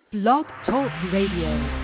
Blog Talk Radio.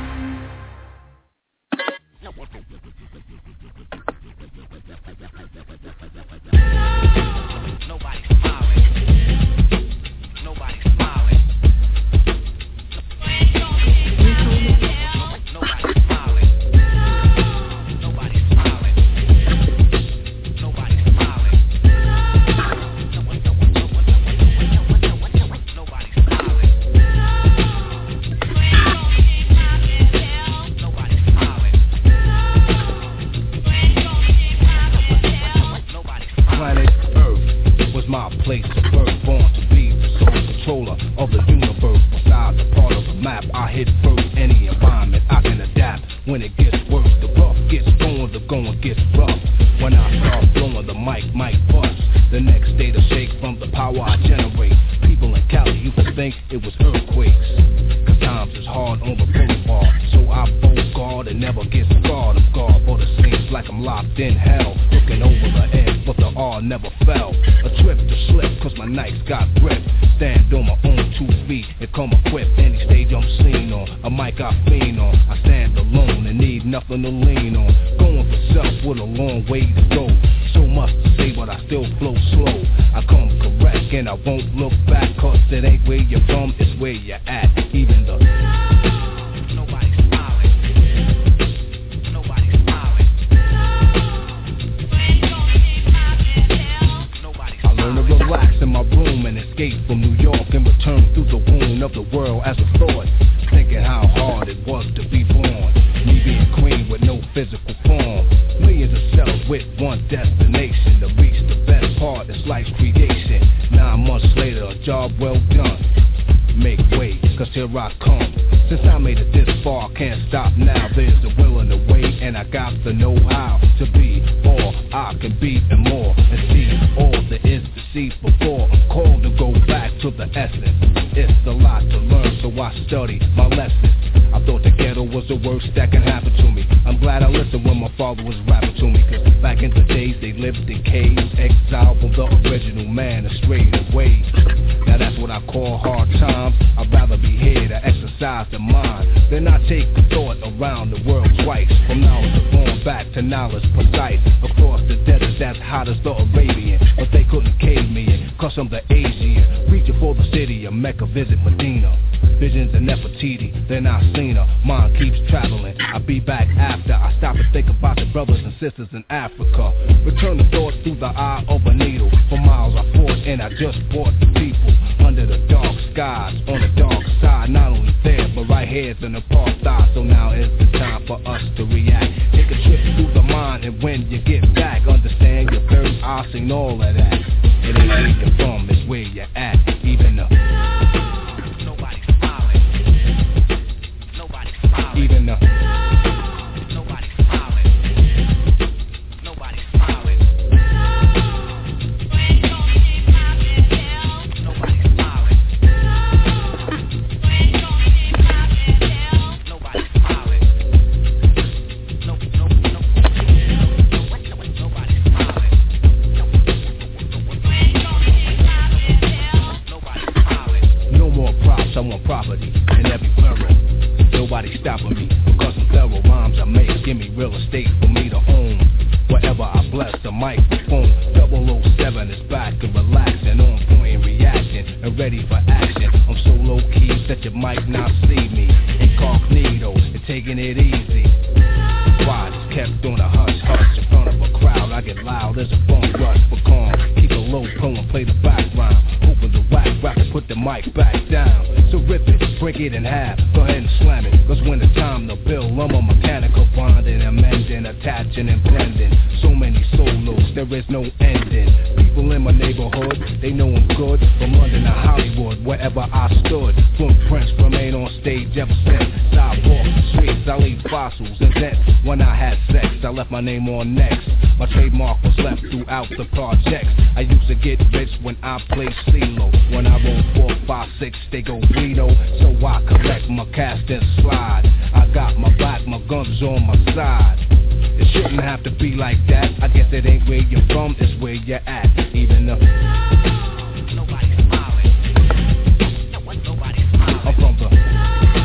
Name on next. My trademark was left throughout the projects. I used to get rich when I played CeeLo. When I roll 4, 5, 6, they go Reno. So I collect my cast and slide. I got my back, my guns on my side. It shouldn't have to be like that. I guess it ain't where you're from, it's where you're at. Even though nobody's smiling. I'm from the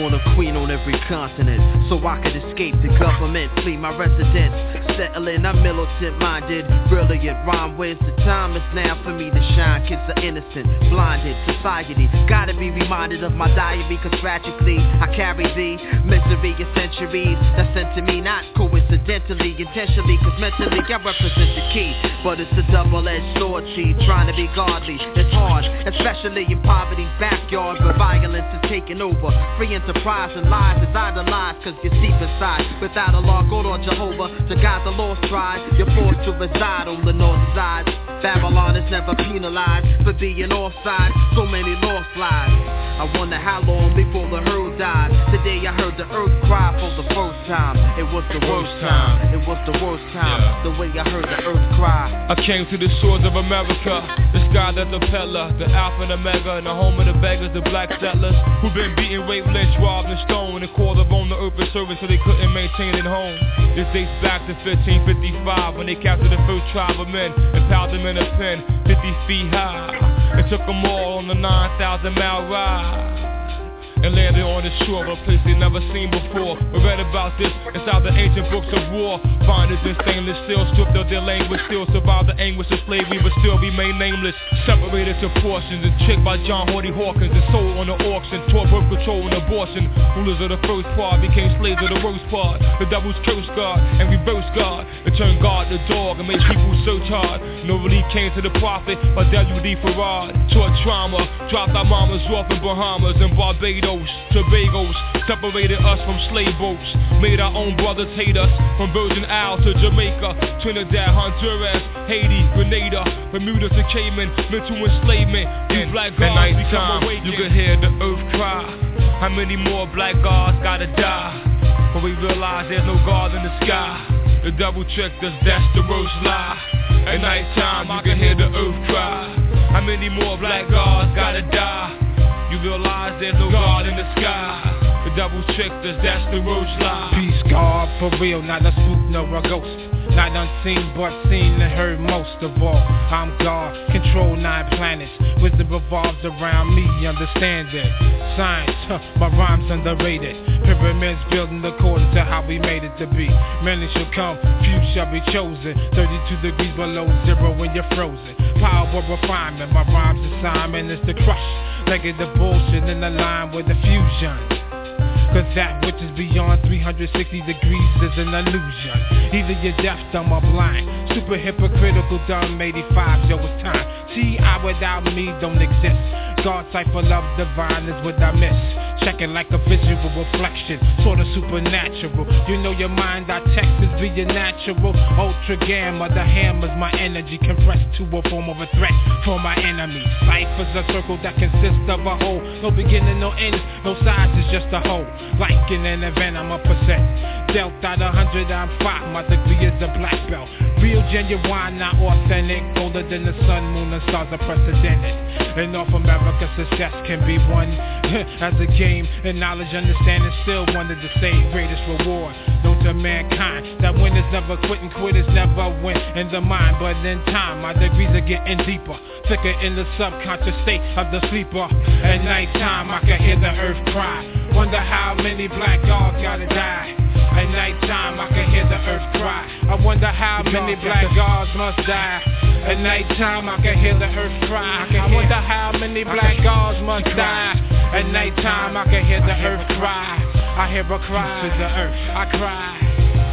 born a queen on every continent, so I could escape the government, flee my residence, settle in. I'm militant-minded, brilliant rhyme wins. The time is now for me to shine. Kids are innocent, blinded. Society gotta be reminded of my diary, cause tragically I carry the misery of centuries that's sent to me, not coincidentally, intentionally, cause mentally I represent the key. But it's a double-edged sword, see, trying to be godly. It's hard, especially in poverty's backyard, where violence is taking over. Free enterprise and lies is idolized, cause you're deep inside. Without a law, God or Jehovah, to guide the lost tribe, you're forced to reside on the north side. Babylon is never penalized for being offside. So many lost lives. I wonder how long before the herd died. Today I heard the earth cry for the first time. It was the worst time. It was the worst time. The way I heard the earth cry. I came to the shores of America. The sky that's the pillar, the Alpha and Omega, and the home of the beggars, the black settlers who've been beaten, raped, lynched, robbed, and stoned, and called upon the urban service so they couldn't maintain it home. This dates back to 1555 when they captured the first tribe of men and piled them in a pen 50 feet high. It took them all on the 9,000-mile ride and landed on the shore, a place they never seen before. We read about this inside the ancient books of war. Finders in stainless steel, stripped of their language, still survived the anguish of slavery, but still remain nameless. Separated to portions and tricked by John Hardy Hawkins and sold on the auction. Taught birth control and abortion. Rulers of the first part became slaves of the worst part. The devil's cursed God and reversed God. It turned God to dog and made people search hard. No relief came to the prophet by W.D. Farad. Taught trauma, dropped our mamas off in Bahamas and Barbados. Tobagos separated us from slave boats, made our own brothers hate us. From Virgin Isles to Jamaica, Trinidad, Honduras, Haiti, Grenada, Bermuda to Cayman, mental enslavement. You black gods become awakened. You could hear the earth cry. How many more black gods gotta die? But we realize there's no God in the sky. The devil tricked us, that's the worst lie. At nighttime you can hear the earth cry. How many more black gods gotta die? You realize there's no God in the sky. The devil tricked us, that's the worst lie. Peace, God, for real, not a spook nor a ghost. Not unseen, but seen and heard most of all. I'm God, control 9 planets. Wisdom revolves around me, understand it. Science, my rhymes underrated. Pyramids building according to how we made it to be. Many shall come, few shall be chosen. 32 degrees below zero when you're frozen. Power of refinement, my rhymes assignment is to crush negative bullshit in the line with the fusion. Cause that which is beyond 360 degrees is an illusion. Either you're deaf, dumb, or blind. Super hypocritical, dumb, 85, yo, it's time. T.I. without me don't exist. God type of love divine is what I miss. Checking like a visual reflection, sorta supernatural. You know your mind, our text is being natural. Ultra gamma, the hammer's my energy compressed to a form of a threat for my enemies. Life is a circle that consists of a whole. No beginning, no end, no size, it's just a whole. Like in an event, I'm a percent. Dealt out 100, I'm 5, my degree is a black belt. Real genuine, not authentic. Older than the sun, moon, and stars are precedented. In North America, success can be won as a game, and knowledge, understanding, still wanted to say greatest reward known to mankind. That winners never quit and quitters never win in the mind, but in time, my degrees are getting deeper, thicker in the subconscious state of the sleeper. At nighttime, I can hear the earth cry. Wonder how many black dogs gotta die. At nighttime, I can hear the earth cry. I wonder how many black dogs must die. At nighttime, I can hear the earth cry. I wonder how many black dogs must die. At nighttime, I can hear the earth cry. I hear a cry to the earth. I cry.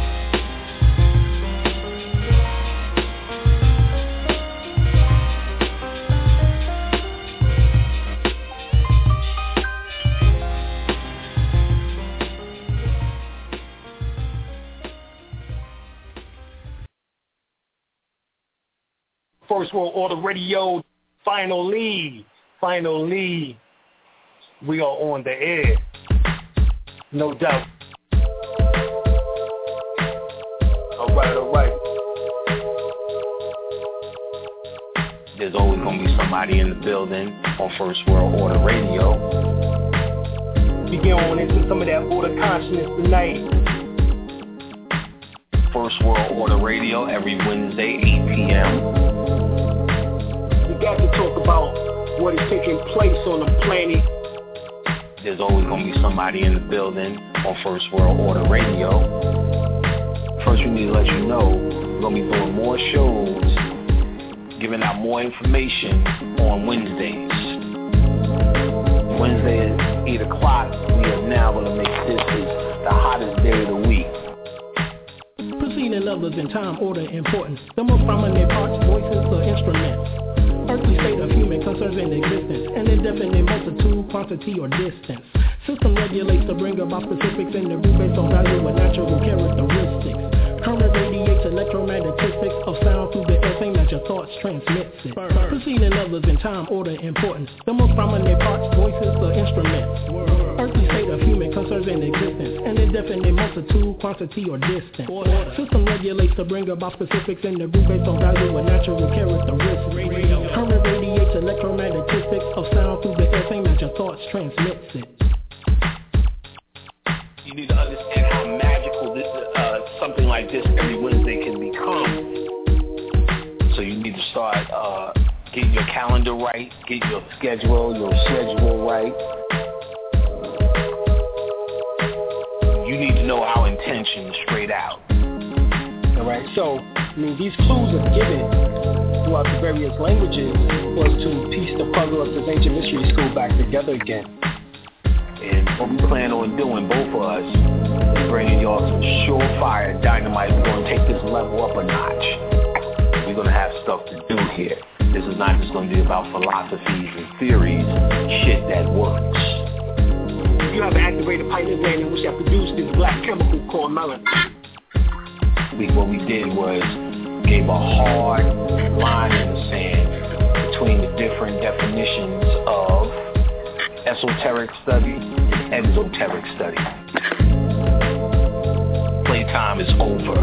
First World Order Radio, finally, we are on the air, no doubt. All right. There's always going to be somebody in the building on First World Order Radio. We get on into some of that order consciousness tonight. First World Order Radio every Wednesday, 8 p.m. We got to talk about what is taking place on the planet there's always going to be somebody in the building on First World Order Radio. First, we need to let you know we're going to be doing more shows, giving out more information on Wednesdays. Wednesday at 8 o'clock, we are now going to make this the hottest day of the week. Preceding levels in time, order, importance. The most prominent parts, voices, or instruments. Earthly state of human concerns in existence. An indefinite multitude, quantity, or distance. System regulates to bring about specifics in the root based on value and natural characteristics. Current radiates electromagnetistics of sound through the air, same as your thoughts transmits it. Preceding levels in time, order, importance. The most prominent parts, voices, or instruments. Earthly state of human concerns in existence. An indefinite multitude, quantity, or distance. System regulates to bring about specifics in the root based on value and natural characteristics. Current radiates electromagnetistics of sound through the air, same as your thoughts transmits it. You need to understand how magical this something like this every Wednesday can become. So you need to start getting your calendar right, get your schedule right. You need to know our intention straight out. All right, so, these clues are given throughout the various languages was to piece the puzzle of this ancient mystery school back together again. And what we plan on doing, both of us, is bringing y'all some surefire dynamite. We're going to take this level up a notch. We're going to have stuff to do here. This is not just going to be about philosophies and theories, shit that works. You have an activated pineal gland in which I produced this black chemical called melanin. What we did was gave a hard line in the sand between the different definitions of esoteric study and exoteric study. Playtime is over.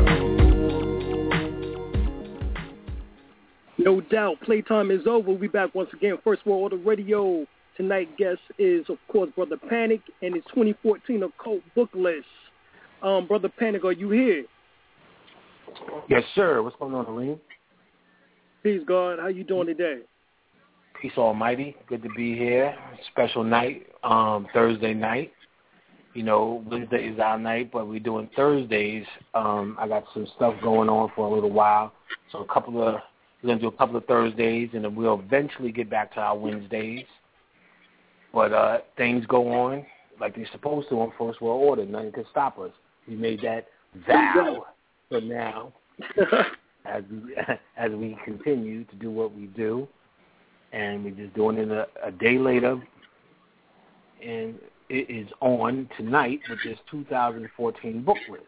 No doubt, playtime is over. We'll be back once again, First World Order Radio. Tonight's guest is, of course, Brother Panic and his 2014 occult book list. Brother Panic, are you here? Yes, sir. What's going on, Aleem? Peace, God. How you doing today? Peace almighty. Good to be here. Special night, Thursday night. You know, Wednesday is our night, but we're doing Thursdays. I got some stuff going on for a little while. So we're going to do a couple of Thursdays, and then we'll eventually get back to our Wednesdays. But things go on like they're supposed to on First World Order. Nothing can stop us. We made that vow for now as we continue to do what we do. And we're just doing it a day later. And it is on tonight with this 2014 book list.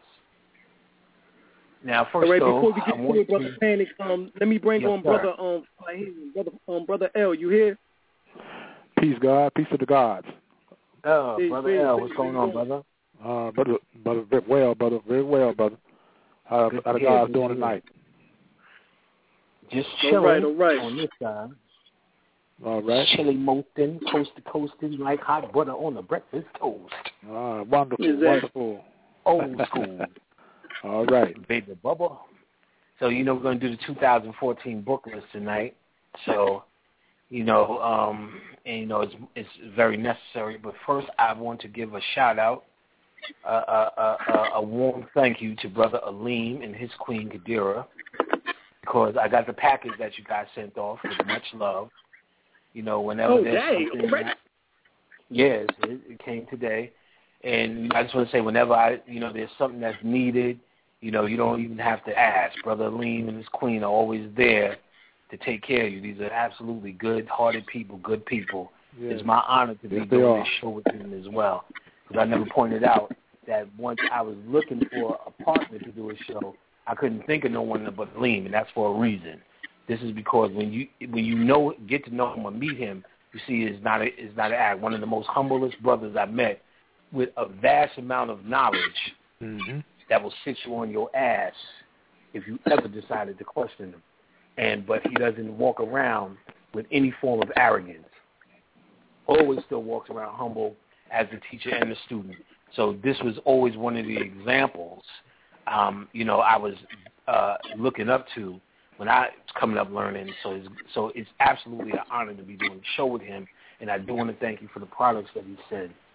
Now, first, before we get to it, Brother Panic, let me bring on Brother Brother L. You here? Peace, God. Peace to the gods. Brother L, what's going on, brother? Brother, very well, brother. Very well, brother. How the guys doing tonight? Just chilling all right. On this side. All right. Chili molten, coast to coasting like hot butter on a breakfast toast. Wonderful, wonderful. Old school. All right. Baby Bubba. So, we're going to do the 2014 book list tonight. So, it's very necessary. But first, I want to give a shout-out, a warm thank you to Brother Aleem and his Queen Kadira, because I got the package that you guys sent off with much love. Whenever there's something yes, it came today. And I just want to say whenever there's something that's needed, you don't even have to ask. Brother Aleem and his Queen are always there to take care of you. These are absolutely good-hearted people, good people. Yeah. It's my honor to be doing this show with them as well. Because I never pointed out that once I was looking for a partner to do a show, I couldn't think of no one but Aleem, and that's for a reason. This is because when you get to know him or meet him, you see it's not an act. One of the most humblest brothers I met, with a vast amount of knowledge that will sit you on your ass if you ever decided to question him. But he doesn't walk around with any form of arrogance. Always still walks around humble as the teacher and the student. So this was always one of the examples, I was looking up to when I was coming up learning. So it's absolutely an honor to be doing a show with him. And I do want to thank you for the products that he sent.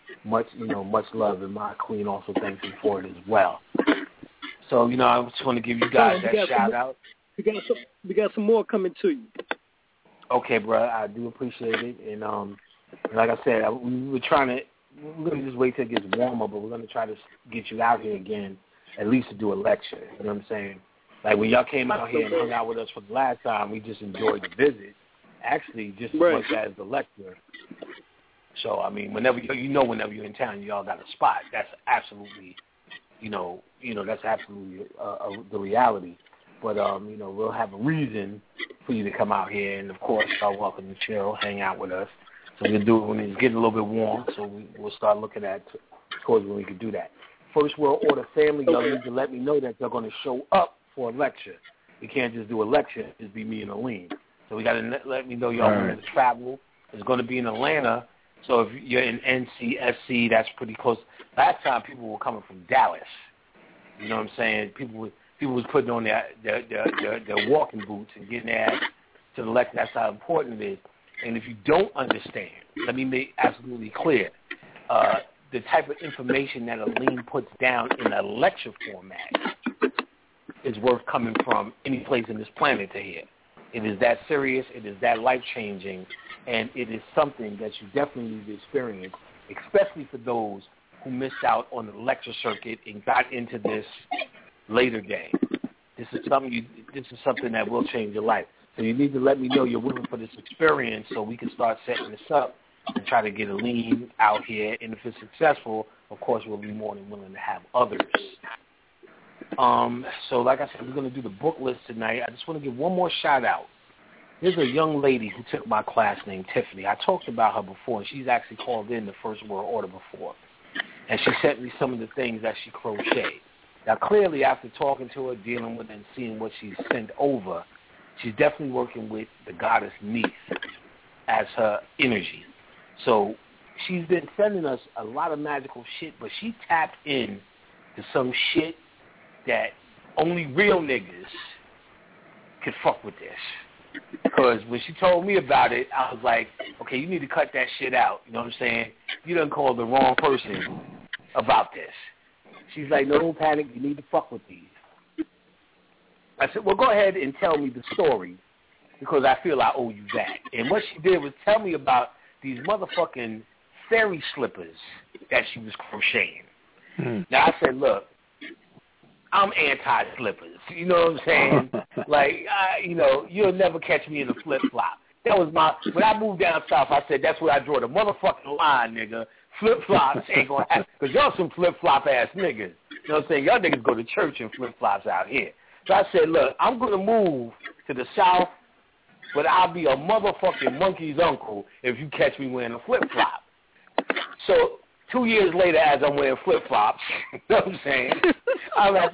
much love, and my queen also thanks him for it as well. So, I just want to give you guys that shout out. We got some more coming to you. Okay, bro, I do appreciate it, and like I said, we're gonna just wait till it gets warmer, but we're gonna try to get you out here again, at least to do a lecture. You know what I'm saying? Like when y'all came out here and hung out with us for the last time, we just enjoyed the visit. Actually, just as much as the lecture. So, I mean, whenever you're in town, y'all got a spot. That's absolutely, that's absolutely the reality. But, we'll have a reason for you to come out here. And, of course, y'all welcome to chill, hang out with us. So we'll do it when it's getting a little bit warm. So we'll start looking at towards when we can do that. First World Order family, y'all need to let me know that they're going to show up for a lecture. You can't just do a lecture. Just be me and Aline. So we got to let me know y'all want to travel. It's going to be in Atlanta. So if you're in NCSC, that's pretty close. Last time people were coming from Dallas. You know what I'm saying? People was putting on their walking boots and getting their ass to the lecture. That's how important it is. And if you don't understand, let me make absolutely clear, the type of information that Aline puts down in a lecture format is worth coming from any place in this planet to hear. It is that serious, it is that life-changing, and it is something that you definitely need to experience, especially for those who missed out on the lecture circuit and got into this later game. This is something that will change your life. So you need to let me know you're willing for this experience so we can start setting this up and try to get Aline out here. And if it's successful, of course, we'll be more than willing to have others. So like I said, we're going to do the book list tonight. I just want to give one more shout out. There's a young lady who took my class named Tiffany. I talked about her before, and she's actually called in the First World Order before. And she sent me some of the things that she crocheted. Now, clearly, after talking to her, dealing with her, and seeing what she's sent over, she's definitely working with the goddess Neith as her energy. So she's been sending us a lot of magical shit, but she tapped in to some shit that only real niggas could fuck with this. Because when she told me about it, I was like, okay, you need to cut that shit out. You know what I'm saying? You done called the wrong person about this. She's like, no, don't panic. You need to fuck with these. I said, well, go ahead and tell me the story because I feel I owe you that. And what she did was tell me about these motherfucking fairy slippers that she was crocheting. Now, I said, look, I'm anti-slippers. You know what I'm saying? Like, you'll never catch me in a flip-flop. That was when I moved down south, I said, that's where I draw the motherfucking line, nigga. Flip-flops ain't going to happen. Because y'all some flip-flop ass niggas. You know what I'm saying? Y'all niggas go to church in flip-flops out here. So I said, look, I'm going to move to the south, but I'll be a motherfucking monkey's uncle if you catch me wearing a flip-flop. So 2 years later, as I'm wearing flip-flops, you know what I'm saying? I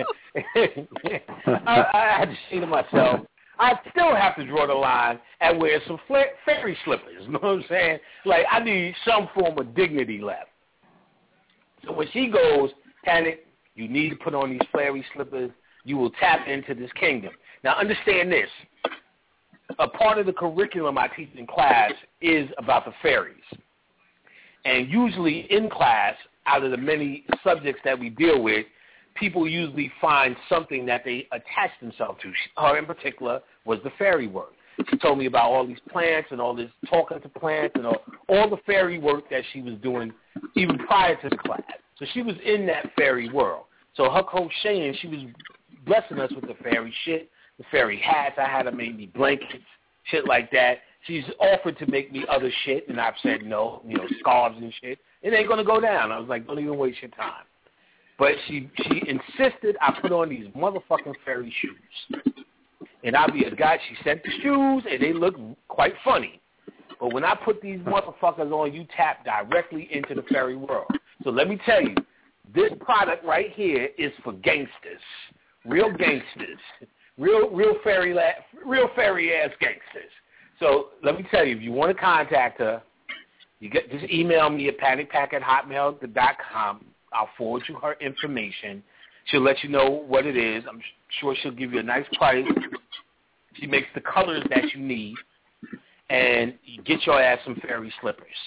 had to say to myself, I still have to draw the line and wear some fairy slippers. You know what I'm saying? Like, I need some form of dignity left. So when she goes, Panic, you need to put on these fairy slippers. You will tap into this kingdom. Now, understand this. A part of the curriculum I teach in class is about the fairies. And usually in class, out of the many subjects that we deal with, people usually find something that they attach themselves to. Her in particular was the fairy work. She told me about all these plants and all this talking to plants and all the fairy work that she was doing even prior to the class. So she was in that fairy world. So her crocheting, she was blessing us with the fairy shit, the fairy hats. I had her make me blankets, shit like that. She's offered to make me other shit, and I've said no, scarves and shit. It ain't going to go down. I was like, don't even waste your time. But she insisted I put on these motherfucking fairy shoes. And I'll be a guy, she sent the shoes, and they look quite funny. But when I put these motherfuckers on, you tap directly into the fairy world. So let me tell you, this product right here is for gangsters, real gangsters, real fairy-ass gangsters. So let me tell you, if you want to contact her, just email me at panicpack@hotmail.com. I'll forward you her information. She'll let you know what it is. I'm sure she'll give you a nice price. She makes the colors that you need. And you get your ass some fairy slippers.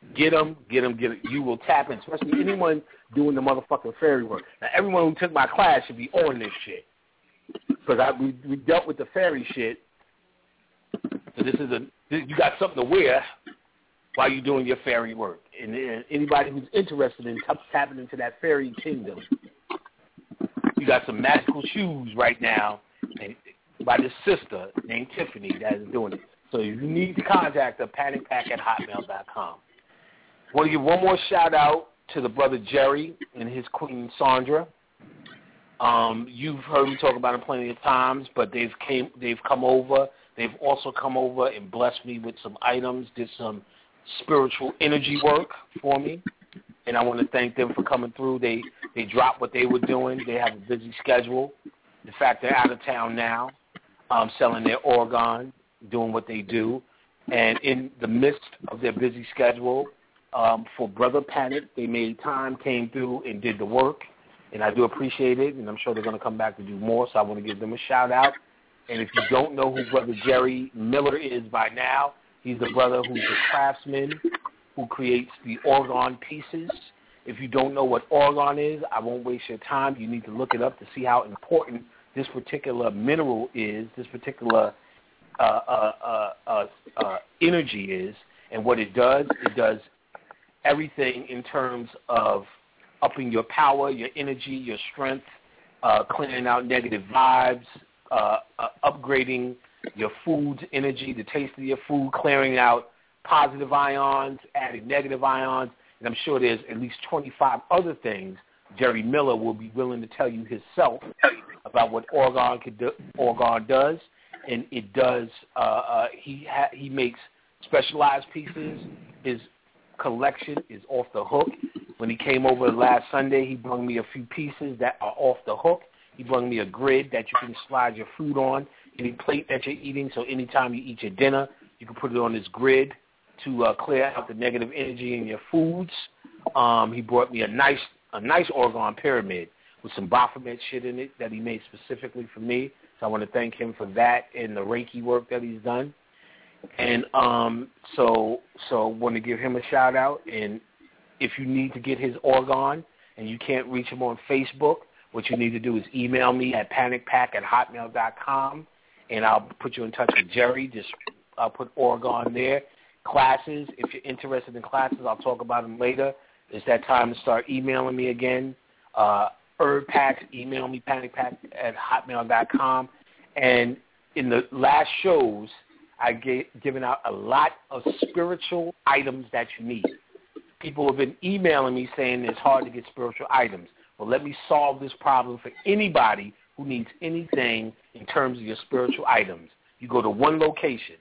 Get them. You will tap in, especially anyone doing the motherfucking fairy work. Now, everyone who took my class should be on this shit. Because we dealt with the fairy shit. So you got something to wear while you're doing your fairy work. And anybody who's interested in tapping into that fairy kingdom, you got some magical shoes right now by this sister named Tiffany that is doing it. So if you need to contact her, panicpack@hotmail.com. I want to give one more shout out to the brother Jerry and his queen Sandra. You've heard me talk about it plenty of times, but they've come over. They've also come over and blessed me with some items, did some spiritual energy work for me, and I want to thank them for coming through. They dropped what they were doing. They have a busy schedule. In fact, they're out of town now, selling their organ, doing what they do, and in the midst of their busy schedule, for Brother Panic, they made time, came through, and did the work, and I do appreciate it, and I'm sure they're going to come back to do more, so I want to give them a shout-out. And if you don't know who Brother Jerry Miller is by now, he's the brother who's a craftsman who creates the organ pieces. If you don't know what organ is, I won't waste your time. You need to look it up to see how important this particular mineral is, this particular energy is, and what it does. It does everything in terms of upping your power, your energy, your strength, clearing out negative vibes, upgrading your food's energy, the taste of your food, clearing out positive ions, adding negative ions, and I'm sure there's at least 25 other things Jerry Miller will be willing to tell you himself about what organ does, and it does. He makes specialized pieces. His collection is off the hook. When he came over last Sunday, he brought me a few pieces that are off the hook. He brought me a grid that you can slide your food on, any plate that you're eating, so anytime you eat your dinner, you can put it on this grid to clear out the negative energy in your foods. He brought me a nice organ pyramid with some Baphomet shit in it that he made specifically for me, so I want to thank him for that and the Reiki work that he's done. And so want to give him a shout out. And if you need to get his organ and you can't reach him on Facebook, what you need to do is email me at panicpack@hotmail.com, and I'll put you in touch with Jerry. I'll put organ there. Classes, if you're interested in classes, I'll talk about them later. It's that time to start emailing me again. Herb packs, email me, panicpack@hotmail.com. And in the last shows, I given out a lot of spiritual items that you need. People have been emailing me saying it's hard to get spiritual items. Well, let me solve this problem for anybody who needs anything in terms of your spiritual items. You go to one location,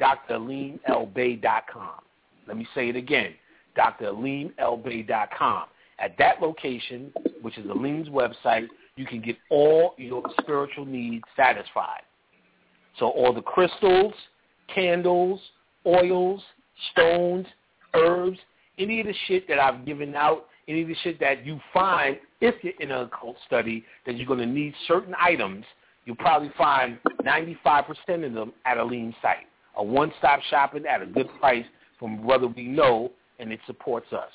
draleemlbay.com. Let me say it again, draleemlbay.com. At that location, which is Aleem's website, you can get all your spiritual needs satisfied. So all the crystals, candles, oils, stones, herbs, any of the shit that I've given out, any of the shit that you find if you're in an occult study that you're going to need certain items, you'll probably find 95% of them at Aleem's site. A one-stop shopping at a good price from a brother we know, and it supports us.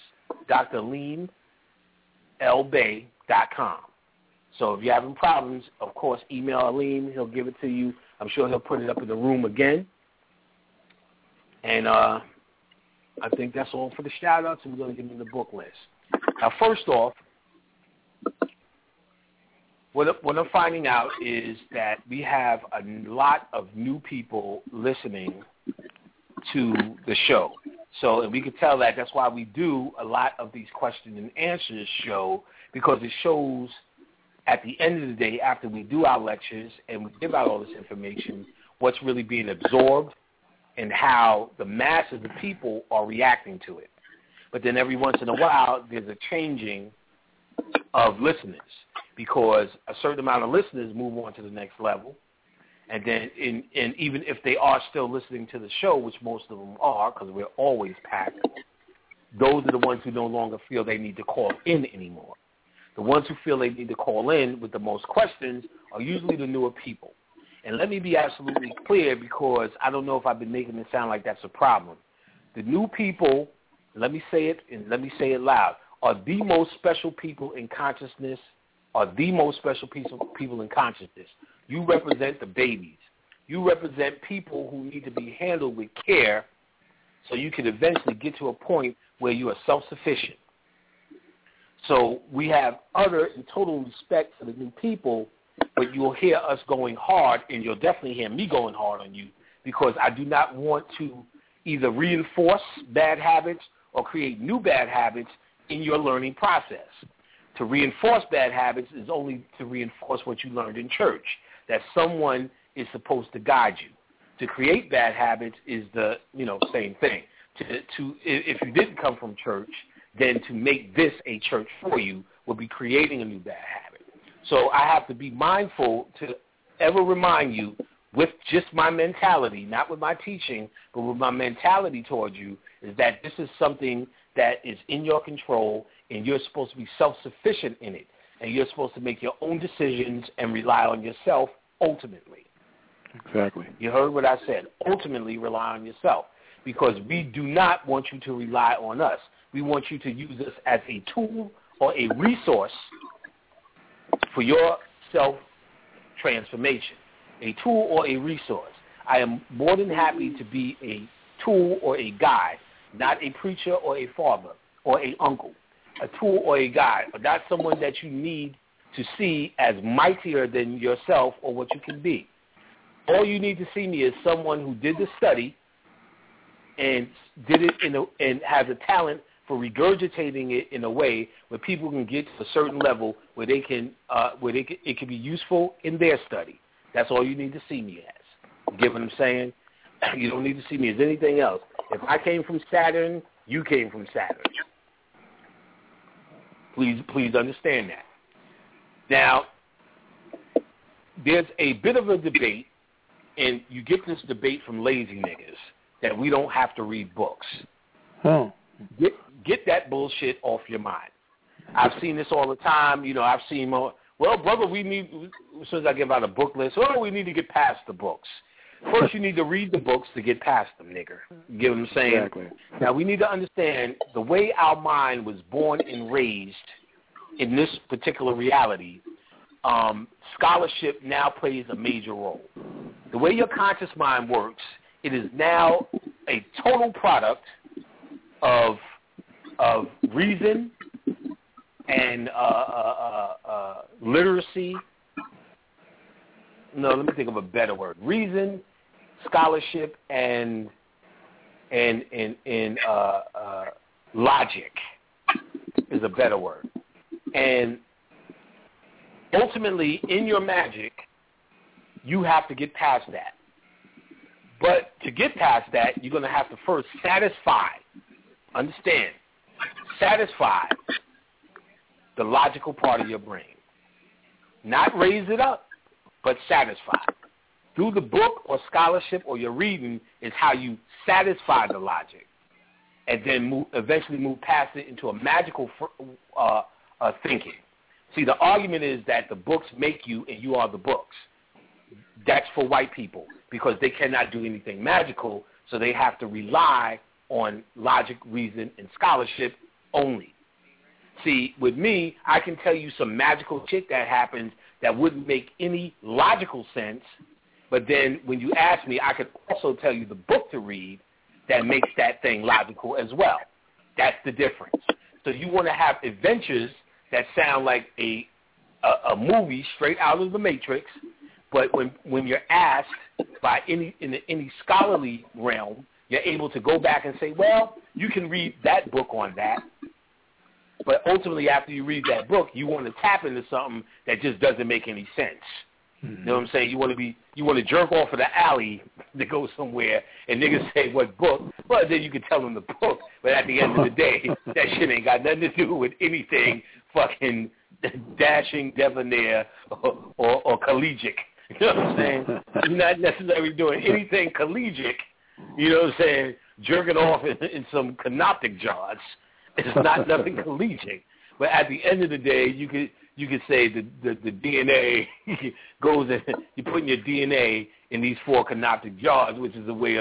draleemlbay.com. So if you're having problems, of course, email Aleem. He'll give it to you. I'm sure he'll put it up in the room again. And I think that's all for the shout-outs, and we're going to get into the book list. Now, first off, what I'm finding out is that we have a lot of new people listening to the show. So, and we can tell that that's why we do a lot of these question and answers show, because it shows at the end of the day, after we do our lectures and we give out all this information, what's really being absorbed and how the masses of people are reacting to it. But then every once in a while, there's a changing of listeners, because a certain amount of listeners move on to the next level. And then and even if they are still listening to the show, which most of them are, because we're always packed, those are the ones who no longer feel they need to call in anymore. The ones who feel they need to call in with the most questions are usually the newer people. And let me be absolutely clear, because I don't know if I've been making it sound like that's a problem. The new people let me say it and let me say it loud, are the most special people in consciousness, You represent the babies. You represent people who need to be handled with care so you can eventually get to a point where you are self-sufficient. So we have utter and total respect for the new people, but you'll hear us going hard, and you'll definitely hear me going hard on you, because I do not want to either reinforce bad habits or create new bad habits in your learning process. To reinforce bad habits is only to reinforce what you learned in church, that someone is supposed to guide you. To create bad habits is the, same thing. If you didn't come from church, then to make this a church for you would be creating a new bad habit. So I have to be mindful to ever remind you with just my mentality, not with my teaching, but with my mentality towards you, is that this is something that is in your control, and you're supposed to be self-sufficient in it, and you're supposed to make your own decisions and rely on yourself ultimately. Exactly. You heard what I said. Ultimately rely on yourself, because we do not want you to rely on us. We want you to use us as a tool or a resource for your self-transformation, a tool or a resource. I am more than happy to be a tool or a guide, not a preacher or a father or a uncle, a tool or a guide, but not someone that you need to see as mightier than yourself or what you can be. All you need to see me is someone who did the study and did it and has a talent for regurgitating it in a way where people can get to a certain level where it can be useful in their study. That's all you need to see me as. You get what I'm saying? You don't need to see me as anything else. If I came from Saturn, you came from Saturn. Please understand that. Now, there's a bit of a debate, and you get this debate from lazy niggas, that we don't have to read books. Oh. Get that bullshit off your mind. I've seen this all the time. I've seen more. Well, brother, as soon as I give out a book list, we need to get past the books. First, you need to read the books to get past them, nigger. You get what I'm saying? Exactly. Now, we need to understand the way our mind was born and raised in this particular reality. Scholarship now plays a major role. The way your conscious mind works, it is now a total product of reason and literacy. No, let me think of a better word. Reason, scholarship, and logic is a better word. And ultimately, in your magic, you have to get past that. But to get past that, you're going to have to first satisfy the logical part of your brain. Not raise it up, but satisfy. Through the book or scholarship or your reading is how you satisfy the logic, and then eventually move past it into a magical thinking. See, the argument is that the books make you and you are the books. That's for white people because they cannot do anything magical, so they have to rely on logic, reason, and scholarship only. See, with me, I can tell you some magical shit that happens that wouldn't make any logical sense, but then when you ask me, I could also tell you the book to read that makes that thing logical as well. That's the difference. So you want to have adventures that sound like a movie straight out of the Matrix, but when you're asked by any scholarly realm, you're able to go back and say, well, you can read that book on that. But ultimately, after you read that book, you want to tap into something that just doesn't make any sense. Mm-hmm. You know what I'm saying? You want to jerk off of the alley to go somewhere, and niggas say, what book? Well, then you can tell them the book. But at the end of the day, that shit ain't got nothing to do with anything fucking dashing, debonair, or collegiate. You know what I'm saying? You're not necessarily doing anything collegiate. You know what I'm saying? Jerking off in some canoptic jars. It's not nothing collegiate. But at the end of the day, you could say the DNA goes in, you're putting your DNA in these 4 canoptic jars, which is a way of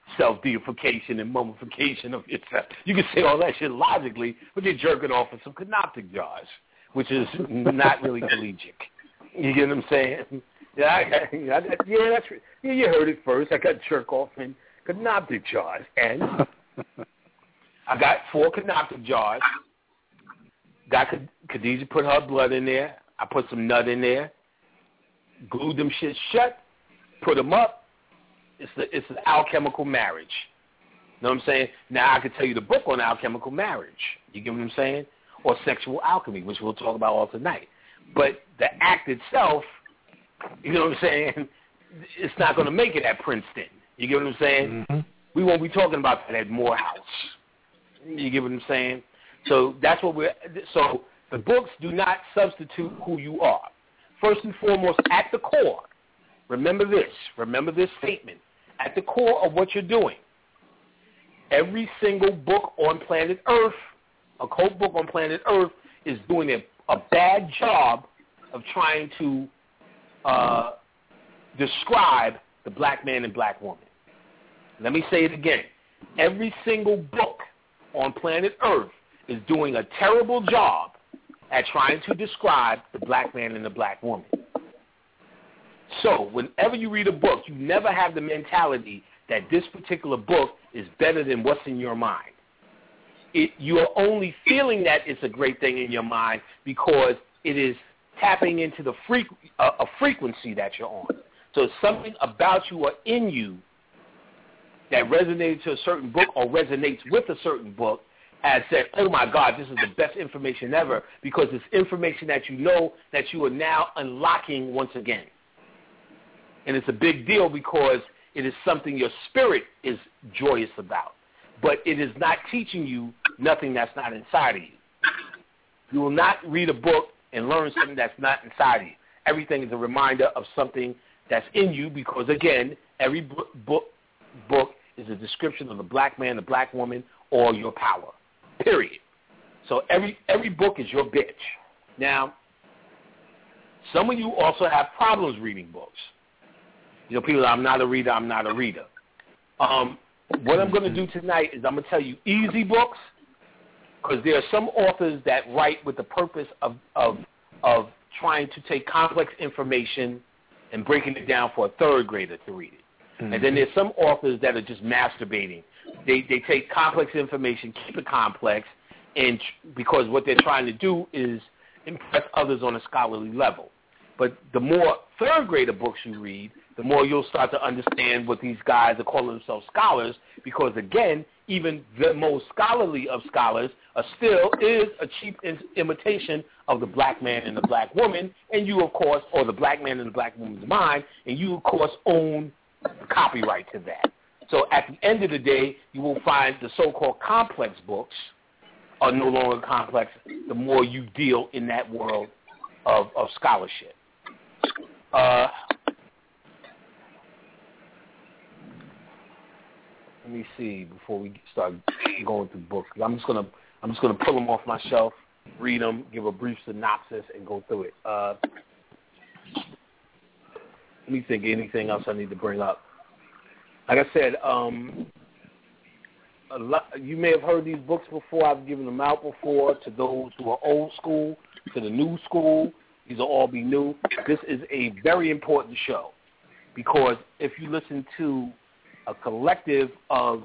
self-deification and mummification of yourself. You can say all that shit logically, but you're jerking off in some canoptic jars, which is not really collegiate. You get what I'm saying? Yeah, you heard it first. I got jerk off in canoptic jars, and I got 4 canoptic jars. Got Khadijah put her blood in there. I put some nut in there. Glued them shit shut. Put them up. It's an alchemical marriage. You know what I'm saying? Now I could tell you the book on alchemical marriage. You get what I'm saying? Or sexual alchemy, which we'll talk about all tonight. But the act itself, you know what I'm saying, it's not going to make it at Princeton. You get what I'm saying? Mm-hmm. We won't be talking about that at Morehouse. You get what I'm saying? So that's what so the books do not substitute who you are. First and foremost, at the core, remember this statement. At the core of what you're doing, every single book on planet Earth, a cult book on planet Earth, is doing a bad job of trying to describe the black man and black woman. Let me say it again. Every single book on planet Earth is doing a terrible job at trying to describe the black man and the black woman. So whenever you read a book, you never have the mentality that this particular book is better than what's in your mind. You are only feeling that it's a great thing in your mind because it is tapping into the a frequency that you're on. So it's something about you or in you that resonates to a certain book or resonates with a certain book as said, oh my God, this is the best information ever, because it's information that you know that you are now unlocking once again. And it's a big deal because it is something your spirit is joyous about. But it is not teaching you nothing that's not inside of you. You will not read a book and learn something that's not inside of you. Everything is a reminder of something that's in you because, again, every book is a description of the black man, the black woman, or your power, period. So every book is your bitch. Now, some of you also have problems reading books. You know, people are, I'm not a reader. What I'm going to do tonight is I'm going to tell you easy books, because there are some authors that write with the purpose of trying to take complex information and breaking it down for a third grader to read it. Mm-hmm. And then there's some authors that are just masturbating. They take complex information, keep it complex, and because what they're trying to do is impress others on a scholarly level. But the more third grader books you read, the more you'll start to understand what these guys are calling themselves scholars, because, again, even the most scholarly of scholars still is a cheap imitation of the black man and the black woman, and you, of course, or the black man and the black woman's mind, and you, of course, own the copyright to that. So at the end of the day, you will find the so-called complex books are no longer complex the more you deal in that world of scholarship. Let me see before we start going through books. I'm just gonna pull them off my shelf, read them, give a brief synopsis, and go through it. Let me think. Anything else I need to bring up? Like I said, you may have heard these books before. I've given them out before to those who are old school, to the new school. These will all be new. This is a very important show because if you listen to a collective of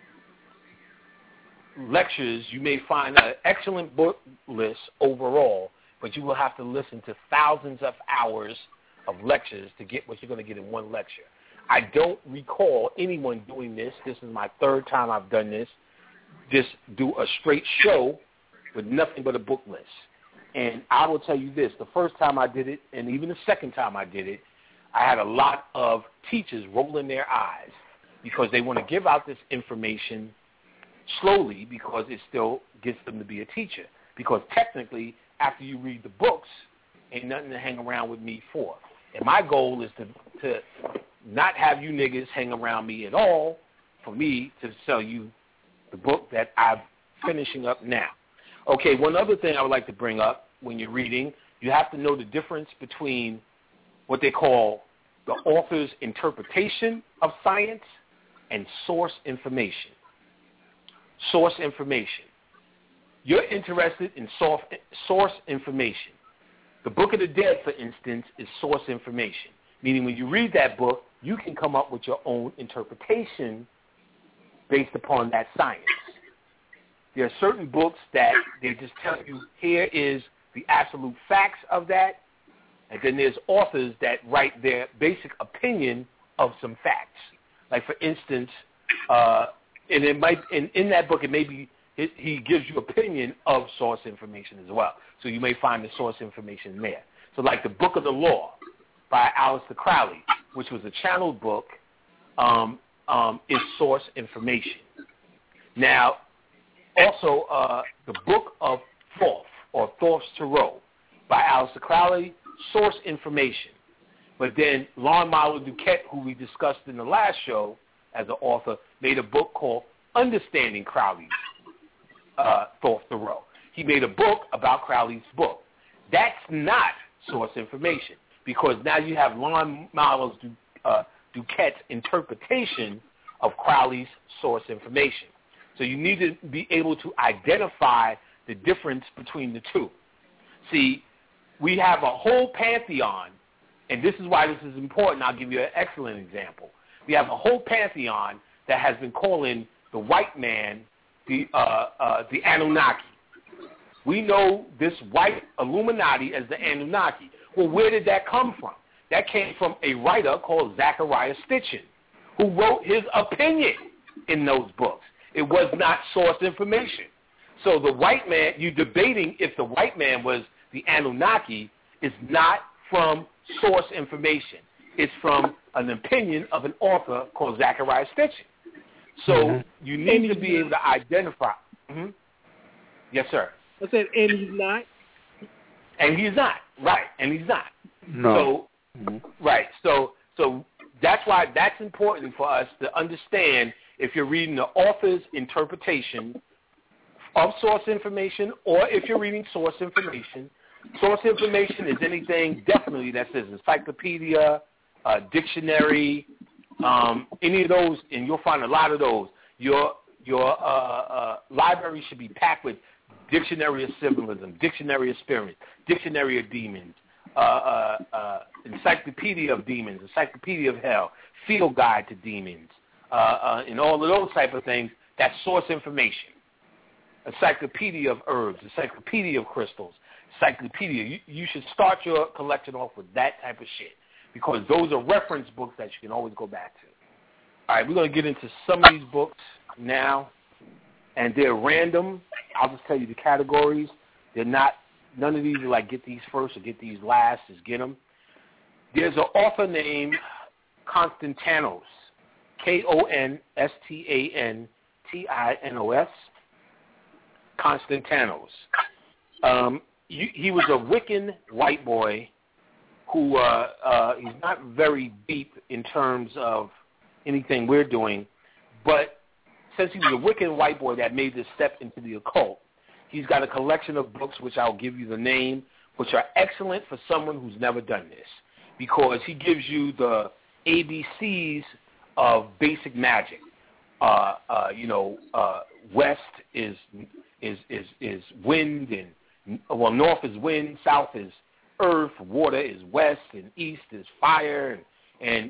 lectures, you may find an excellent book list overall, but you will have to listen to thousands of hours of lectures to get what you're going to get in one lecture. I don't recall anyone doing this. This is my third time I've done this. Just do a straight show with nothing but a book list. And I will tell you this, the first time I did it, and even the second time I did it, I had a lot of teachers rolling their eyes because they want to give out this information slowly because it still gets them to be a teacher. Because technically, after you read the books, ain't nothing to hang around with me for. And my goal is to not have you niggas hang around me at all, for me to sell you the book that I'm finishing up now. Okay, one other thing I would like to bring up when you're reading, you have to know the difference between what they call the author's interpretation of science and source information. Source information. You're interested in source information. The Book of the Dead, for instance, is source information, meaning when you read that book, you can come up with your own interpretation based upon that science. There are certain books that they just tell you, here is the absolute facts of that, and then there's authors that write their basic opinion of some facts. Like, for instance, and it might in that book, it may be he gives you opinion of source information as well. So you may find the source information there. So like the Book of the Law by Aleister Crowley, which was a channeled book, is source information. Now, also the Book of Thoth, or Thoth's Tarot, by Aleister Crowley, source information. But then Lon Malo Duquette, who we discussed in the last show as an author, made a book called Understanding Crowley's Thoth's Tarot. He made a book about Crowley's book. That's not source information, because now you have Lon Malo Duquette's interpretation of Crowley's source information. So you need to be able to identify the difference between the two. See, we have a whole pantheon, and this is why this is important. I'll give you an excellent example. We have a whole pantheon that has been calling the white man the Anunnaki. We know this white Illuminati as the Anunnaki. Well, where did that come from? That came from a writer called Zachariah Stitchin, who wrote his opinion in those books. It was not source information. So the white man, you're debating if the white man was the Anunnaki, is not from source information. It's from an opinion of an author called Zachariah Stitchin. So you need to be able to identify. Mm-hmm. Yes, sir. I said, and he's not. And he's not, right? And he's not. No. So, right. So that's why that's important for us to understand. If you're reading the author's interpretation of source information, or if you're reading source information is anything definitely that says encyclopedia, dictionary, any of those, and you'll find a lot of those. Your library should be packed with Dictionary of Symbolism, Dictionary of Spirits, Dictionary of Demons, Encyclopedia of Demons, Encyclopedia of Hell, Field Guide to Demons, and all of those type of things. That's source information. Encyclopedia of Herbs, Encyclopedia of Crystals, Encyclopedia. You should start your collection off with that type of shit, because those are reference books that you can always go back to. All right, we're going to get into some of these books now, and they're random. I'll just tell you the categories. They're not, none of these are like get these first or get these last, just get them. There's an author named Konstantinos, Konstantinos, Konstantinos. He was a Wiccan white boy who he's not very deep in terms of anything we're doing, but since he was a Wiccan white boy that made this step into the occult, he's got a collection of books, which I'll give you the name, which are excellent for someone who's never done this, because he gives you the ABCs of basic magic. West is wind, and north is wind, south is earth, water is west, and east is fire, and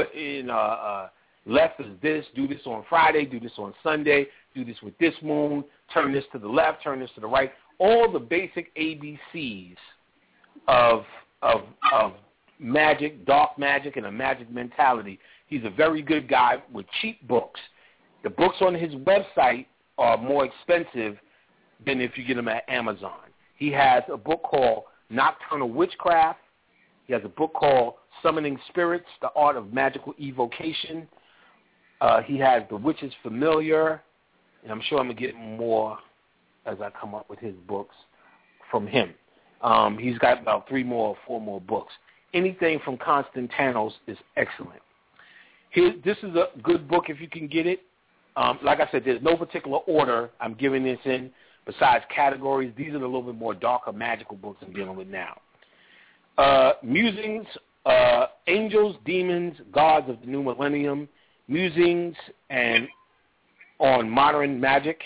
left is this, do this on Friday, do this on Sunday, do this with this moon, turn this to the left, turn this to the right. All the basic ABCs of magic, dark magic, and a magic mentality. He's a very good guy with cheap books. The books on his website are more expensive than if you get them at Amazon. He has a book called Nocturnal Witchcraft. He has a book called Summoning Spirits, The Art of Magical Evocation. He has The Witch's Familiar, and I'm sure I'm going to get more as I come up with his books from him. He's got about 3 more or 4 more books. Anything from Konstantinos is excellent. This is a good book if you can get it. Like I said, there's no particular order I'm giving this in besides categories. These are the little bit more darker magical books I'm dealing with now. Musings, Angels, Demons, Gods of the New Millennium, Musings on Modern Magic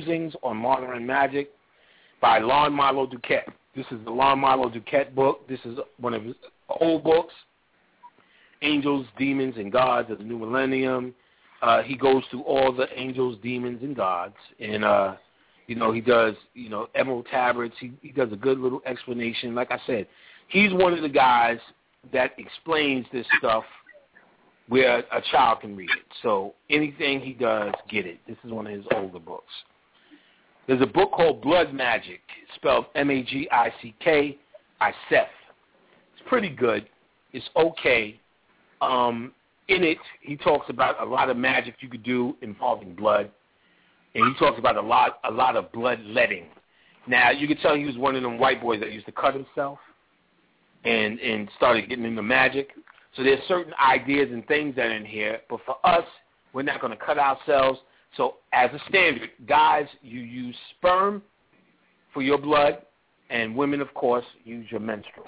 by Lon Milo Duquette. This is the Lon Milo Duquette book. This is one of his old books, Angels, Demons, and Gods of the New Millennium. He goes through all the angels, demons, and gods. And, he does, emerald tablets. He does a good little explanation. Like I said, he's one of the guys that explains this stuff where a child can read it. So anything he does, get it. This is one of his older books. There's a book called Blood Magic, spelled Magick, by Seth. It's pretty good. It's okay. In it, he talks about a lot of magic you could do involving blood, and he talks about a lot of bloodletting. Now, you could tell he was one of them white boys that used to cut himself and started getting into magic. So there's certain ideas and things that are in here, but for us, we're not going to cut ourselves. So as a standard, guys, you use sperm for your blood, and women, of course, use your menstrual.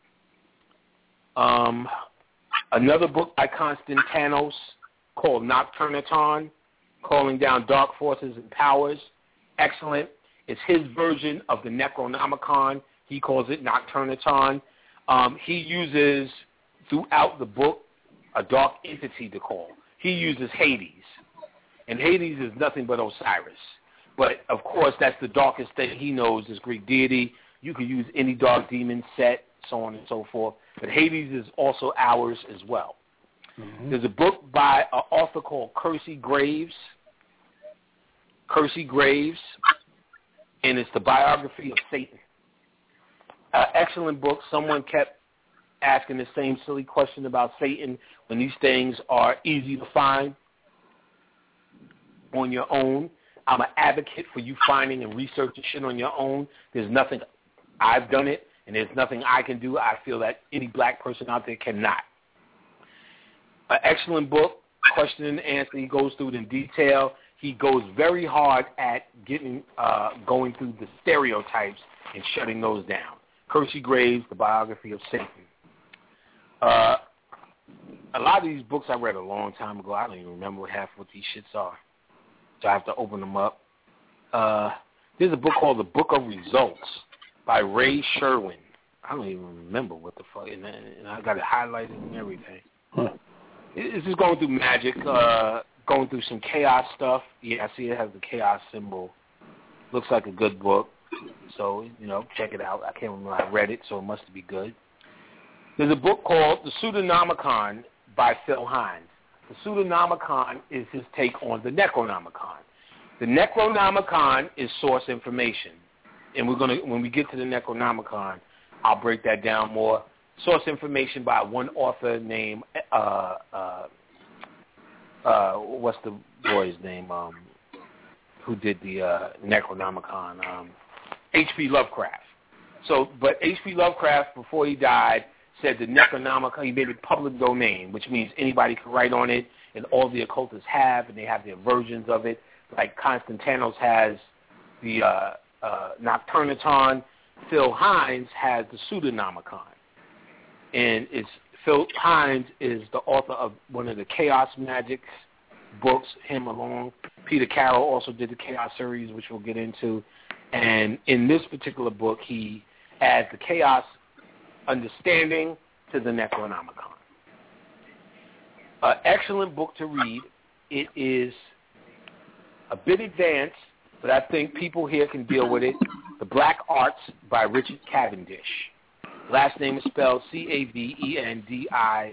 Another book by Constantinos called Nocturnaton, Calling Down Dark Forces and Powers. Excellent. It's his version of the Necronomicon. He calls it Nocturnaton. He uses, throughout the book, a dark entity to call. He uses Hades. And Hades is nothing but Osiris. But, of course, that's the darkest thing he knows is Greek deity. You can use any dark demon set, so on and so forth. But Hades is also ours as well. Mm-hmm. There's a book by an author called Kersey Graves. And it's the biography of Satan. Excellent book. Someone kept asking the same silly question about Satan when these things are easy to find on your own. I'm an advocate for you finding and researching shit on your own. There's nothing, I've done it, and there's nothing I can do. I feel that any black person out there cannot. An excellent book, question and answer. He goes through it in detail. He goes very hard at going through the stereotypes and shutting those down. Kersey Graves, The Biography of Satan. A lot of these books I read a long time ago. I don't even remember half what these shits are. So I have to open them up. There's a book called The Book of Results by Ray Sherwin. I don't even remember what the fuck, and I got it highlighted and everything. Huh. It's just going through magic, going through some chaos stuff. Yeah, I see it has the chaos symbol. Looks like a good book. So, check it out. I can't remember. I read it, so it must be good. There's a book called The Pseudonomicon by Phil Hines. The Pseudonomicon is his take on the Necronomicon. The Necronomicon is source information. And when we get to the Necronomicon, I'll break that down more. Source information by one author named, what's the boy's name, who did the Necronomicon? H.P. Lovecraft. But H.P. Lovecraft, before he died, said the Necronomicon, he made it public domain, which means anybody can write on it, and all the occultists have, and they have their versions of it. Like Constantinos has the Nocturnaton. Phil Hines has the Pseudonomicon. And Phil Hines is the author of one of the Chaos Magic books, him along. Peter Carroll also did the Chaos series, which we'll get into. And in this particular book, he adds the Chaos understanding to the Necronomicon. Excellent book to read. It is a bit advanced, but I think people here can deal with it. The Black Arts by Richard Cavendish. Last name is spelled Cavendish.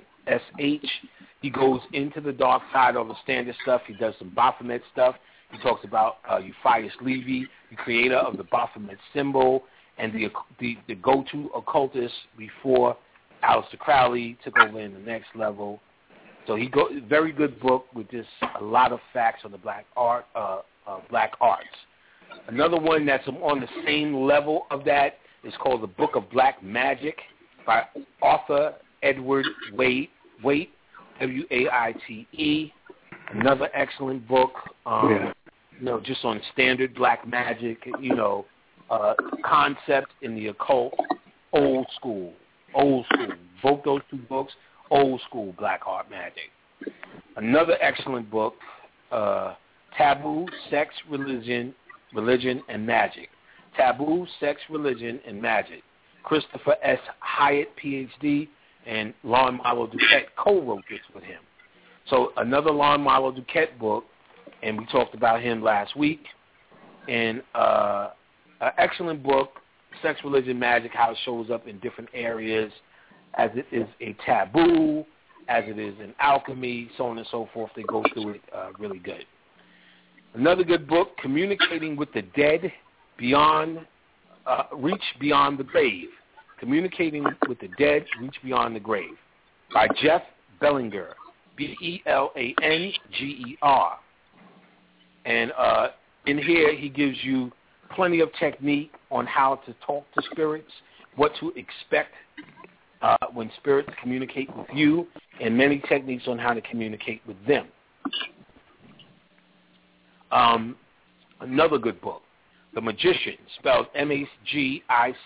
He goes into the dark side of the standard stuff. He does some Baphomet stuff. He talks about Euphrates Levy, the creator of the Baphomet symbol, and the go-to occultist before Aleister Crowley took over in the next level. So very good book with just a lot of facts on the black arts. Another one that's on the same level of that is called The Book of Black Magic by Arthur Edward Waite, Waite. Another excellent book, just on standard black magic, concept in the occult, old school. Both those two books, old school black art magic. Another excellent book, Taboo, Sex, Religion, and Magic. Taboo, Sex, Religion, and Magic. Christopher S. Hyatt, Ph.D., and Lon Malo Duquette co-wrote this with him. So another Lon Malo Duquette book, and we talked about him last week. And an excellent book, Sex, Religion, Magic, how it shows up in different areas, as it is a taboo, as it is in alchemy, so on and so forth. They go through it really good. Another good book, Communicating with the Dead, Reach Beyond the Grave. Communicating with the Dead, Reach Beyond the Grave, by Jeff Bellinger, Belangger. And in here, he gives you plenty of technique on how to talk to spirits, what to expect when spirits communicate with you, and many techniques on how to communicate with them. Another good book, The Magician, spelled Magician,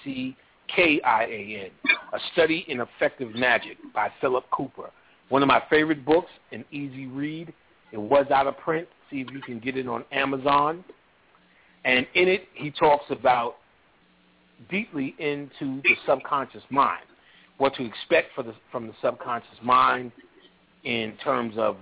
A Study in Effective Magic by Philip Cooper. One of my favorite books, an easy read. It was out of print. See if you can get it on Amazon. And in it, he talks about deeply into the subconscious mind, what to expect from the subconscious mind in terms of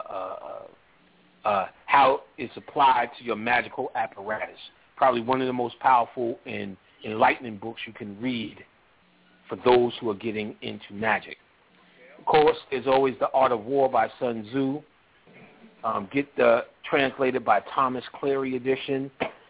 how it's applied to your magical apparatus. Probably one of the most powerful and enlightening books you can read for those who are getting into magic. Of course, there's always The Art of War by Sun Tzu. Get the translated by Thomas Cleary edition.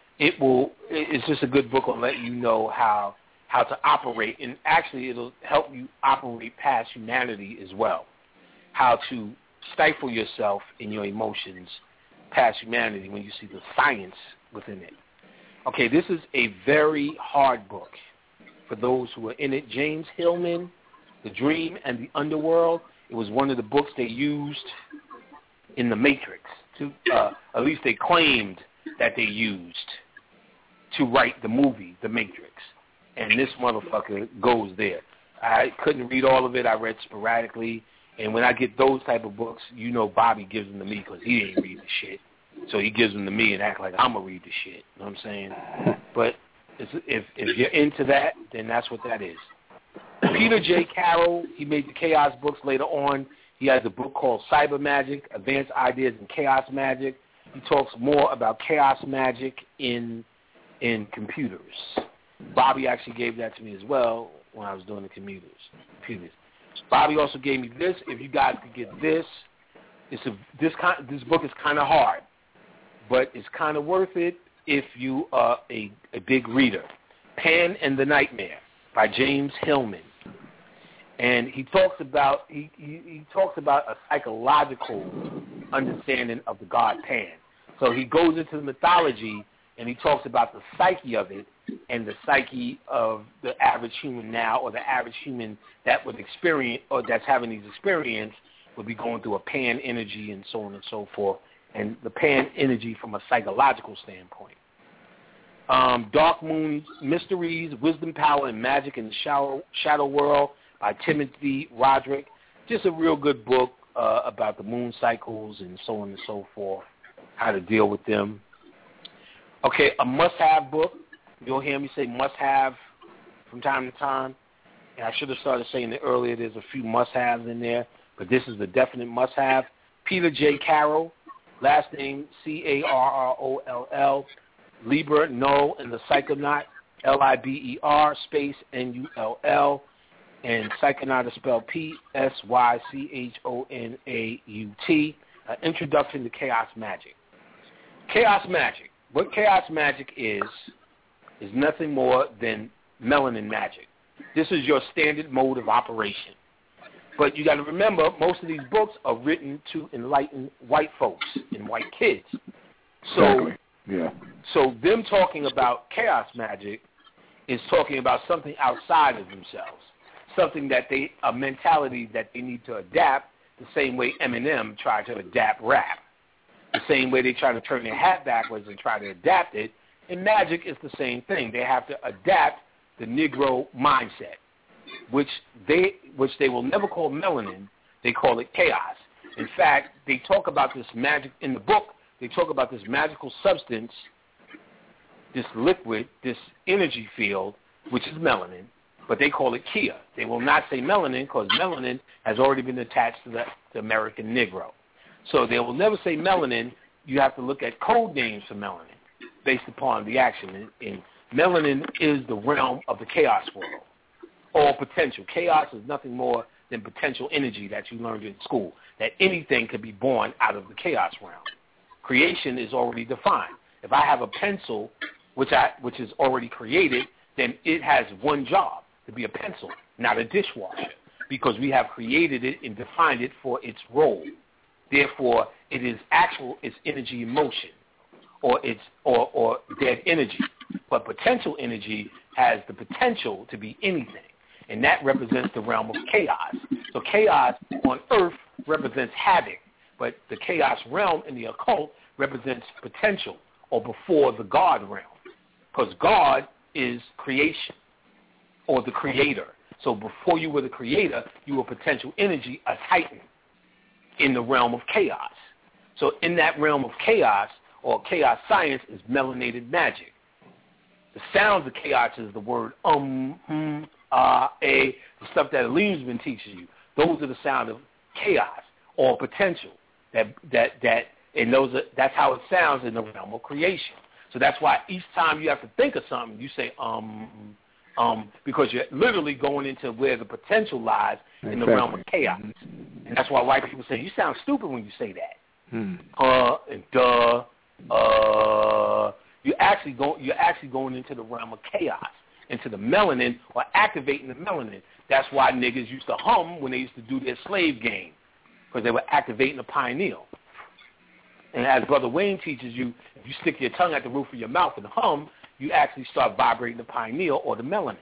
It's just a good book on letting you know how to operate, and actually it'll help you operate past humanity as well. How to stifle yourself in your emotions past humanity when you see the science within it. Okay, this is a very hard book for those who are in it. James Hillman, The Dream and the Underworld. It was one of the books they used in The Matrix. At least they claimed that they used to write the movie, The Matrix. And this motherfucker goes there. I couldn't read all of it. I read sporadically. And when I get those type of books, you know Bobby gives them to me because he ain't read the shit. So he gives them to me and act like I'm going to read the shit. You know what I'm saying? But if you're into that, then that's what that is. Peter J. Carroll, he made the Chaos books later on. He has a book called Cyber Magic, Advanced Ideas in Chaos Magic. He talks more about chaos magic in computers. Bobby actually gave that to me as well when I was doing the computers. Bobby also gave me this. If you guys could get this, this book is kind of hard, but it's kind of worth it if you are a big reader. Pan and the Nightmare by James Hillman. And he talks about a psychological understanding of the god Pan. So he goes into the mythology and he talks about the psyche of it and the psyche of the average human now, or the average human that would experience or that's having these experiences would be going through a Pan energy and so on and so forth. And the Pan energy from a psychological standpoint. Dark Moon Mysteries, Wisdom, Power, and Magic in the Shadow World by Timothy Roderick. Just a real good book about the moon cycles and so on and so forth, how to deal with them. Okay, a must-have book. You'll hear me say must-have from time to time. And I should have started saying it earlier. There's a few must-haves in there, but this is a definite must-have. Peter J. Carroll, last name Carroll, Liber, Null, and the Psychonaut, Liber space Null, and Psychonaut is spelled Psychonaut, Introduction to Chaos Magic. Chaos Magic. What Chaos Magic is nothing more than melanin magic. This is your standard mode of operation. But you got to remember, most of these books are written to enlighten white folks and white kids. So, yeah. So them talking about chaos magic is talking about something outside of themselves, something that a mentality that they need to adapt, the same way Eminem tried to adapt rap, the same way they try to turn their hat backwards and try to adapt it. In magic, it's the same thing. They have to adapt the Negro mindset, which they will never call melanin. They call it chaos. In fact, they talk about this magic in the book. They talk about this magical substance, this liquid, this energy field, which is melanin, but they call it Kia. They will not say melanin because melanin has already been attached to the American Negro. So they will never say melanin. You have to look at code names for melanin based upon the action. And melanin is the realm of the chaos world, or potential. Chaos is nothing more than potential energy that you learned in school, that anything could be born out of the chaos realm. Creation is already defined. If I have a pencil, which is already created, then it has one job, to be a pencil, not a dishwasher, because we have created it and defined it for its role. Therefore, it's energy in motion, or dead energy. But potential energy has the potential to be anything, and that represents the realm of chaos. So chaos on Earth represents havoc, but the chaos realm in the occult represents potential, or before the God realm, because God is creation, or the creator. So before you were the creator, you were potential energy, a titan in the realm of chaos. So in that realm of chaos, or chaos science, is melanated magic. The sounds of chaos is the word the stuff that Aleem's been teaching you. Those are the sound of chaos or potential. That's how it sounds in the realm of creation. So that's why each time you have to think of something, you say because you're literally going into where the potential lies in the realm of chaos. And that's why white people say, you sound stupid when you say that. And duh. You're actually going into the realm of chaos, into the melanin, or activating the melanin. That's why niggas used to hum when they used to do their slave game, because they were activating the pineal. And as Brother Wayne teaches you, if you stick your tongue at the roof of your mouth and hum, you actually start vibrating the pineal or the melanin,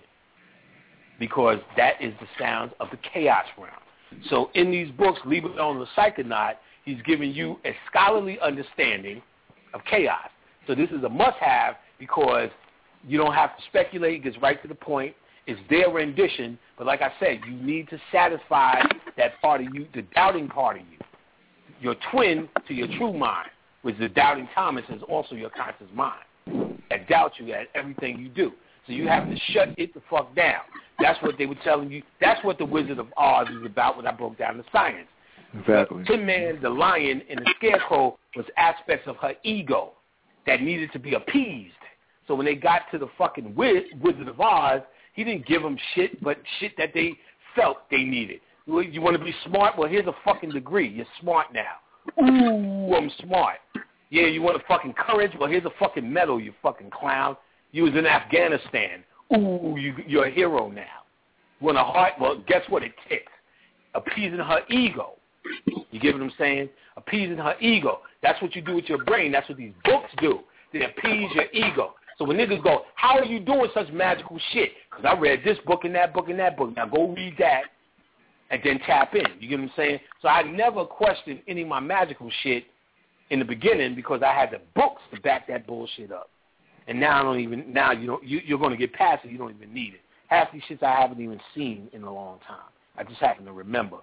because that is the sounds of the chaos realm. So in these books, Leave It Alone the Psychonaut, he's giving you a scholarly understanding of chaos. So this is a must-have because you don't have to speculate. It gets right to the point. It's their rendition, but like I said, you need to satisfy that part of you, the doubting part of you, your twin to your true mind, which the doubting Thomas is also your conscious mind that doubts you at everything you do. So you have to shut it the fuck down. That's what they were telling you. That's what the Wizard of Oz is about when I broke down the science. Exactly. The Tin Man, the Lion, and the Scarecrow was aspects of her ego that needed to be appeased. So when they got to the fucking Wizard of Oz, he didn't give them shit, but shit that they felt they needed. You want to be smart? Well, here's a fucking degree. You're smart now. Ooh, I'm smart. Yeah, you want a fucking courage? Well, here's a fucking medal, you fucking clown. You was in Afghanistan. Ooh, you're a hero now. You want a heart? Well, guess what? It ticks. Appeasing her ego. You get what I'm saying? Appeasing her ego. That's what you do with your brain. That's what these books do. They appease your ego. So when niggas go, how are you doing such magical shit? Because I read this book and that book and that book. Now go read that and then tap in. You get what I'm saying? So I never questioned any of my magical shit in the beginning because I had the books to back that bullshit up. And now you're going to get past it. You don't even need it. Half these shits I haven't even seen in a long time. I just happen to remember.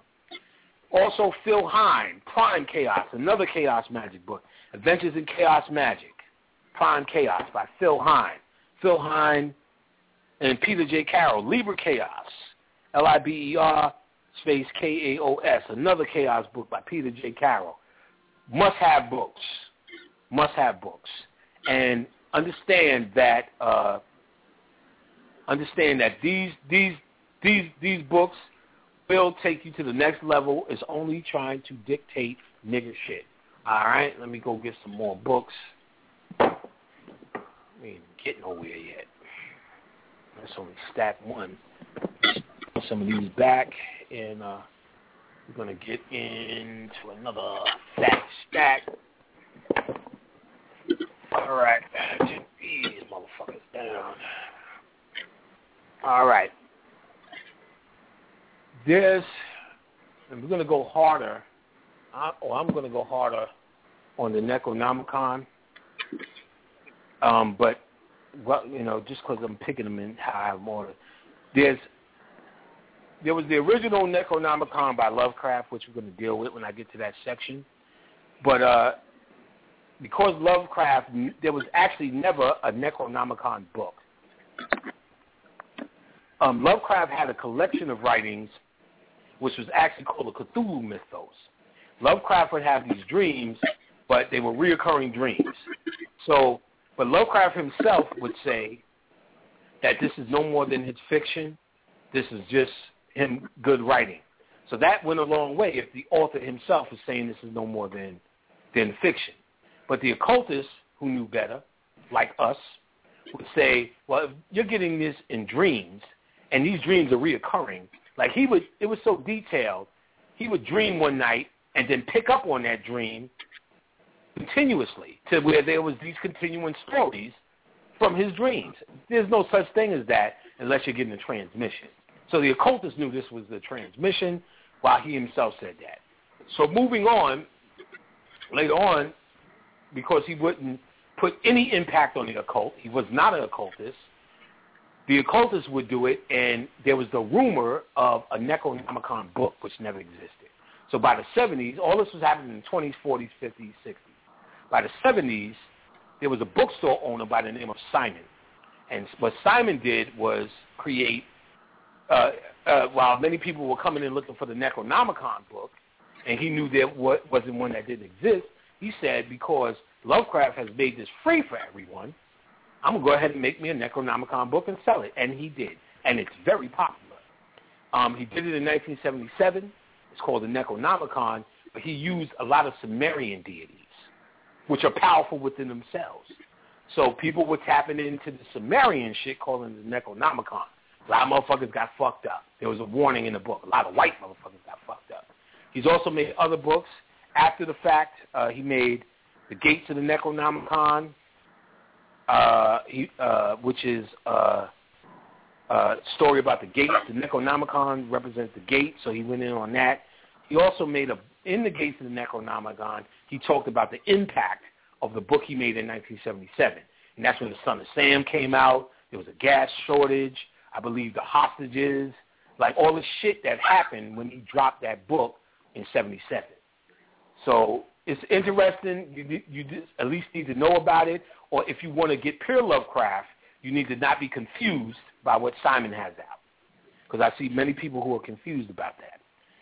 Also, Phil Hine, Prime Chaos, another Chaos Magic book. Adventures in Chaos Magic, Prime Chaos by Phil Hine. Phil Hine and Peter J. Carroll, Liber Chaos, Liber space Kaos, another Chaos book by Peter J. Carroll. Must-have books. Must-have books. And understand that these books will take you to the next level. It's only trying to dictate nigger shit. All right, let me go get some more books. We ain't get nowhere yet. Let's only stack one. Put some of these back, and we're gonna get into another fat stack. All right, get these motherfuckers down. All right. And we're going to go harder, I'm going to go harder on the Necronomicon, but, well, just because I'm picking them in how I have them ordered. there was the original Necronomicon by Lovecraft, which we're going to deal with when I get to that section. But because Lovecraft, there was actually never a Necronomicon book. Lovecraft had a collection of writings, which was actually called the Cthulhu Mythos. Lovecraft would have these dreams, but they were reoccurring dreams. So, but Lovecraft himself would say that this is no more than his fiction. This is just him good writing. So that went a long way if the author himself was saying this is no more than fiction. But the occultists who knew better, like us, would say, well, if you're getting this in dreams, and these dreams are reoccurring, like it was so detailed, he would dream one night and then pick up on that dream continuously to where there was these continuing stories from his dreams. There's no such thing as that unless you're getting a transmission. So the occultists knew this was the transmission, while he himself said that. So moving on, later on, because he wouldn't put any impact on the occult, he was not an occultist, the occultists would do it, and there was the rumor of a Necronomicon book, which never existed. So by the 70s, all this was happening in the 20s, 40s, 50s, 60s. By the 70s, there was a bookstore owner by the name of Simon. And what Simon did was create, while many people were coming in looking for the Necronomicon book, and he knew there wasn't one that didn't exist, he said, because Lovecraft has made this free for everyone, I'm going to go ahead and make me a Necronomicon book and sell it. And he did. And it's very popular. He did it in 1977. It's called the Necronomicon, but he used a lot of Sumerian deities, which are powerful within themselves. So people were tapping into the Sumerian shit, calling it the Necronomicon. A lot of motherfuckers got fucked up. There was a warning in the book. A lot of white motherfuckers got fucked up. He's also made other books after the fact. He made The Gates of the Necronomicon, which is a story about the gates. The Necronomicon represents the gate, so he went in on that. He also made in The Gates of the Necronomicon, he talked about the impact of the book he made in 1977. And that's when The Son of Sam came out. There was a gas shortage. I believe the hostages, like all the shit that happened when he dropped that book in 77. So it's interesting. You just at least need to know about it. Or if you want to get pure Lovecraft, you need to not be confused by what Simon has out. Because I see many people who are confused about that.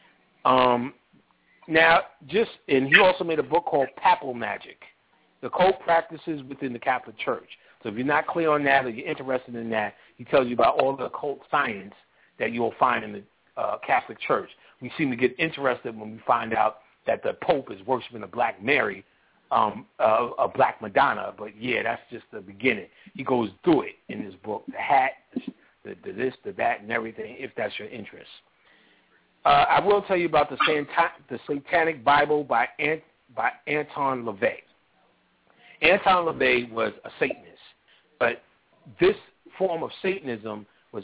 And he also made a book called Papal Magic, the occult practices within the Catholic Church. So if you're not clear on that or you're interested in that, he tells you about all the occult science that you'll find in the Catholic Church. We seem to get interested when we find out that the Pope is worshiping a Black Mary, a Black Madonna, but yeah, that's just the beginning. He goes through it in his book, the hat, the this, the that, and everything, if that's your interest. I will tell you about the Satanic Bible by Anton LaVey. Anton LaVey was a Satanist, but this form of Satanism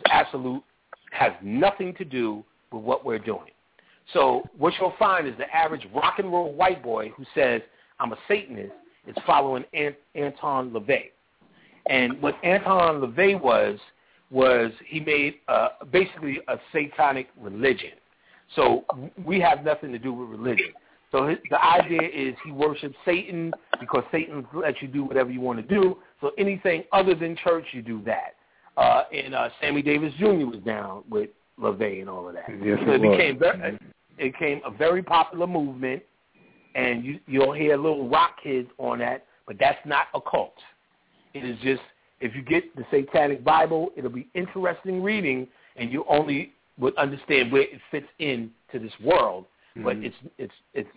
has nothing to do with what we're doing. So what you'll find is the average rock and roll white boy who says, I'm a Satanist, is following Anton LaVey. And what Anton LaVey was he made basically a satanic religion. So we have nothing to do with religion. So the idea is he worships Satan because Satan lets you do whatever you want to do. So anything other than church, you do that. And Sammy Davis Jr. was down with LaVey and all of that. Yes, so it became a very popular movement, and you'll hear little rock kids on that, but that's not occult. It is just, if you get the Satanic Bible, it'll be interesting reading, and you only would understand where it fits into this world. But it's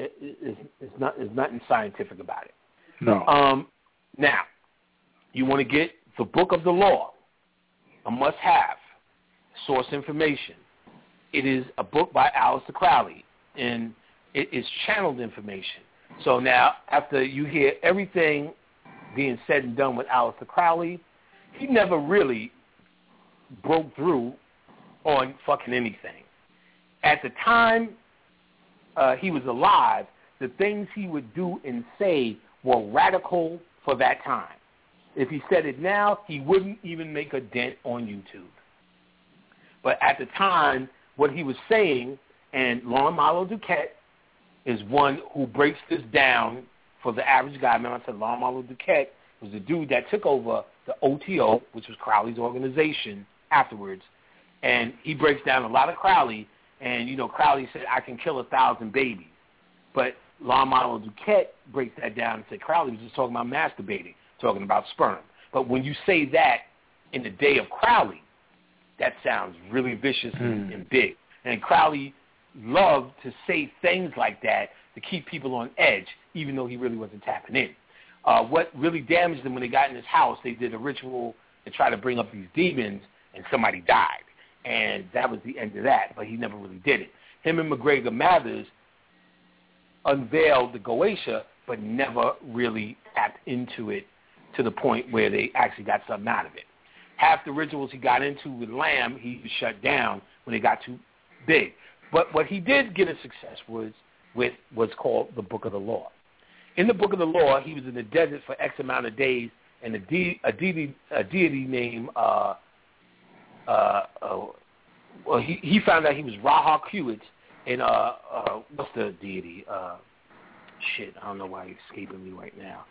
nothing scientific about it. No. Now, you want to get the Book of the Law, a must-have, source information. It is a book by Aleister Crowley, and it is channeled information. So now, after you hear everything being said and done with Aleister Crowley, he never really broke through on fucking anything. At the time he was alive, the things he would do and say were radical for that time. If he said it now, he wouldn't even make a dent on YouTube. But at the time, what he was saying, and Lon Malo Duquette is one who breaks this down for the average guy. Remember I said Lon Malo Duquette was the dude that took over the OTO, which was Crowley's organization afterwards, and he breaks down a lot of Crowley, and, you know, Crowley said, I can kill 1,000 babies. But Lon Malo Duquette breaks that down and said Crowley was just talking about masturbating, talking about sperm. But when you say that in the day of Crowley, that sounds really vicious and big. And Crowley loved to say things like that to keep people on edge, even though he really wasn't tapping in. What really damaged them when they got in his house, they did a ritual to try to bring up these demons, and somebody died. And that was the end of that, but he never really did it. Him and McGregor Mathers unveiled the Goetia, but never really tapped into it to the point where they actually got something out of it. Half the rituals he got into with Lamb, he was shut down when they got too big. But what he did get a success was with what's called the Book of the Law. In the Book of the Law, he was in the desert for X amount of days, and a deity named he found out he was Raha Kuwait in what's the deity? I don't know why he's escaping me right now.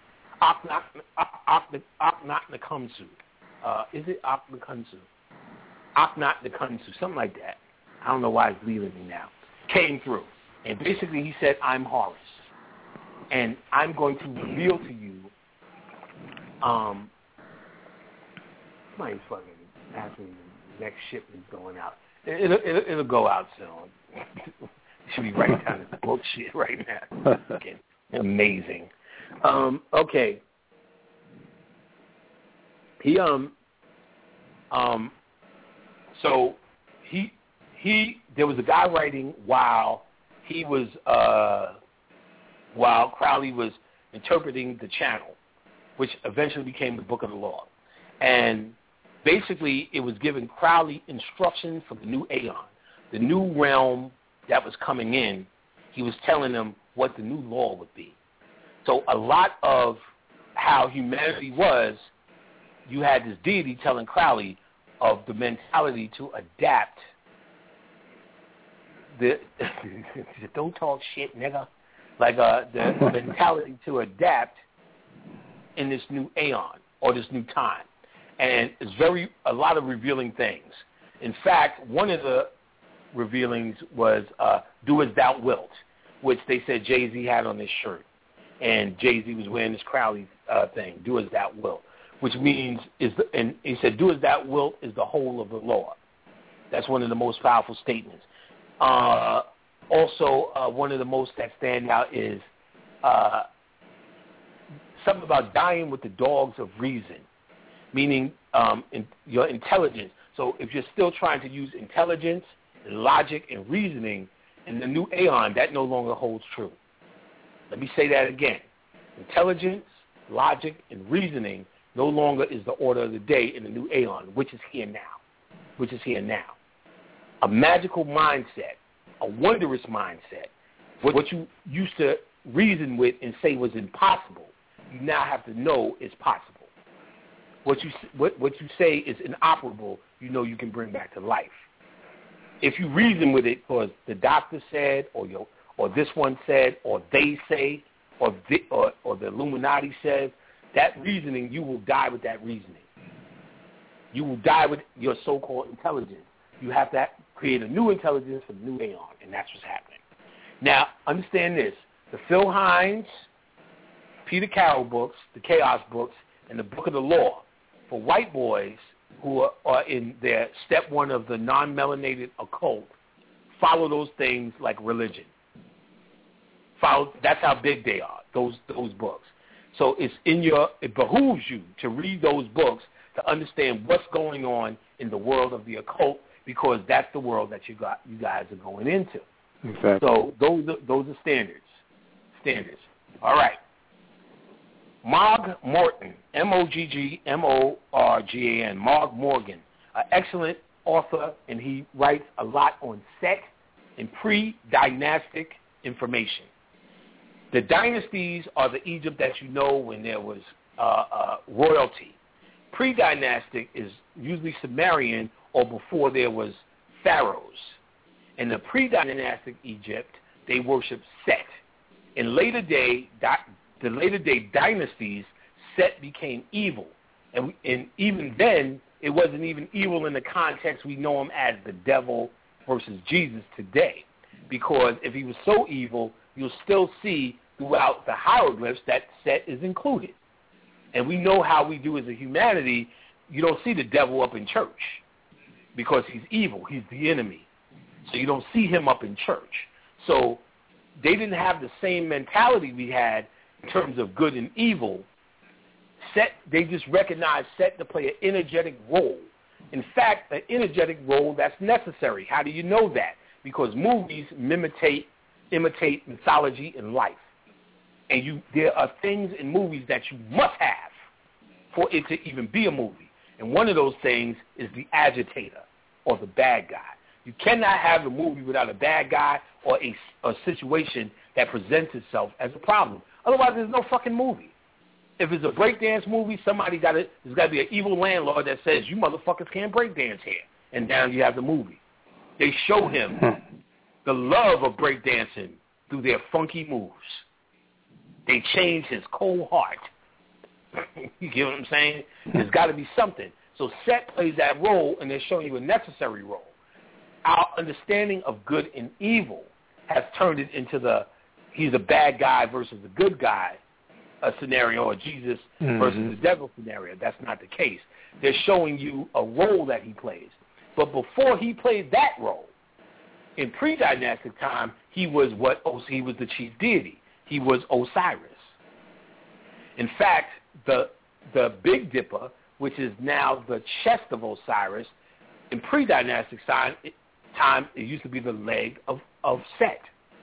Akhenatensu. Is it Akhenatensu? Akhenatensu, something like that. I don't know why it's leaving me now. Came through, and basically he said, I'm Horus, and I'm going to reveal to you. Somebody's fucking asking me the next shipment's going out. It'll go out soon. Should be writing down this bullshit right now. Okay. Amazing. Okay. He so there was a guy writing while Crowley was interpreting the channel, which eventually became the Book of the Law. And basically, it was giving Crowley instructions for the new aeon, the new realm that was coming in. He was telling them what the new law would be. So a lot of how humanity was, you had this deity telling Crowley of the mentality to adapt. Don't talk shit, nigga. Like the mentality to adapt in this new aeon or this new time. And it's a lot of revealing things. In fact, one of the revealings was Do As Thou Wilt, which they said Jay-Z had on his shirt. And Jay-Z was wearing this Crowley thing, Do As Thou Wilt, which means, and he said, Do As Thou Wilt is the whole of the law. That's one of the most powerful statements. Also, one of the most that stand out is something about dying with the dogs of reason, meaning your intelligence. So if you're still trying to use intelligence, and logic, and reasoning in the new aeon, that no longer holds true. Let me say that again. Intelligence, logic, and reasoning no longer is the order of the day in the new aeon, which is here now. A magical mindset, a wondrous mindset, what you used to reason with and say was impossible, you now have to know is possible. What you say is inoperable, you know you can bring back to life. If you reason with it because the doctor said, or this one said, or they say, or the Illuminati says, that reasoning, you will die with that reasoning. You will die with your so-called intelligence. You have to create a new intelligence for the new aeon, and that's what's happening. Now, understand this. The Phil Hines, Peter Carroll books, the Chaos books, and the Book of the Law, for white boys who are in their step one of the non-melanated occult, follow those things like religion. That's how big they are, those books. So it behooves you to read those books to understand what's going on in the world of the occult, because that's the world that you guys are going into. Exactly. So those are standards. All right. Mogg Morgan, Moggmorgan, Mogg Morgan, an excellent author, and he writes a lot on Set and pre-dynastic information. The dynasties are the Egypt that you know when there was royalty. Pre-dynastic is usually Sumerian or before there was pharaohs. In the pre-dynastic Egypt, they worshiped Set. In the later day dynasties, Set became evil. And even then, it wasn't even evil in the context we know him as the devil versus Jesus today. Because if he was so evil, you'll still see throughout the hieroglyphs that Set is included. And we know how we do as a humanity. You don't see the devil up in church because he's evil. He's the enemy. So you don't see him up in church. So they didn't have the same mentality we had in terms of good and evil. Set, they just recognized Set to play an energetic role. In fact, an energetic role that's necessary. How do you know that? Because movies imitate mythology and life. And there are things in movies that you must have for it to even be a movie. And one of those things is the agitator or the bad guy. You cannot have a movie without a bad guy or a situation that presents itself as a problem. Otherwise, there's no fucking movie. If it's a breakdance movie, there's got to be an evil landlord that says, you motherfuckers can't breakdance here. And down you have the movie. They show him the love of breakdancing through their funky moves. They change his cold heart. You get what I'm saying? There's got to be something. So Set plays that role, and they're showing you a necessary role. Our understanding of good and evil has turned it into he's a bad guy versus a good guy scenario, or Jesus versus the devil scenario. That's not the case. They're showing you a role that he plays. But before he played that role, in pre-dynastic time, he was the chief deity. He was Osiris. In fact, the Big Dipper, which is now the chest of Osiris, in pre-dynastic time, it used to be the leg of Set.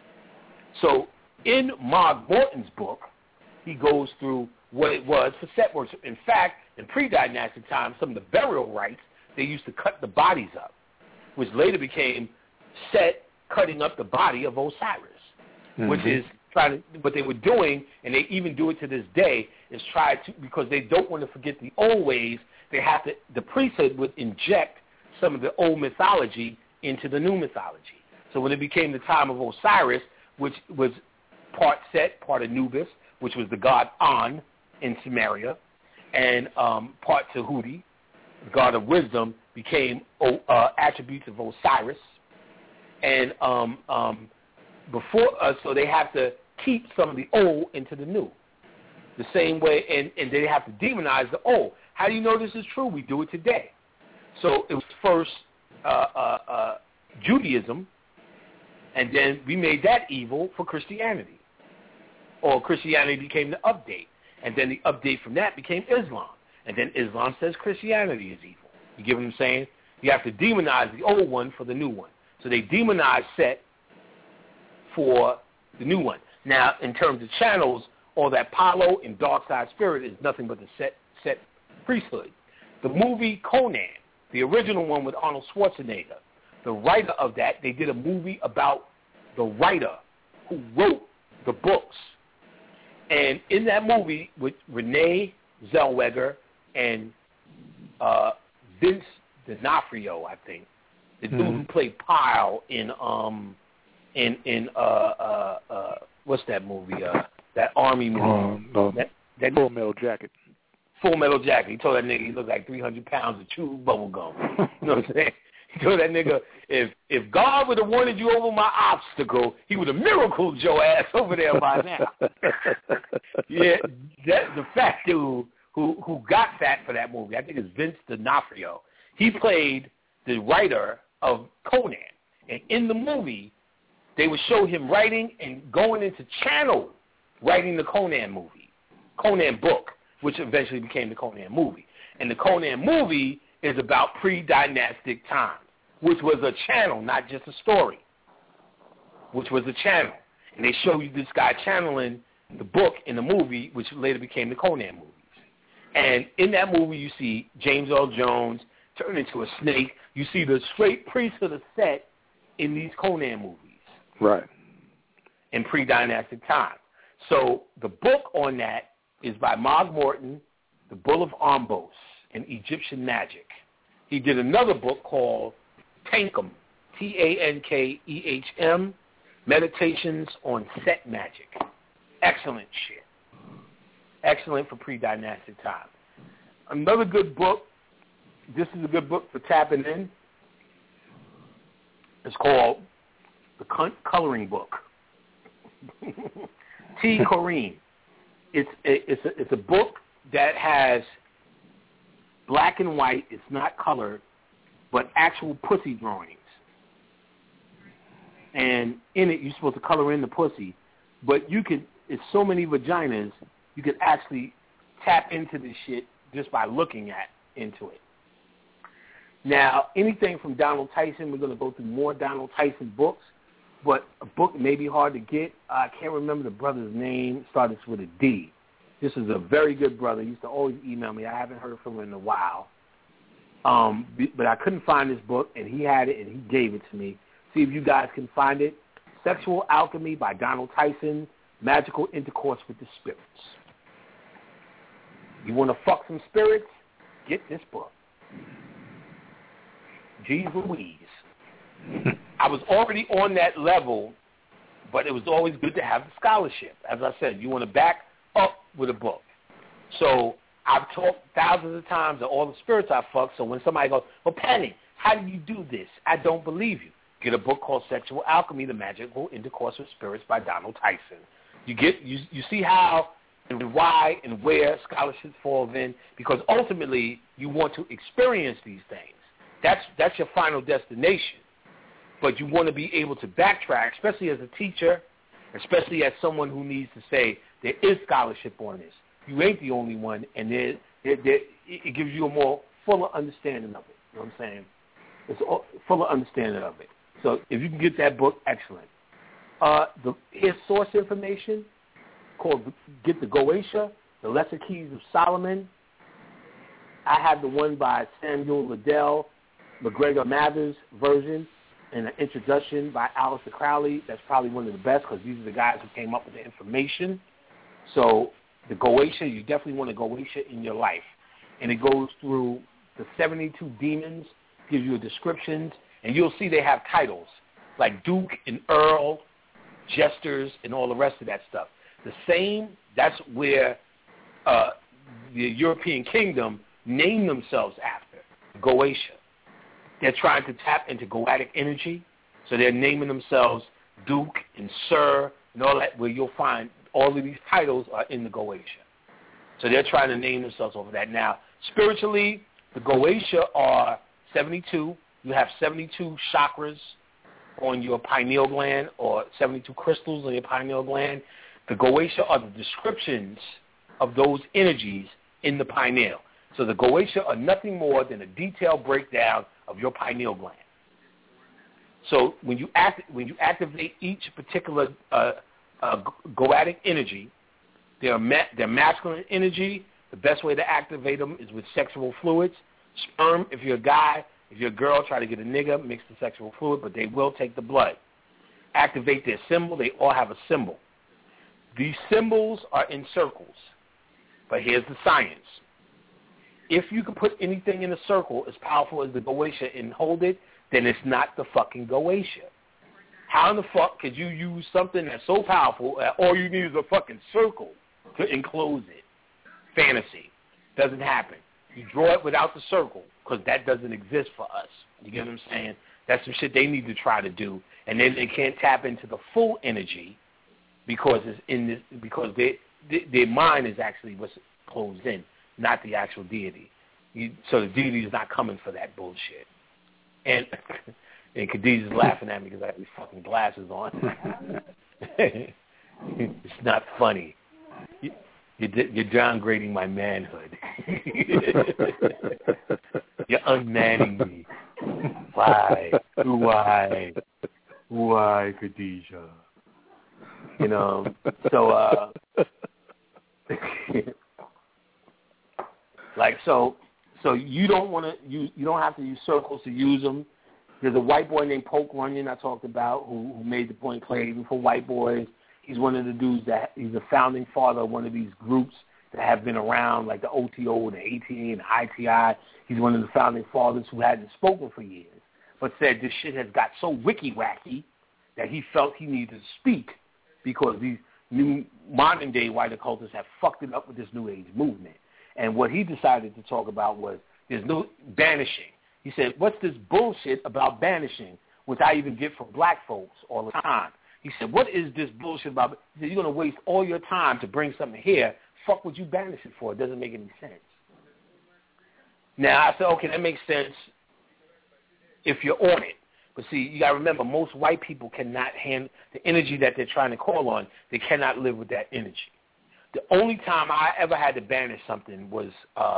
So in Mark Morton's book, he goes through what it was for Set worship. In fact, in pre-dynastic time, some of the burial rites, they used to cut the bodies up, which later became Set cutting up the body of Osiris, which is what they were doing, and they even do it to this day, is try to, because they don't want to forget the old ways, the priesthood would inject some of the old mythology into the new mythology. So when it became the time of Osiris, which was part Set, part Anubis, which was the god An in Sumeria, and part Tahuti, the god of wisdom, became attributes of Osiris. And so they have to keep some of the old into the new. The same way, and they have to demonize the old. How do you know this is true? We do it today. So it was first Judaism, and then we made that evil for Christianity. Or Christianity became the update. And then the update from that became Islam. And then Islam says Christianity is evil. You get what I'm saying? You have to demonize the old one for the new one. So they demonize Set for the new one. Now, in terms of channels, all that Palo and Dark Side Spirit is nothing but the Set priesthood. The movie Conan, the original one with Arnold Schwarzenegger, the writer of that, they did a movie about the writer who wrote the books. And in that movie with Renee Zellweger and Vince D'Onofrio, I think, the dude who played Pyle in what's that movie? That army movie. That Full Metal Jacket. Full Metal Jacket. He told that nigga he looked like 300 pounds of chewed bubble gum. You know what I'm saying? He told that nigga, if God would have wanted you over my obstacle, he would have miracled your ass over there by now. Yeah, that's the fat dude who got fat for that movie. I think it's Vince D'Onofrio. He played the writer of Conan. And in the movie, they would show him writing and going into channel writing the Conan movie, Conan book, which eventually became the Conan movie. And the Conan movie is about pre-dynastic times, which was a channel, not just a story, which was a channel. And they show you this guy channeling the book in the movie, which later became the Conan movies. And in that movie, you see James Earl Jones turn into a snake. You see the straight priesthood of Set in these Conan movies. Right. In pre-dynastic time. So the book on that is by Mark Morton, The Bull of Ombos, and Egyptian Magic. He did another book called Tankum, TANKEHM, Meditations on Set Magic. Excellent shit. Excellent for pre-dynastic time. Another good book, this is a good book for tapping in. It's called The Coloring Book. T. Corrine. It's a book that has black and white. It's not colored, but actual pussy drawings. And in it, you're supposed to color in the pussy, but it's so many vaginas, you could actually tap into this shit just by looking into it. Now, anything from Donald Tyson, we're going to go through more Donald Tyson books, but a book may be hard to get. I can't remember the brother's name. Starts with a D. This is a very good brother. He used to always email me. I haven't heard from him in a while. But I couldn't find this book, and he had it, and he gave it to me. See if you guys can find it. Sexual Alchemy by Donald Tyson, Magical Intercourse with the Spirits. You want to fuck some spirits? Get this book. Jeez Louise. I was already on that level, but it was always good to have the scholarship. As I said, you want to back up with a book. So I've talked thousands of times of all the spirits I fucked, so when somebody goes, well, Penny, how do you do this? I don't believe you. Get a book called Sexual Alchemy, The Magical Intercourse with Spirits by Donald Tyson. You see how and why and where scholarships fall in, because ultimately you want to experience these things. That's your final destination. But you want to be able to backtrack, especially as a teacher, especially as someone who needs to say there is scholarship on this. You ain't the only one, and it gives you a more fuller understanding of it. You know what I'm saying? It's a fuller understanding of it. So if you can get that book, excellent. Here's source information called Get the Goetia, The Lesser Keys of Solomon. I have the one by Samuel Liddell, McGregor Mathers version, and an introduction by Aleister Crowley. That's probably one of the best because these are the guys who came up with the information. So the Goetia, you definitely want a Goetia in your life. And it goes through the 72 demons, gives you a descriptions, and you'll see they have titles like Duke and Earl, Jesters, and all the rest of that stuff. The same, that's where the European kingdom named themselves after, Goetia. They're trying to tap into goetic energy, so they're naming themselves Duke and Sir and all that, where you'll find all of these titles are in the Goetia. So they're trying to name themselves over that. Now, spiritually, the Goetia are 72. You have 72 chakras on your pineal gland or 72 crystals on your pineal gland. The Goetia are the descriptions of those energies in the pineal. So the Goetia are nothing more than a detailed breakdown of your pineal gland. So when you activate each particular goetic energy, they're masculine energy. The best way to activate them is with sexual fluids. Sperm, if you're a guy, if you're a girl, try to get a nigga, mix the sexual fluid, but they will take the blood. Activate their symbol. They all have a symbol. These symbols are in circles. But here's the science. If you can put anything in a circle as powerful as the Goetia and hold it, then it's not the fucking Goetia. How in the fuck could you use something that's so powerful that all you need is a fucking circle to enclose it? Fantasy. Doesn't happen. You draw it without the circle because that doesn't exist for us. You get what I'm saying? That's some shit they need to try to do. And then they can't tap into the full energy because it's in this, because their mind is actually what's closed in, not the actual deity. So the deity is not coming for that bullshit. And Khadijah's laughing at me because I have these fucking glasses on. It's not funny. You're downgrading my manhood. You're unmanning me. Why? Why, Khadijah? You know, so, so you don't want to, you don't have to use circles to use them. There's a white boy named Polk Runyon I talked about who made the point clear even for white boys. He's one of the dudes that he's a founding father of one of these groups that have been around, like the OTO and the ATA and the ITI. He's one of the founding fathers who hadn't spoken for years. but said this shit has got so wicky-wacky that he felt he needed to speak because these new modern-day white occultists have fucked it up with this New Age movement. And what he decided to talk about was there's no banishing. He said, what's this bullshit about banishing, which I even get from black folks all the time. He said, what is this bullshit about? He said, you're going to waste all your time to bring something here. Fuck what you banish it for. It doesn't make any sense. Now, I said, okay, that makes sense if you're on it. But see, you got to remember, most white people cannot handle the energy that they're trying to call on. They cannot live with that energy. The only time I ever had to banish something was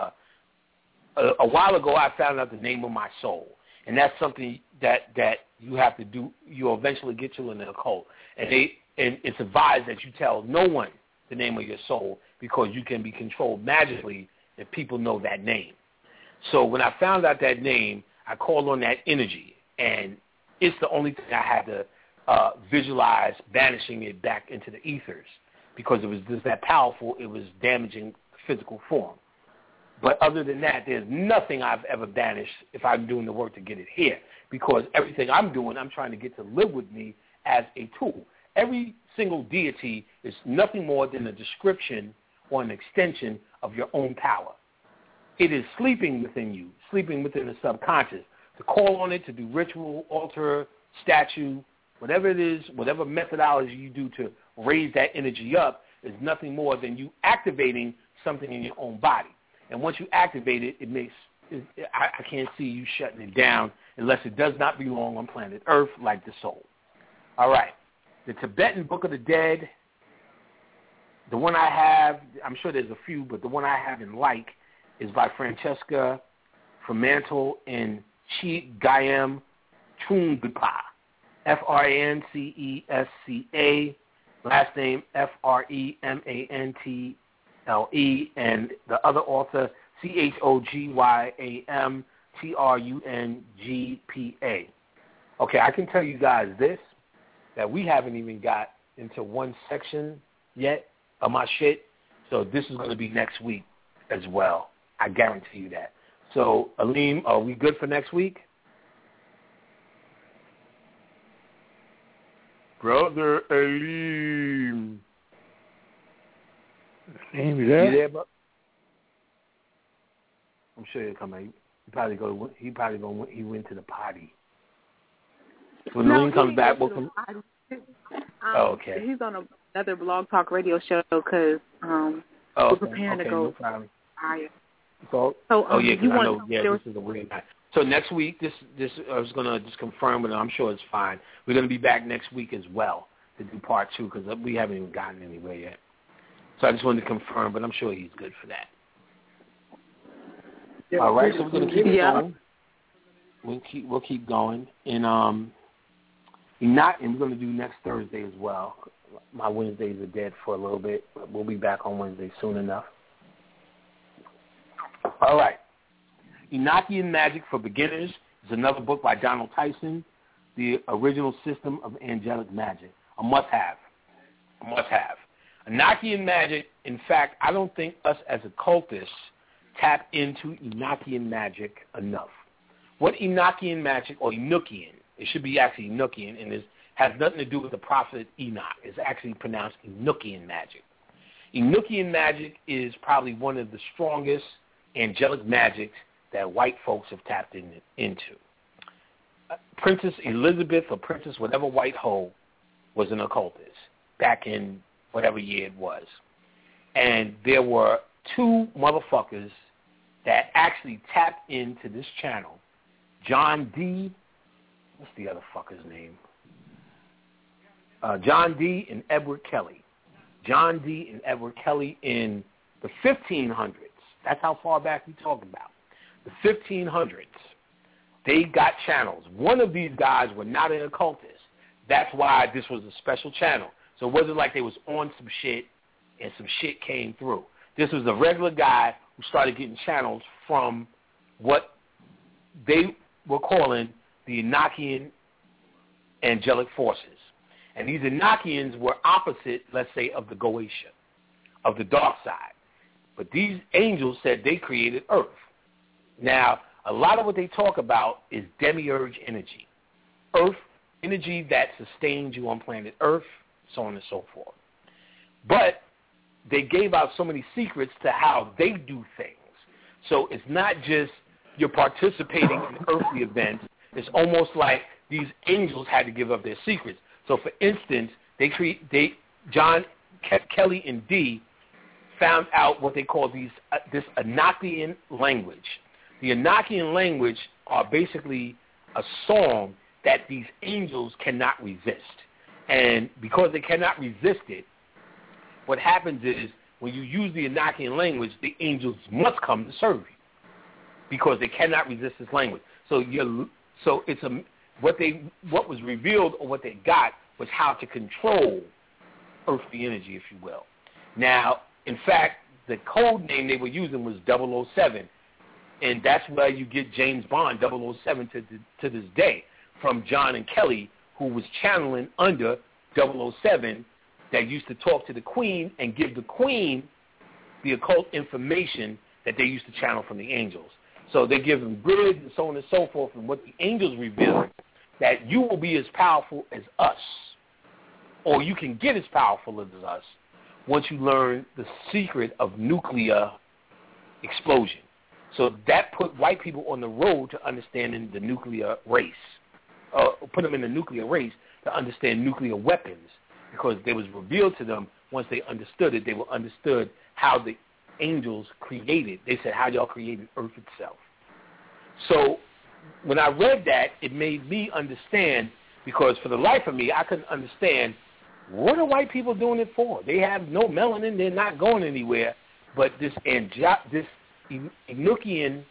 a while ago. I found out the name of my soul. And that's something that you have to do. You'll eventually get to in the occult. And it's advised that you tell no one the name of your soul because you can be controlled magically if people know that name. So when I found out that name, I called on that energy. And it's the only thing I had to visualize banishing it back into the ethers because it was just that powerful. It was damaging physical form. But other than that, there's nothing I've ever banished if I'm doing the work to get it here because everything I'm doing, I'm trying to get to live with me as a tool. Every single deity is nothing more than a description or an extension of your own power. It is sleeping within you, sleeping within the subconscious. To call on it, to do ritual, altar, statue, whatever it is, whatever methodology you do to raise that energy up is nothing more than you activating something in your own body. And once you activate it, I can't see you shutting it down unless it does not belong on planet Earth like the soul. All right. The Tibetan Book of the Dead, the one I have, I'm sure there's a few, but the one I have in like is by Francesca Fremantle and Chi Gayam Trungpa, Francesca, last name Fremantle, and the other author Chogyamtrungpa. Okay, I can tell you guys this, that we haven't even got into one section yet of my shit, so this is going to be next week as well. I guarantee you that. So, Aleem, are we good for next week? Brother Aleem. Aleem, you there? You there, bro? I'm sure he'll come out. He went to the potty. When Aleem comes back, we'll come. Okay. He's on another Blog Talk radio show because we're preparing to go. No problem. So, yeah, because I know, this is a weird night. So next week, this I was going to just confirm, but I'm sure it's fine. We're going to be back next week as well to do part 2 because we haven't even gotten anywhere yet. So I just wanted to confirm, but I'm sure he's good for that. Yeah, all right, so we're going to keep going. We'll keep going. And we're going to do next Thursday as well. My Wednesdays are dead for a little bit, but we'll be back on Wednesday soon enough. All right. Enochian Magic for Beginners is another book by Donald Tyson, The Original System of Angelic Magic. A must-have. Enochian Magic, in fact, I don't think us as occultists tap into Enochian Magic enough. What Enochian Magic, or Enochian, it should be actually Enochian, and it has nothing to do with the prophet Enoch. It's actually pronounced Enochian Magic. Enochian Magic is probably one of the strongest angelic magics that white folks have tapped into. Princess Elizabeth, or Princess whatever White Ho, was an occultist back in whatever year it was. And there were 2 motherfuckers that actually tapped into this channel. John D. What's the other fucker's name? John D. and Edward Kelly. John D. and Edward Kelly in the 1500s. That's how far back we talk about. The 1500s. They got channels. One of these guys were not an occultist. That's why this was a special channel. So it wasn't like they was on some shit and some shit came through. This was a regular guy who started getting channels from what they were calling the Enochian angelic forces. And these Enochians were opposite, let's say, of the Goetia, of the dark side. But these angels said they created Earth. Now, a lot of what they talk about is demiurge energy, earth energy that sustains you on planet Earth, so on and so forth. But they gave out so many secrets to how they do things. So it's not just you're participating in earthly events. It's almost like these angels had to give up their secrets. So, for instance, John, Kelly, and Dee found out what they call this Enochian language. The Enochian language are basically a song that these angels cannot resist. And because they cannot resist it, what happens is when you use the Enochian language, the angels must come to serve you because they cannot resist this language. So what was revealed or what they got was how to control earthly energy, if you will. Now, in fact, the code name they were using was 007, and that's where you get James Bond 007 to this day from John and Kelly, who was channeling under 007 that used to talk to the Queen and give the Queen the occult information that they used to channel from the angels. So they give them grids and so on and so forth, and what the angels reveal, that you will be as powerful as us, or you can get as powerful as us once you learn the secret of nuclear explosion. So that put white people on the road to understanding the nuclear race, put them in the nuclear race to understand nuclear weapons, because they was revealed to them once they understood it. They were understood how the angels created. They said, how y'all created Earth itself. So when I read that, it made me understand, because for the life of me, I couldn't understand, what are white people doing it for? They have no melanin. They're not going anywhere. But this Enochian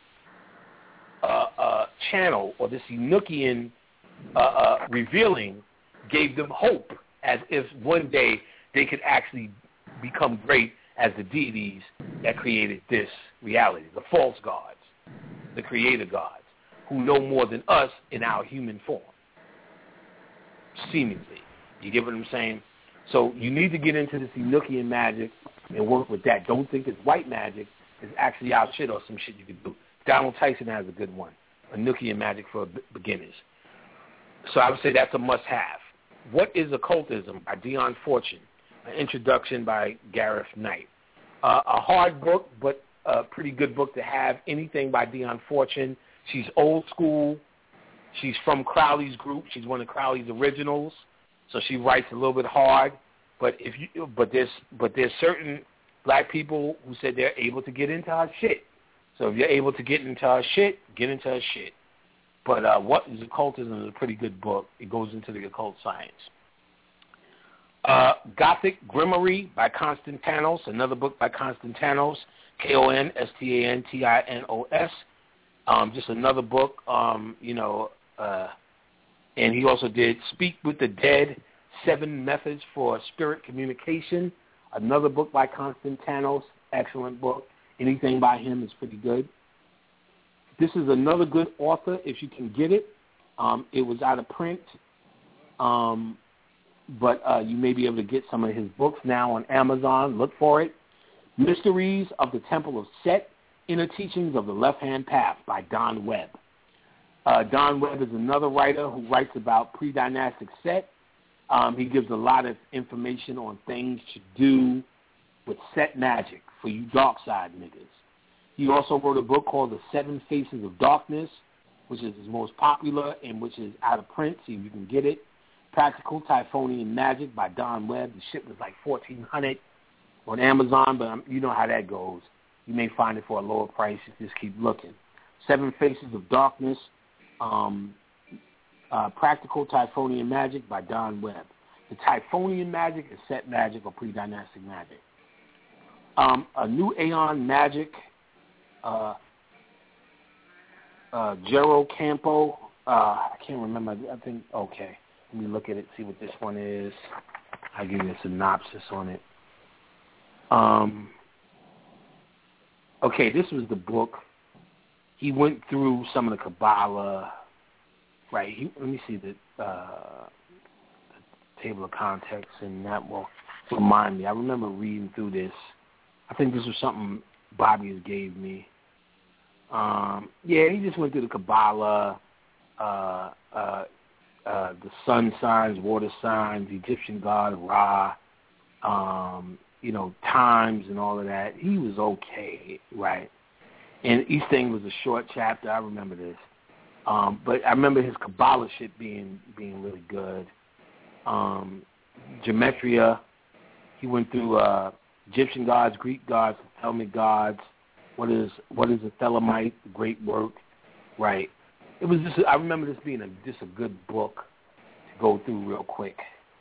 channel, or this Enochian revealing, gave them hope, as if one day they could actually become great as the deities that created this reality, the false gods, the creator gods, who know more than us in our human form, seemingly. You get what I'm saying? So you need to get into this Enochian magic and work with that. Don't think it's white magic. It's actually our shit or some shit you can do. Donald Tyson has a good one, Enochian magic for beginners. So I would say that's a must-have. What is Occultism by Dion Fortune, an introduction by Gareth Knight. A hard book, but a pretty good book to have. Anything by Dion Fortune. She's old school. She's from Crowley's group. She's one of Crowley's originals, so she writes a little bit hard. But there's certain black people who said they're able to get into her shit. So if you're able to get into her shit, get into her shit. But What is Occultism is a pretty good book. It goes into the occult science. Gothic Grimoire by Constantinos, another book by Constantinos, Konstantinos. Just another book, and he also did Speak with the Dead, 7 Methods for Spirit Communication, another book by Constantinos, excellent book. Anything by him is pretty good. This is another good author if you can get it. It was out of print, but you may be able to get some of his books now on Amazon. Look for it. Mysteries of the Temple of Set, Inner Teachings of the Left-Hand Path by Don Webb. Don Webb is another writer who writes about pre-dynastic Set. He gives a lot of information on things to do with Set magic for you dark side niggas. He also wrote a book called The 7 Faces of Darkness, which is his most popular and which is out of print, so you can get it. Practical Typhonian Magic by Don Webb. The shit was like $1,400 on Amazon, but you know how that goes. You may find it for a lower price. You just keep looking. 7 Faces of Darkness. Practical Typhonian Magic by Don Webb. The Typhonian magic is Set magic or pre-dynastic magic. A New Aeon Magic. Jero Campo. I can't remember. I think, okay. Let me look at it, see what this one is. I'll give you a synopsis on it. Okay, this was the book. He went through some of the Kabbalah. Right. Let me see the table of contents, and that will remind me. I remember reading through this. I think this was something Bobby gave me. He just went through the Kabbalah, the sun signs, water signs, Egyptian god Ra, times and all of that. He was okay, right? And each thing was a short chapter. I remember this. But I remember his Kabbalah shit being really good. Gematria. He went through Egyptian gods, Greek gods, Thelemic gods. What is a Thelemite? Great work, right? It was just. I remember this being just a good book to go through real quick.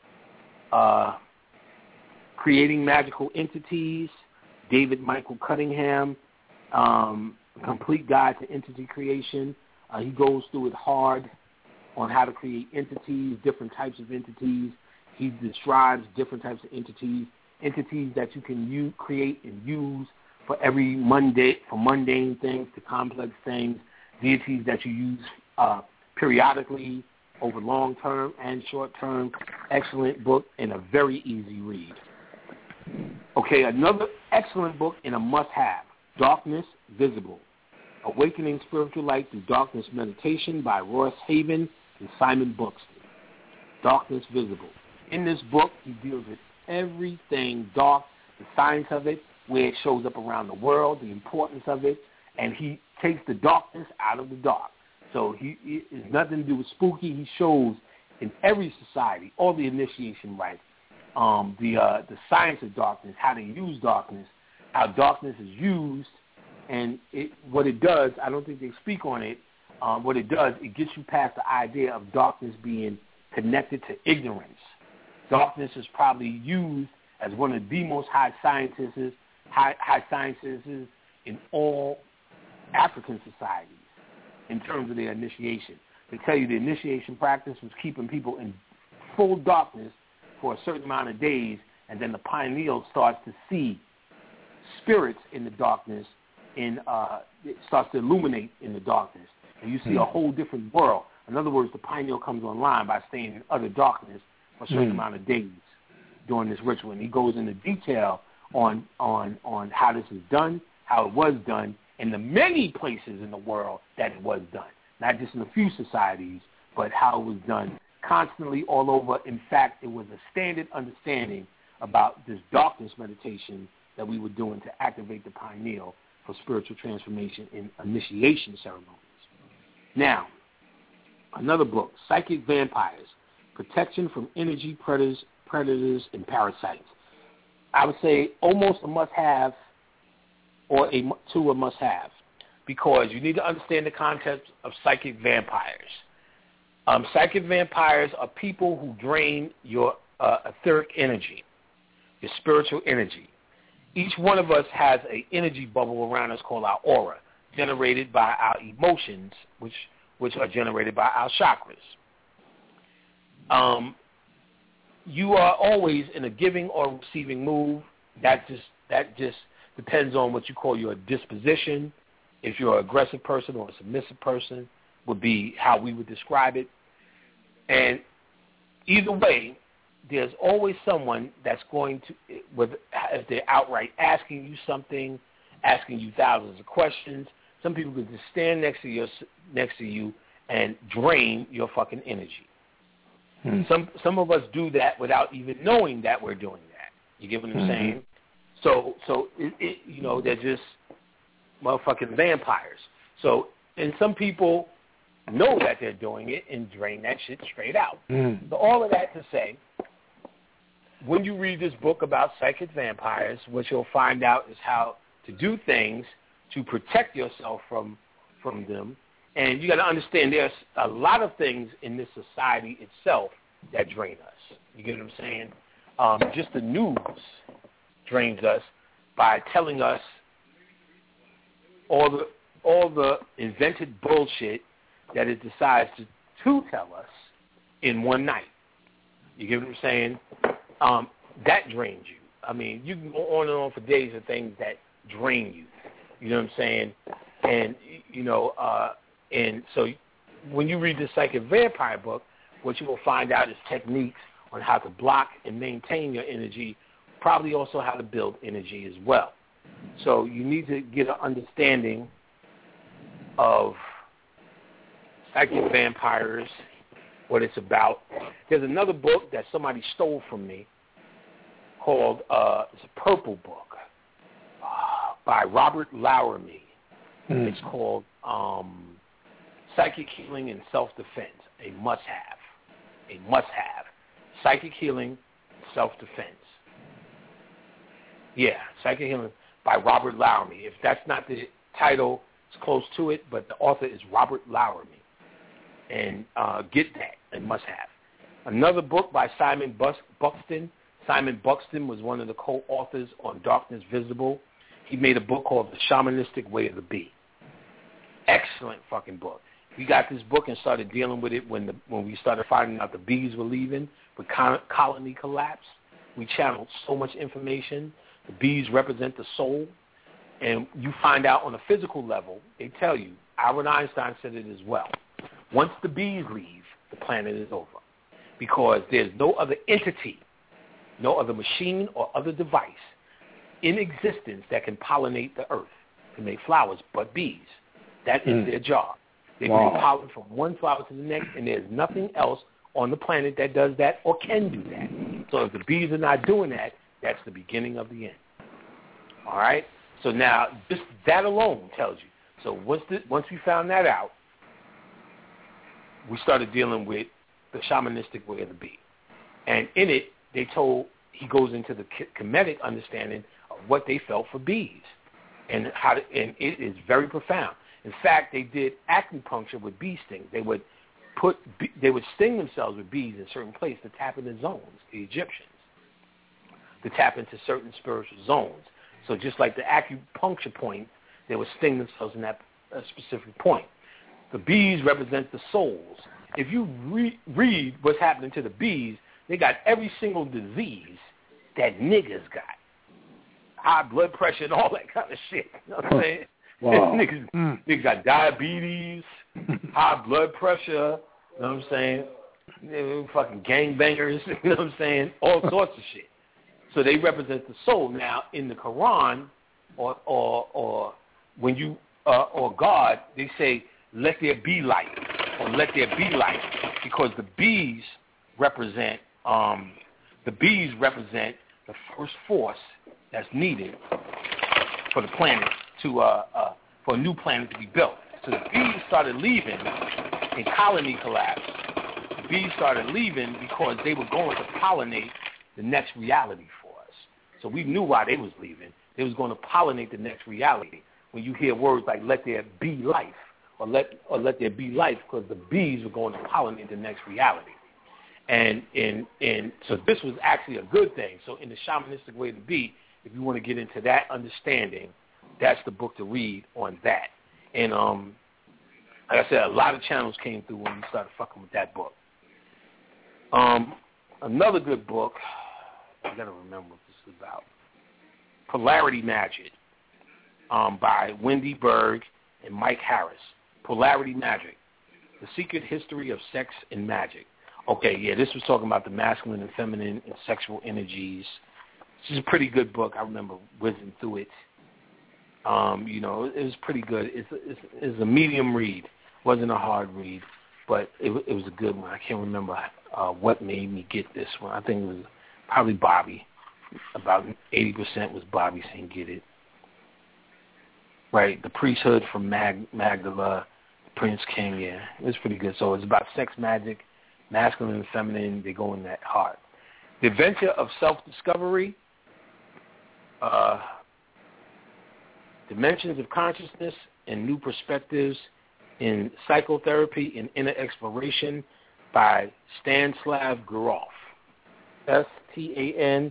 Creating Magical Entities, David Michael Cunningham, Complete Guide to Entity Creation. He goes through it hard on how to create entities, different types of entities. He describes different types of entities that you can create and use for mundane things to complex things, deities that you use periodically over long term and short term. Excellent book and a very easy read. Okay, another excellent book and a must-have, Darkness Visible, Awakening Spiritual Light Through Darkness Meditation by Ross Haven and Simon Buxton. Darkness Visible. In this book, he deals with everything dark, the science of it, where it shows up around the world, the importance of it, and he takes the darkness out of the dark. So it has nothing to do with spooky. He shows in every society all the initiation rites, the science of darkness, how to use darkness, how darkness is used, and what it does. I don't think they speak on it. What it does, it gets you past the idea of darkness being connected to ignorance. Darkness is probably used as one of the most high sciences in all African societies in terms of their initiation. They tell you the initiation practice was keeping people in full darkness for a certain amount of days, and then the pineal starts to see spirits in the darkness, and it starts to illuminate in the darkness, and you see a whole different world. In other words, the pineal comes online by staying in utter darkness for a certain amount of days during this ritual, and he goes into detail on how this is done, how it was done, in the many places in the world that it was done, not just in a few societies, but how it was done constantly all over. In fact, it was a standard understanding about this darkness meditation that we were doing to activate the pineal for spiritual transformation in initiation ceremonies. Now, another book, Psychic Vampires, Protection from Energy Predators and Parasites. I would say almost a must-have or a must-have, because you need to understand the concept of psychic vampires. Psychic vampires are people who drain your etheric energy, your spiritual energy. Each one of us has an energy bubble around us called our aura, generated by our emotions, which are generated by our chakras. You are always in a giving or receiving mood. That just depends on what you call your disposition. If you're an aggressive person or a submissive person, would be how we would describe it. And either way, there's always someone that's going to, if they're outright asking you something, asking you thousands of questions. Some people could just stand next to you and drain your fucking energy. Some of us do that without even knowing that we're doing that. You get what I'm saying? So they're just motherfucking vampires. So, and some people know that they're doing it and drain that shit straight out. So all of that to say, when you read this book about psychic vampires, what you'll find out is how to do things to protect yourself from them. And you got to understand there's a lot of things in this society itself that drain us. You get what I'm saying? Just the news drains us by telling us all the invented bullshit that it decides to tell us in one night. You get what I'm saying? That drains you. I mean, you can go on and on for days of things that drain you. You know what I'm saying? And, and so when you read the Psychic Vampire book, what you will find out is techniques on how to block and maintain your energy, probably also how to build energy as well. So you need to get an understanding of psychic vampires, what it's about. There's another book that somebody stole from me called, it's a purple book by Robert Lowermy. It's called Psychic Healing and Self-Defense, a must-have. A must-have. Psychic Healing, Self-Defense. Yeah, Psychic Healing by Robert Lowermy. If that's not the title, it's close to it, but the author is Robert Lowermy. And get that, a must-have. Another book by Simon Buxton. Simon Buxton was one of the co-authors on Darkness Visible. He made a book called The Shamanistic Way of the Bee. Excellent fucking book. We got this book and started dealing with it when we started finding out the bees were leaving, with colony collapse. We channeled so much information. The bees represent the soul. And you find out on a physical level, they tell you, Albert Einstein said it as well. Once the bees leave, the planet is over. Because there's no other entity, no other machine or other device in existence that can pollinate the earth to make flowers but bees. That is their job. They bring pollen from one flower to the next, and there's nothing else on the planet that does that or can do that. So if the bees are not doing that, that's the beginning of the end. All right? So now, just that alone tells you. So once we found that out, we started dealing with the shamanistic way of the bee. And in it, he goes into the Kemetic understanding of what they felt for bees. And it is very profound. In fact, they did acupuncture with bee stings. They would sting themselves with bees in certain places to tap into zones, the Egyptians, to tap into certain spiritual zones. So just like the acupuncture point, they would sting themselves in that specific point. The bees represent the souls. If you read what's happening to the bees, they got every single disease that niggas got. High blood pressure and all that kind of shit. You know what I'm saying? Wow. Niggas got diabetes, high blood pressure, you know what I'm saying? Fucking gangbangers, you know what I'm saying? All sorts of shit. So they represent the soul. Now, in the Quran, or when you, or God, they say, let there be light, or let there be light, because the bees represent the first force that's needed for the planet for a new planet to be built. So the bees started leaving in colony collapse. The bees started leaving because they were going to pollinate the next reality for us. So we knew why they was leaving. They was going to pollinate the next reality. When you hear words like let there be life, or let there be life, because the bees were going to pollinate the next reality. And so this was actually a good thing. So in the shamanistic way to be, if you want to get into that understanding, that's the book to read on that. And like I said, a lot of channels came through when we started fucking with that book. Another good book, I gotta remember what this is about. Polarity Magic, by Wendy Berg and Mike Harris. Polarity Magic, The Secret History of Sex and Magic. Okay, yeah, this was talking about the masculine and feminine and sexual energies. This is a pretty good book. I remember whizzing through it. It was pretty good. It's a medium read. It wasn't a hard read, but it was a good one. I can't remember what made me get this one. I think it was probably Bobby. About 80% was Bobby saying get it. Right, The Priesthood from Magdala, Prince King, yeah. It was pretty good. So it's about sex magic, masculine and feminine. They go in that hard. The Adventure of Self-Discovery, Dimensions of Consciousness and New Perspectives in Psychotherapy and Inner Exploration by Stanislav Grof. Stanislav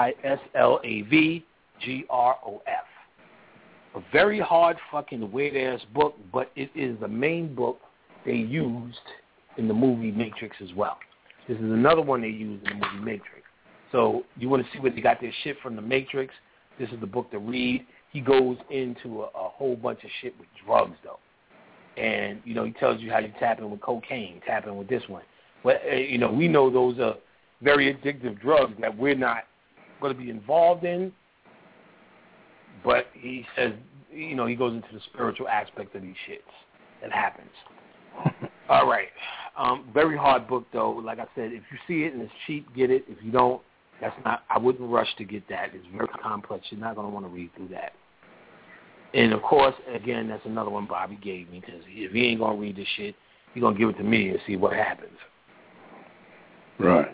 Grof. A very hard fucking weird-ass book, but it is the main book they used in the movie Matrix as well. This is another one they used in the movie Matrix. So you want to see where they got their shit from the Matrix, this is the book to read. He goes into a whole bunch of shit with drugs, though. And, he tells you how you tap in with cocaine, tap in with this one. But, we know those are very addictive drugs that we're not going to be involved in. But he says, he goes into the spiritual aspect of these shits. It happens. All right. Very hard book, though. Like I said, if you see it and it's cheap, get it. If you don't, I wouldn't rush to get that. It's very complex. You're not going to want to read through that. And, of course, again, that's another one Bobby gave me, because if he ain't going to read this shit, he's going to give it to me and see what happens. Right.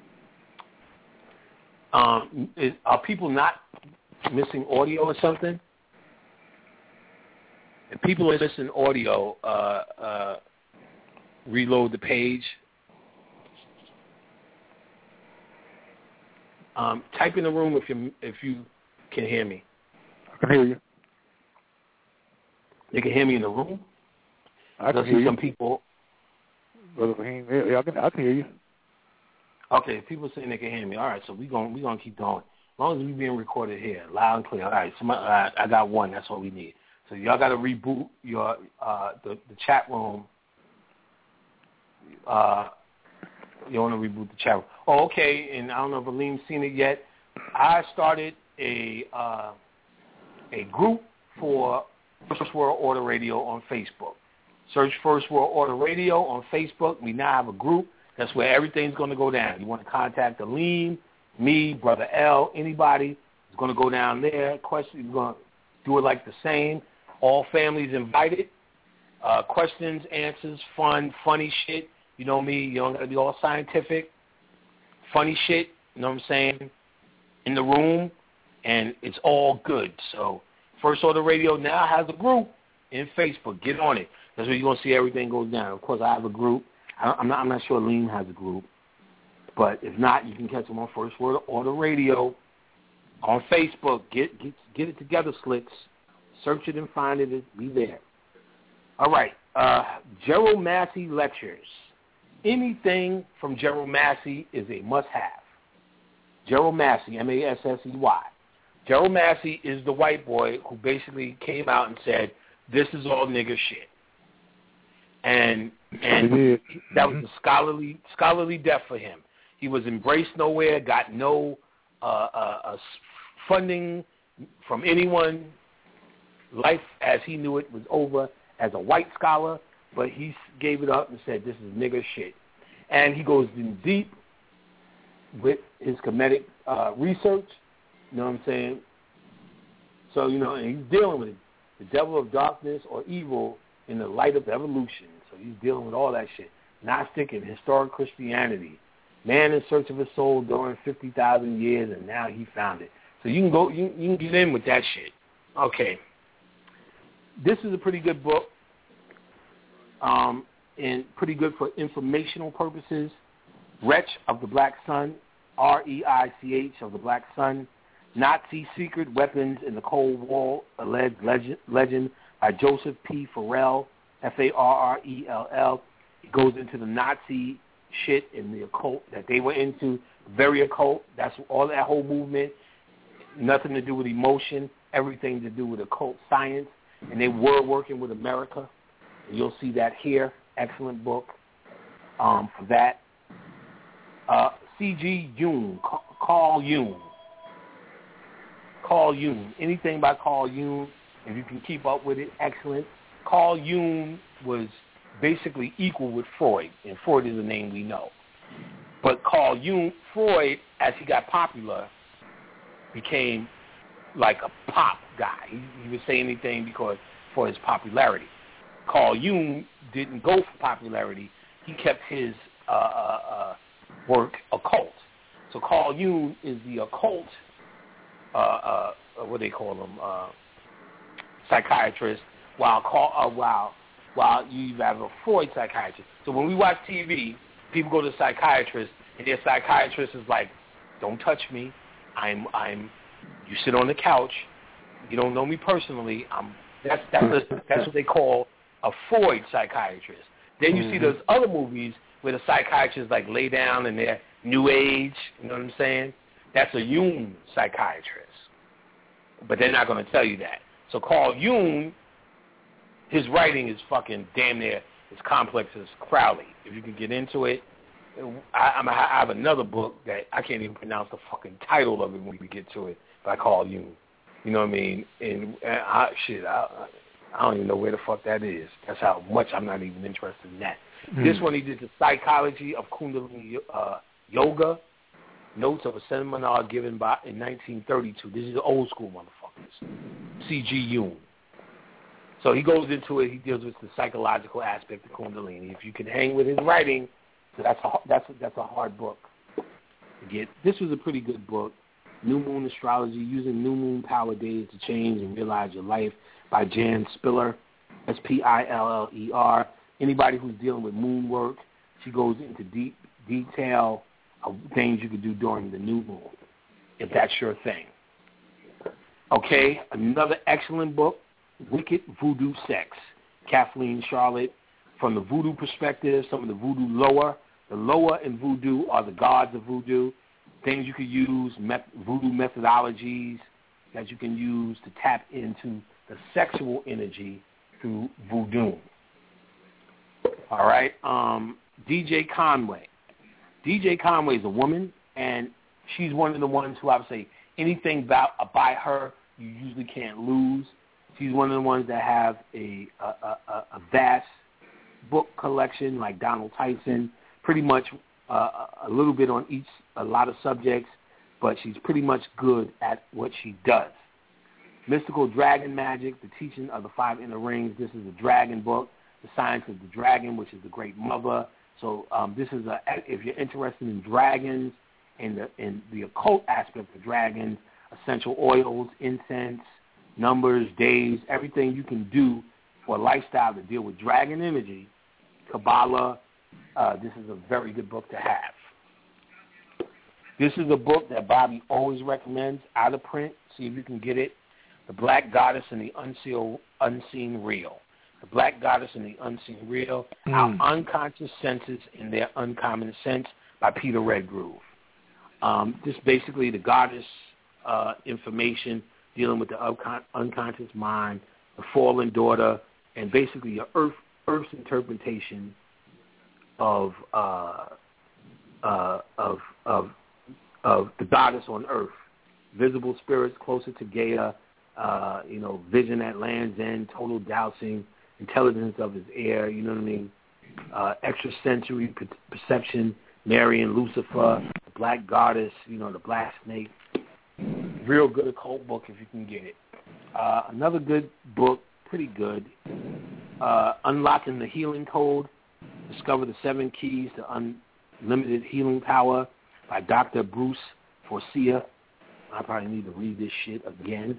Are people not missing audio or something? If people are missing audio, reload the page. Type in the room if you can hear me. I can hear you. You can hear me in the room? I can hear you. Some people. Brother Fahim, yeah, I can hear you. Okay, people saying they can hear me. All right, so we're gonna keep going. As long as we're being recorded here, loud and clear. All right, I got one. That's all we need. So y'all got to reboot your the chat room. You want to reboot the chat room? Oh, okay. And I don't know if Aleem's seen it yet. I started a group for First World Order Radio on Facebook. Search First World Order Radio on Facebook. We now have a group. That's where everything's going to go down. You want to contact Aleem, me, Brother L, anybody is going to go down there. Questions, you're going to do it like the same. All families invited. Questions, answers, fun, funny shit. You know me. You don't got to be all scientific. Funny shit. You know what I'm saying? In the room, and it's all good. So First Order Radio now has a group in Facebook. Get on it. That's where you're going to see everything goes down. Of course, I have a group. I'm not sure Aleem has a group. But if not, you can catch them on First World Order Radio on Facebook. Get it together, Slicks. Search it and find it. Be there. All right. Gerald Massey lectures. Anything from Gerald Massey is a must-have. Gerald Massey, Massey. Gerald Massey is the white boy who basically came out and said, this is all nigger shit. And that was the scholarly death for him. He was embraced nowhere, got no funding from anyone. Life as he knew it was over as a white scholar, but he gave it up and said, this is nigger shit. And he goes in deep with his comedic research, you know what I'm saying? So, and he's dealing with it. The devil of darkness or evil in the light of evolution. So he's dealing with all that shit. Gnostic and historic Christianity. Man in search of his soul during 50,000 years, and now he found it. So you can go, you can get in with that shit. Okay. This is a pretty good book, and pretty good for informational purposes. Wretch of the Black Sun, R-E-I-C-H of the Black Sun. Nazi Secret Weapons in the Cold War, alleged legend by Joseph P. Farrell, F-A-R-R-E-L-L. It goes into the Nazi shit and the occult that they were into, very occult. That's all that whole movement, nothing to do with emotion, everything to do with occult science. And they were working with America. And you'll see that here. Excellent book for that. C.G. Jung, Carl Jung. Carl Jung. Anything by Carl Jung, if you can keep up with it, excellent. Carl Jung was basically equal with Freud, and Freud is a name we know. But Carl Jung, Freud, as he got popular, became like a pop guy. He would say anything for his popularity. Carl Jung didn't go for popularity. He kept his work occult. So Carl Jung is the occult, what do they call him, psychiatrist, while you have a Freud psychiatrist. So when we watch TV, people go to psychiatrists, and their psychiatrist is like, don't touch me. You sit on the couch. You don't know me personally. That's what they call a Freud psychiatrist. Then you see those other movies where the psychiatrists like lay down in their new age. You know what I'm saying? That's a Jung psychiatrist. But they're not going to tell you that. So Carl Jung, his writing is fucking damn near as complex as Crowley. If you can get into it, I have another book that I can't even pronounce the fucking title of it when we get to it by Carl Jung. You know what I mean? And I I don't even know where the fuck that is. That's how much I'm not even interested in that. This one, he did the psychology of Kundalini yoga, notes of a seminar given in 1932. This is the old school motherfuckers. C.G. Jung. So he goes into it. He deals with the psychological aspect of Kundalini. If you can hang with his writing, so that's a hard book to get. This was a pretty good book. New Moon Astrology, Using New Moon Power Days to Change and Realize Your Life by Jan Spiller, Spiller. Anybody who's dealing with moon work, she goes into deep detail of things you can do during the new moon, if that's your thing. Okay, another excellent book, Wicked Voodoo Sex, Kathleen Charlotte. From the voodoo perspective, some of the voodoo lore. The lore in voodoo are the gods of voodoo, things you could use, voodoo methodologies that you can use to tap into the sexual energy through voodoo. All right, DJ Conway. DJ Conway is a woman, and she's one of the ones who I would say anything by her you usually can't lose. She's one of the ones that have a vast book collection like Donald Tyson, pretty much a little bit on a lot of subjects, but she's pretty much good at what she does. Mystical Dragon Magic, The Teaching of the Five Inner Rings. This is a dragon book, The Science of the Dragon, which is the Great Mother. So this is if you're interested in dragons and the occult aspect of dragons, essential oils, incense, numbers, days, everything you can do for a lifestyle to deal with dragon energy, Kabbalah, this is a very good book to have. This is a book that Bobby always recommends, out of print. See if you can get it. The Black Goddess and the Unseen Real. The Black Goddess and the Unseen Real, Our Unconscious Senses in Their Uncommon Sense by Peter Redgroove. Just basically the goddess information dealing with the unconscious mind, the fallen daughter, and basically your Earth's interpretation of the goddess on Earth. Visible spirits closer to Gaia, vision at land's end, total dousing, intelligence of his air, you know what I mean? Extrasensory perception, Mary and Lucifer, the Black Goddess, the Black Snake. Real good occult book if you can get it. Another good book, pretty good, Unlocking the Healing Code, Discover the 7 Keys to Unlimited Healing Power by Dr. Bruce Forcia. I probably need to read this shit again.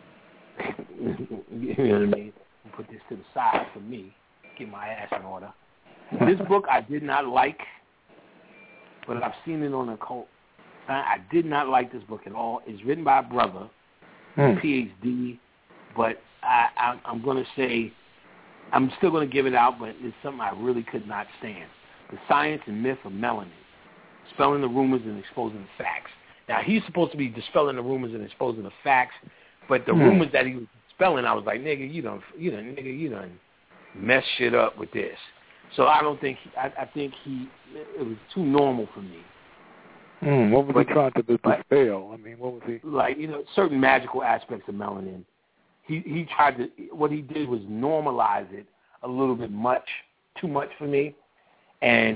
You know what I mean? Put this to the side for me, get my ass in order. This book I did not like, but I've seen it on occult. I did not like this book at all. It's written by a brother, PhD, but I'm going to say, I'm still going to give it out, but it's something I really could not stand. The Science and Myth of Melanin, Dispelling the Rumors and Exposing the Facts. Now, he's supposed to be dispelling the rumors and exposing the facts, but the rumors that he was dispelling, I was like, nigga, you done mess shit up with this. So I don't think, I think it was too normal for me. What was he trying to dispel? I mean, what was he? Like, certain magical aspects of melanin. He tried to, what he did was normalize it a little bit too much for me. And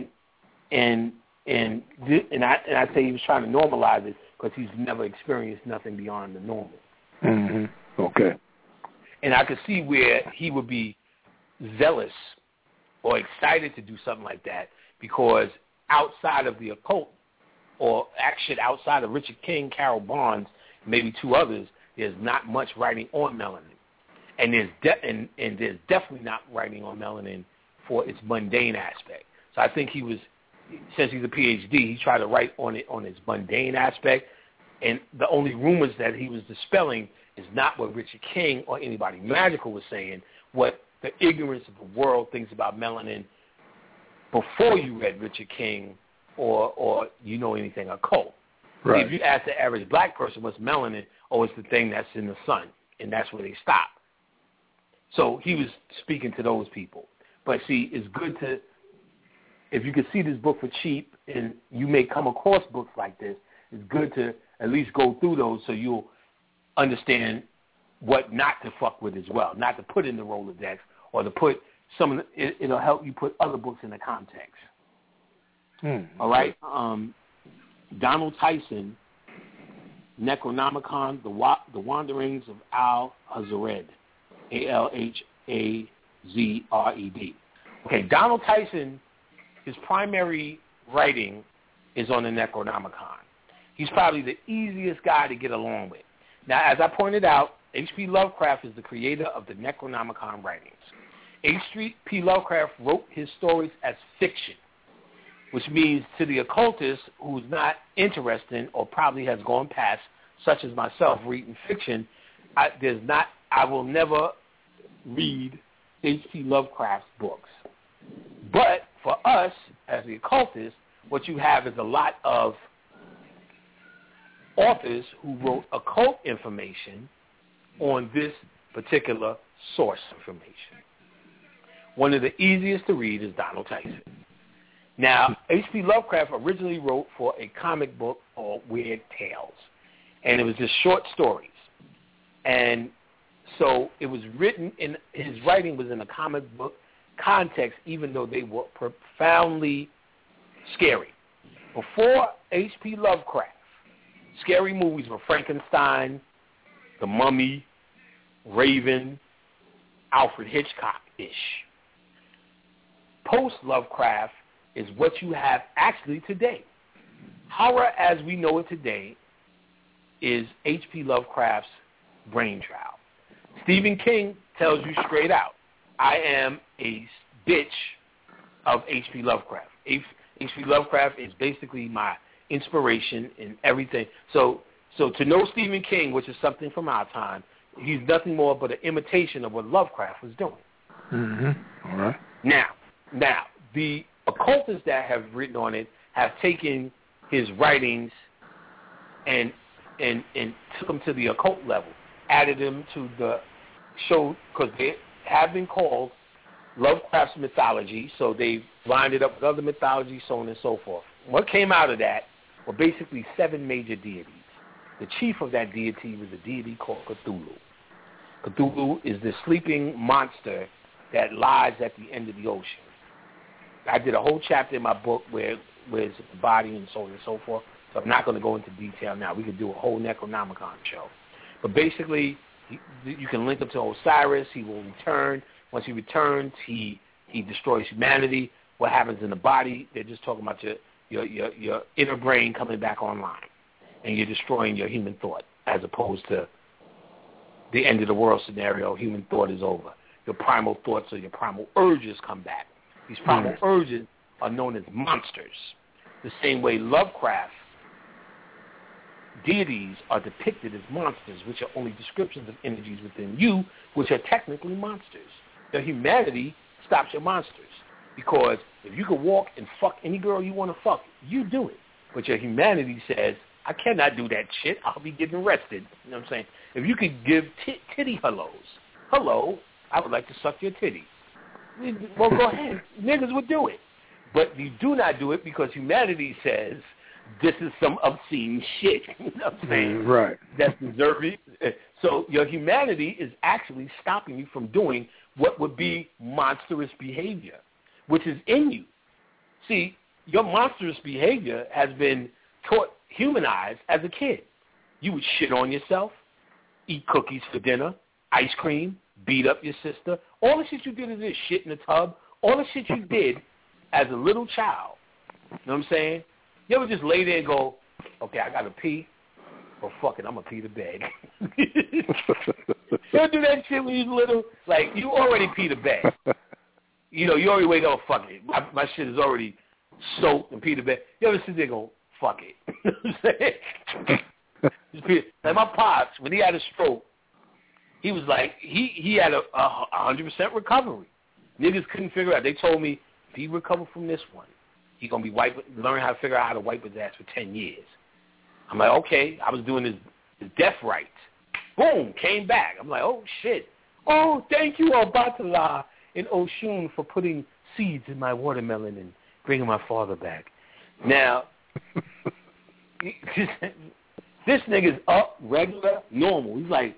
I say he was trying to normalize it because he's never experienced nothing beyond the normal. Mm-hmm. Okay. And I could see where he would be zealous or excited to do something like that because outside of the occult, or actually outside of Richard King, Carol Barnes, maybe 2 others, there's not much writing on melanin. And there's definitely not writing on melanin for its mundane aspect. So I think since he's a PhD, he tried to write on it on its mundane aspect. And the only rumors that he was dispelling is not what Richard King or anybody magical was saying, what the ignorance of the world thinks about melanin before you read Richard King or anything occult. Right. See, if you ask the average black person what's melanin, it's the thing that's in the sun, and that's where they stop. So he was speaking to those people. But see, it's good to, if you could see this book for cheap, and you may come across books like this, it's good to at least go through those so you'll understand what not to fuck with as well, not to put in the Rolodex or to put some of it'll help you put other books in the context. All right? Donald Tyson, Necronomicon, The Wanderings of Alhazred, Alhazred. Okay, Donald Tyson, his primary writing is on the Necronomicon. He's probably the easiest guy to get along with. Now, as I pointed out, H.P. Lovecraft is the creator of the Necronomicon writings. H.P. Lovecraft wrote his stories as fiction, which means to the occultist who's not interested or probably has gone past, such as myself, reading fiction, I will never read H.P. Lovecraft's books. But for us, as the occultists, what you have is a lot of authors who wrote occult information on this particular source information. One of the easiest to read is Donald Tyson. Now, H.P. Lovecraft originally wrote for a comic book called Weird Tales, and it was just short stories. And so it was written in, his writing was in a comic book context, even though they were profoundly scary. Before H.P. Lovecraft, scary movies were Frankenstein, The Mummy, Raven, Alfred Hitchcock-ish. Post-Lovecraft is what you have actually today. Horror as we know it today is H.P. Lovecraft's brainchild. Stephen King tells you straight out, I am a bitch of H.P. Lovecraft. H.P. Lovecraft is basically my inspiration in everything. So to know Stephen King, which is something from our time, he's nothing more but an imitation of what Lovecraft was doing. Mm-hmm. All right. Now, the occultists that have written on it have taken his writings and took them to the occult level, added them to the show, because they have been called Lovecraft's mythology, so they've lined it up with other mythology, so on and so forth. What came out of that were basically 7 major deities. The chief of that deity was a deity called Cthulhu. Cthulhu is the sleeping monster that lies at the end of the ocean. I did a whole chapter in my book where it's the body and so on and so forth, so I'm not going to go into detail now. We could do a whole Necronomicon show. But basically, you can link up to Osiris. He will return. Once he returns, he destroys humanity. What happens in the body, they're just talking about your inner brain coming back online, and you're destroying your human thought, as opposed to the end of the world scenario. Human thought is over. Your primal thoughts or your primal urges come back. These primal urges are known as monsters. The same way Lovecraft deities are depicted as monsters, which are only descriptions of energies within you, which are technically monsters. Your humanity stops your monsters, because if you could walk and fuck any girl you want to fuck, you do it. But your humanity says, I cannot do that shit. I'll be getting arrested. You know what I'm saying? If you could give titty hellos, hello, I would like to suck your titty. Well, go ahead. Niggas would do it. But you do not do it because humanity says, this is some obscene shit. You know what I'm saying? Right. That's deserving. So your humanity is actually stopping you from doing what would be monstrous behavior, which is in you. See, your monstrous behavior has been taught, humanized as a kid. You would shit on yourself, eat cookies for dinner, ice cream, beat up your sister. All the shit you did is this, shit in the tub. All the shit you did as a little child. You know what I'm saying? You ever just lay there and go, okay, I got to pee? Well, fuck it, I'm going to pee the bed. You ever do that shit when you was little? Like, you already pee the bed. You know, you already wake up, fuck it. My shit is already soaked and pee the bed. You ever sit there and go, fuck it? You know what I'm saying? Just pee. Like my pops, when he had a stroke, he was like, he had a 100% recovery. Niggas couldn't figure out. They told me, if he recover from this one, he's going to be learn how to figure out how to wipe his ass for 10 years. I'm like, okay. I was doing his death rites. Boom, came back. I'm like, oh, shit. Oh, thank you, Obatala and Oshun, for putting seeds in my watermelon and bringing my father back. Now, this nigga's up, regular, normal. He's like,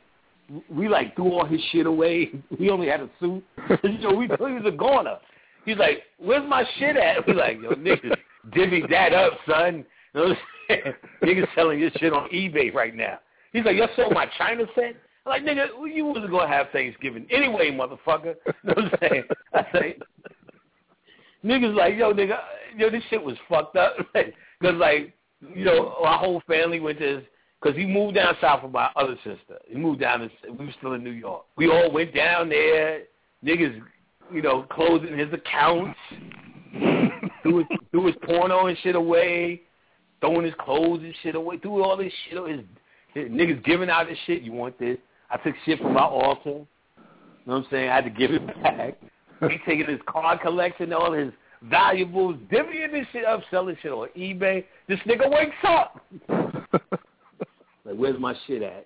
we like threw all his shit away. We only had a suit. We thought he was a goner. He's like, where's my shit at? We like, yo, niggas, divvy that up, son. You know what I'm saying? Niggas selling your shit on eBay right now. He's like, y'all sold my China set? I'm like, nigga, you wasn't going to have Thanksgiving anyway, motherfucker. You know what I'm saying? I say, niggas like, yo, nigga, this shit was fucked up. Because, like, you know, our whole family went to his, because he moved down south with my other sister. He moved down, we were still in New York. We all went down there. Niggas, you know, closing his accounts, threw his porno and shit away, throwing his clothes and shit away, threw all this shit away. His niggas giving out this shit. You want this? I took shit from my altar. You know what I'm saying? I had to give it back. He taking his card collection, all his valuables, divvying this shit up, selling shit on eBay. This nigga wakes up. Like, where's my shit at?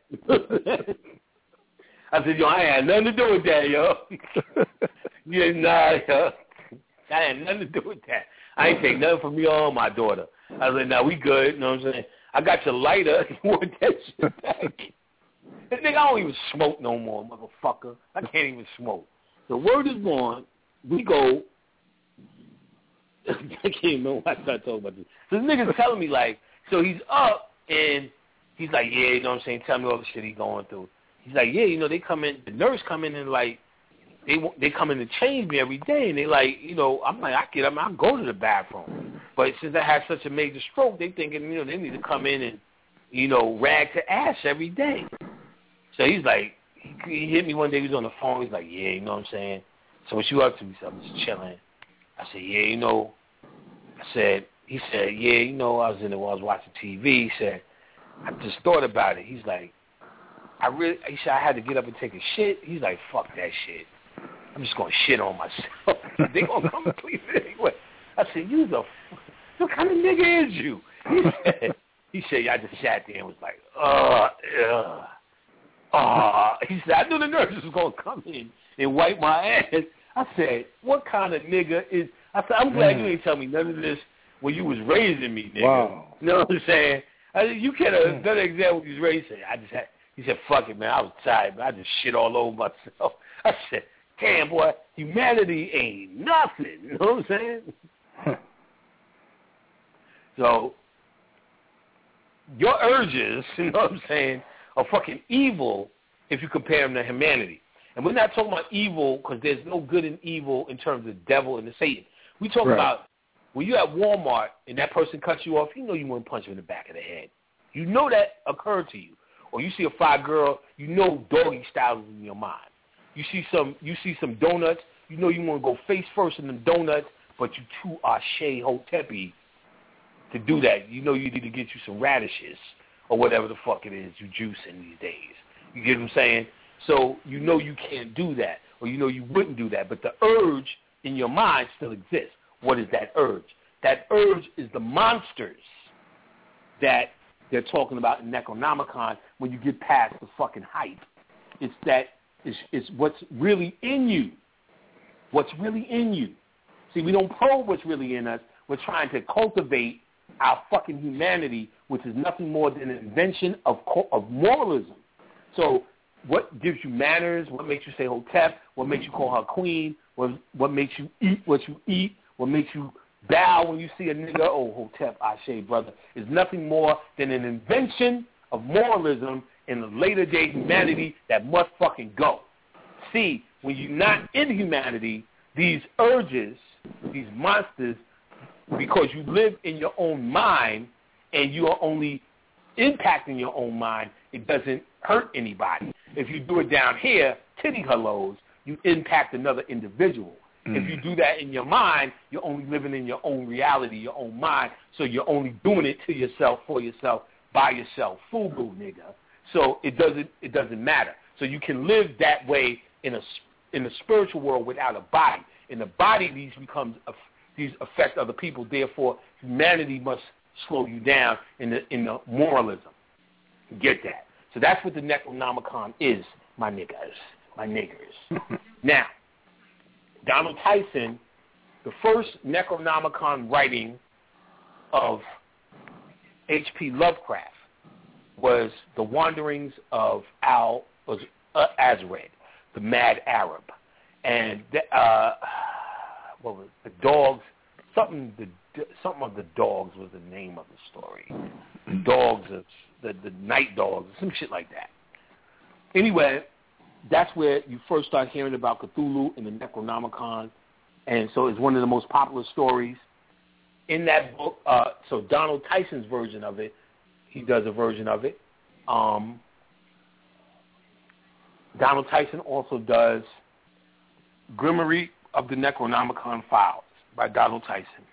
I said, yo, I ain't had nothing to do with that, yo. Yeah, nah, yo. I had nothing to do with that. I ain't take nothing from you or my daughter. I was like, nah, we good. You know what I'm saying? I got your lighter. You want that shit back? This nigga, I don't even smoke no more, motherfucker. I can't even smoke. The word is born. We go. I can't even know why I started talking about this. So this nigga's telling me, like, so he's up and he's like, yeah, you know what I'm saying? Tell me all the shit he's going through. He's like, yeah, you know, they come in, the nurse come in and, like, they come in to change me every day. And they, like, you know, I'm like, I go to the bathroom. But since I had such a major stroke, they thinking, you know, they need to come in and, you know, rag to ash every day. So he's like, he hit me one day, he was on the phone. He's like, yeah, you know what I'm saying? So what you up to? He said, I'm just chilling. I said, yeah, you know. He said, yeah, you know, I was watching TV. He said, I just thought about it. He's like, he said, I had to get up and take a shit. He's like, fuck that shit. I'm just going to shit on myself. They going to come and clean it anyway. I said, what kind of nigga is you? He said, I just sat there and was like, He said, I knew the nurse was going to come in and wipe my ass. I said, what kind of nigga is, I said, I'm glad you ain't tell me none of this when you was raising me, nigga. Wow. You know what I'm saying? I said, you can't have done an example when you was raising. He said, fuck it, man. I was tired, man. I just shit all over myself. I said, damn, boy, humanity ain't nothing. You know what I'm saying? So, your urges, you know what I'm saying, are fucking evil if you compare them to humanity. And we're not talking about evil because there's no good in evil in terms of the devil and the Satan. We talk about when you're at Walmart and that person cuts you off, you know you want to punch him in the back of the head. You know that occurred to you. Or you see a fly girl, you know doggy style is in your mind. You see some donuts, you know you want to go face first in them donuts, but you too are Shea Hotepi to do that. You know you need to get you some radishes or whatever the fuck it is you juicing these days. You get what I'm saying? So you know you can't do that, or you know you wouldn't do that, but the urge in your mind still exists. What is that urge? That urge is the monsters that they're talking about in Necronomicon when you get past the fucking hype. It's what's really in you. What's really in you. See, we don't probe what's really in us. We're trying to cultivate our fucking humanity, which is nothing more than an invention of moralism. So what gives you manners? What makes you say Hotep? What makes you call her queen? What makes you eat what you eat? What makes you bow when you see a nigga? Oh, Hotep, Ashe, brother. Is nothing more than an invention of moralism in the later day humanity that must fucking go. See, when you're not in humanity, these urges, these monsters, because you live in your own mind and you are only impacting your own mind, it doesn't hurt anybody. If you do it down here, titty hellos, you impact another individual. If you do that in your mind, you're only living in your own reality, your own mind, so you're only doing it to yourself, for yourself, by yourself. Fubu, nigga. So it doesn't matter. So you can live that way in the spiritual world without a body. In the body, these affect other people. Therefore, humanity must slow you down in the moralism. Get that? So that's what the Necronomicon is, my niggas, my niggers. Now, Donald Tyson, the first Necronomicon writing of H.P. Lovecraft was The Wanderings of Azred, the Mad Arab, and what was the dogs? Something of the dogs was the name of the story. The dogs of the night dogs, some shit like that. Anyway, that's where you first start hearing about Cthulhu and the Necronomicon, and so it's one of the most popular stories in that book. So Donald Tyson's version of it, he does a version of it. Donald Tyson also does Grimoire of the Necronomicon Files by Donald Tyson,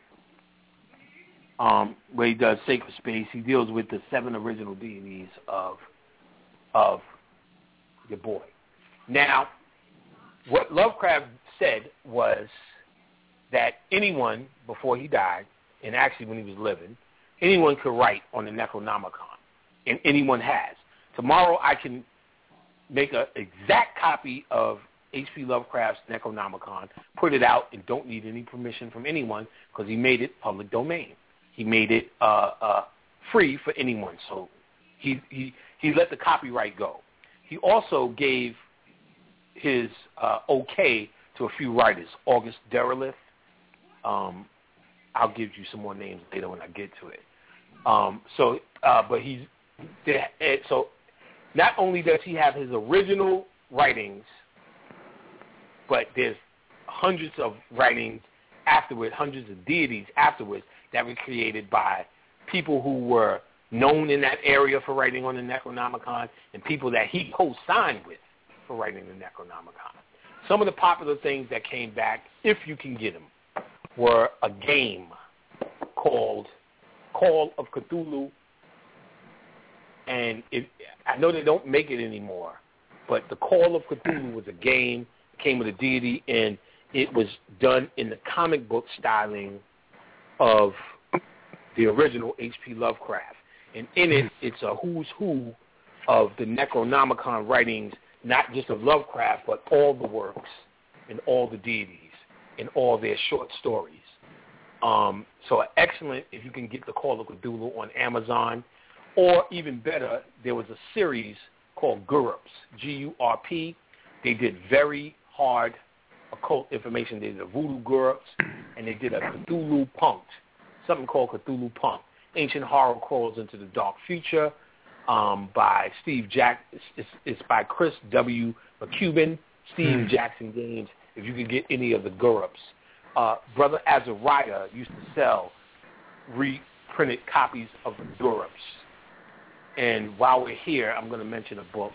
where he does Sacred Space. He deals with the 7 original deities of your boy. Now, what Lovecraft said was that anyone, before he died, and actually when he was living, anyone could write on the Necronomicon, and anyone has. Tomorrow I can make an exact copy of H.P. Lovecraft's Necronomicon, put it out, and don't need any permission from anyone because he made it public domain. He made it free for anyone, so he let the copyright go. He also gave his okay to a few writers. August Derleth. I'll give you some more names later when I get to it. So not only does he have his original writings, but there's hundreds of writings afterwards, hundreds of deities afterwards that were created by people who were known in that area for writing on the Necronomicon and people that he co-signed with for writing the Necronomicon. Some of the popular things that came back, if you can get them, were a game called Call of Cthulhu, and I know they don't make it anymore, but the Call of Cthulhu was a game, came with a deity, and it was done in the comic book styling of the original H.P. Lovecraft. And in it, it's a who's who of the Necronomicon writings, not just of Lovecraft, but all the works and all the deities and all their short stories. So excellent if you can get the Call of Cthulhu on Amazon. Or even better, there was a series called GURPS, G-U-R-P. They did very hard occult information. They did a Voodoo GURPS, and they did a Cthulhu Punked, something called Cthulhu Punked. Ancient Horror Crawls into the Dark Future by Steve it's by Chris W. McCubbin, Steve Jackson Games, if you could get any of the GURPS. Brother Azariah used to sell reprinted copies of the GURPS. And while we're here, I'm going to mention a book.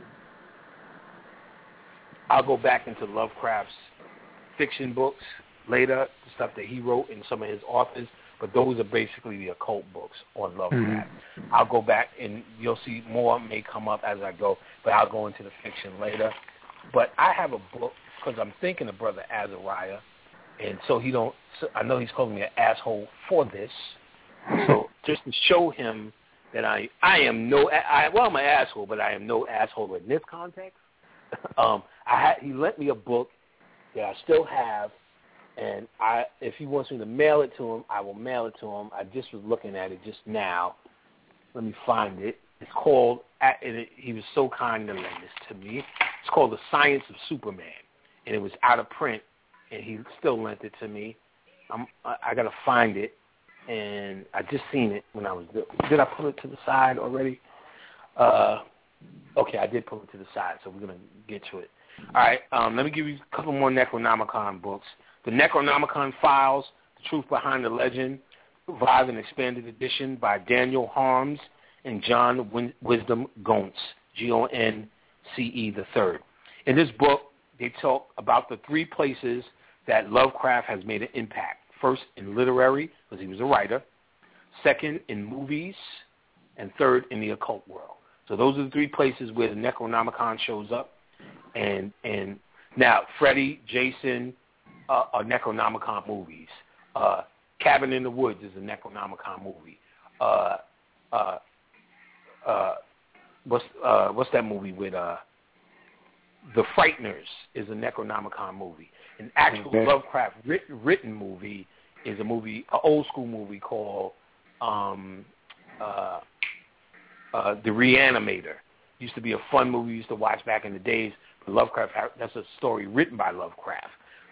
I'll go back into Lovecraft's fiction books later, the stuff that he wrote and some of his authors, but those are basically the occult books on Lovecraft. I'll go back and you'll see more may come up as I go, but I'll go into the fiction later. But I have a book because I'm thinking of Brother Azariah, and so I know he's calling me an asshole for this. So just to show him that I'm an asshole, but I am no asshole in this context. He lent me a book that I still have, and if he wants me to mail it to him, I will mail it to him. I just was looking at it just now. Let me find it. It's called, he was so kind to lend this to me. It's called The Science of Superman, and it was out of print, and he still lent it to me. I got to find it. And I just seen it when I was there. Did I pull it to the side already? Okay, I did pull it to the side, so we're going to get to it. All right, let me give you a couple more Necronomicon books. The Necronomicon Files, The Truth Behind the Legend, Revised and Expanded Edition by Daniel Harms and John Wisdom Gontz, Gonce III. In this book, they talk about the 3 places that Lovecraft has made an impact. First, in literary, because he was a writer. Second, in movies. And third, in the occult world. So those are the 3 places where the Necronomicon shows up. And now, Freddy, Jason are Necronomicon movies. Cabin in the Woods is a Necronomicon movie. What's that movie with The Frighteners is a Necronomicon movie. An actual Lovecraft written movie is an old school movie called The Reanimator. Used to be a fun movie we used to watch back in the days. But Lovecraft, that's a story written by Lovecraft.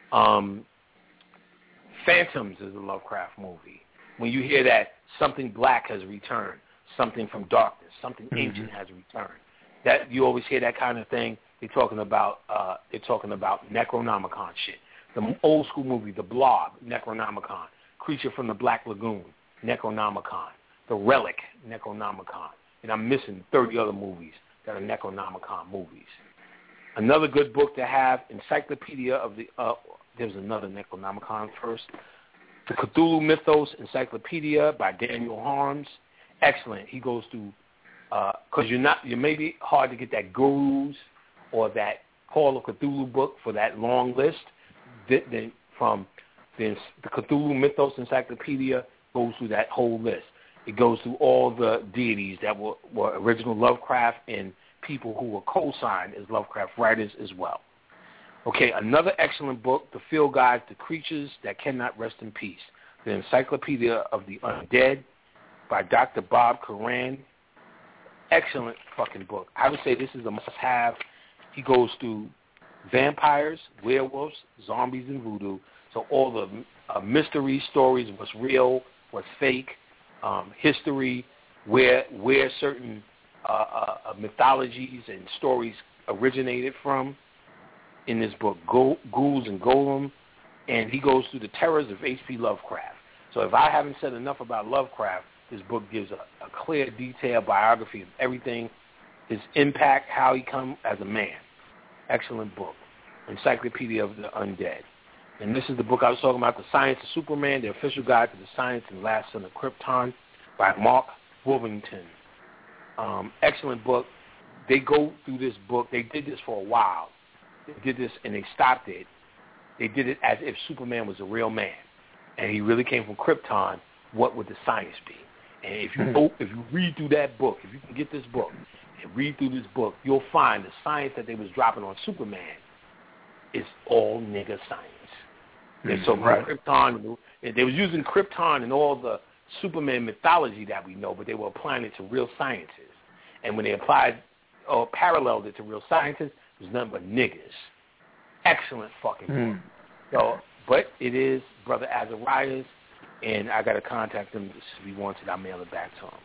Phantoms is a Lovecraft movie. When you hear that something black has returned, something from darkness, something ancient has returned, that you always hear that kind of thing. They're talking about Necronomicon shit. The old school movie, The Blob, Necronomicon. Creature from the Black Lagoon, Necronomicon. The Relic, Necronomicon. And I'm missing 30 other movies that are Necronomicon movies. Another good book to have, Encyclopedia of the, there's another Necronomicon first. The Cthulhu Mythos Encyclopedia by Daniel Harms. Excellent. He goes through, because you may be hard to get that Gurus or that Call of Cthulhu book for that long list. Then from the Cthulhu Mythos Encyclopedia goes through that whole list. It goes through all the deities that were original Lovecraft and people who were co-signed as Lovecraft writers as well. Okay, another excellent book, The Field Guide to Creatures That Cannot Rest in Peace, The Encyclopedia of the Undead by Dr. Bob Coran. Excellent fucking book. I would say this is a must-have. He goes through vampires, werewolves, zombies, and voodoo. So all the mystery stories, what's real, what's fake, history, where certain mythologies and stories originated from in this book, Ghouls and Golem, and he goes through the terrors of H.P. Lovecraft. So if I haven't said enough about Lovecraft, this book gives a clear, detailed biography of everything, his impact, how he come as a man. Excellent book, Encyclopedia of the Undead. And this is the book I was talking about, The Science of Superman, The Official Guide to the Science and Last Son of Krypton by Mark Wolvington. Excellent book. They go through this book. They did this for a while. They did this and they stopped it. They did it as if Superman was a real man and he really came from Krypton. What would the science be? And if you read through that book, if you can get this book and read through this book, you'll find the science that they was dropping on Superman is all nigga science. And so Krypton, they was using Krypton and all the Superman mythology that we know, but they were applying it to real sciences. And when they applied or paralleled it to real sciences, it was nothing but niggas. Excellent fucking book. So, but it is Brother Azariah's, and I got to contact him if he wants it. I'll mail it back to him.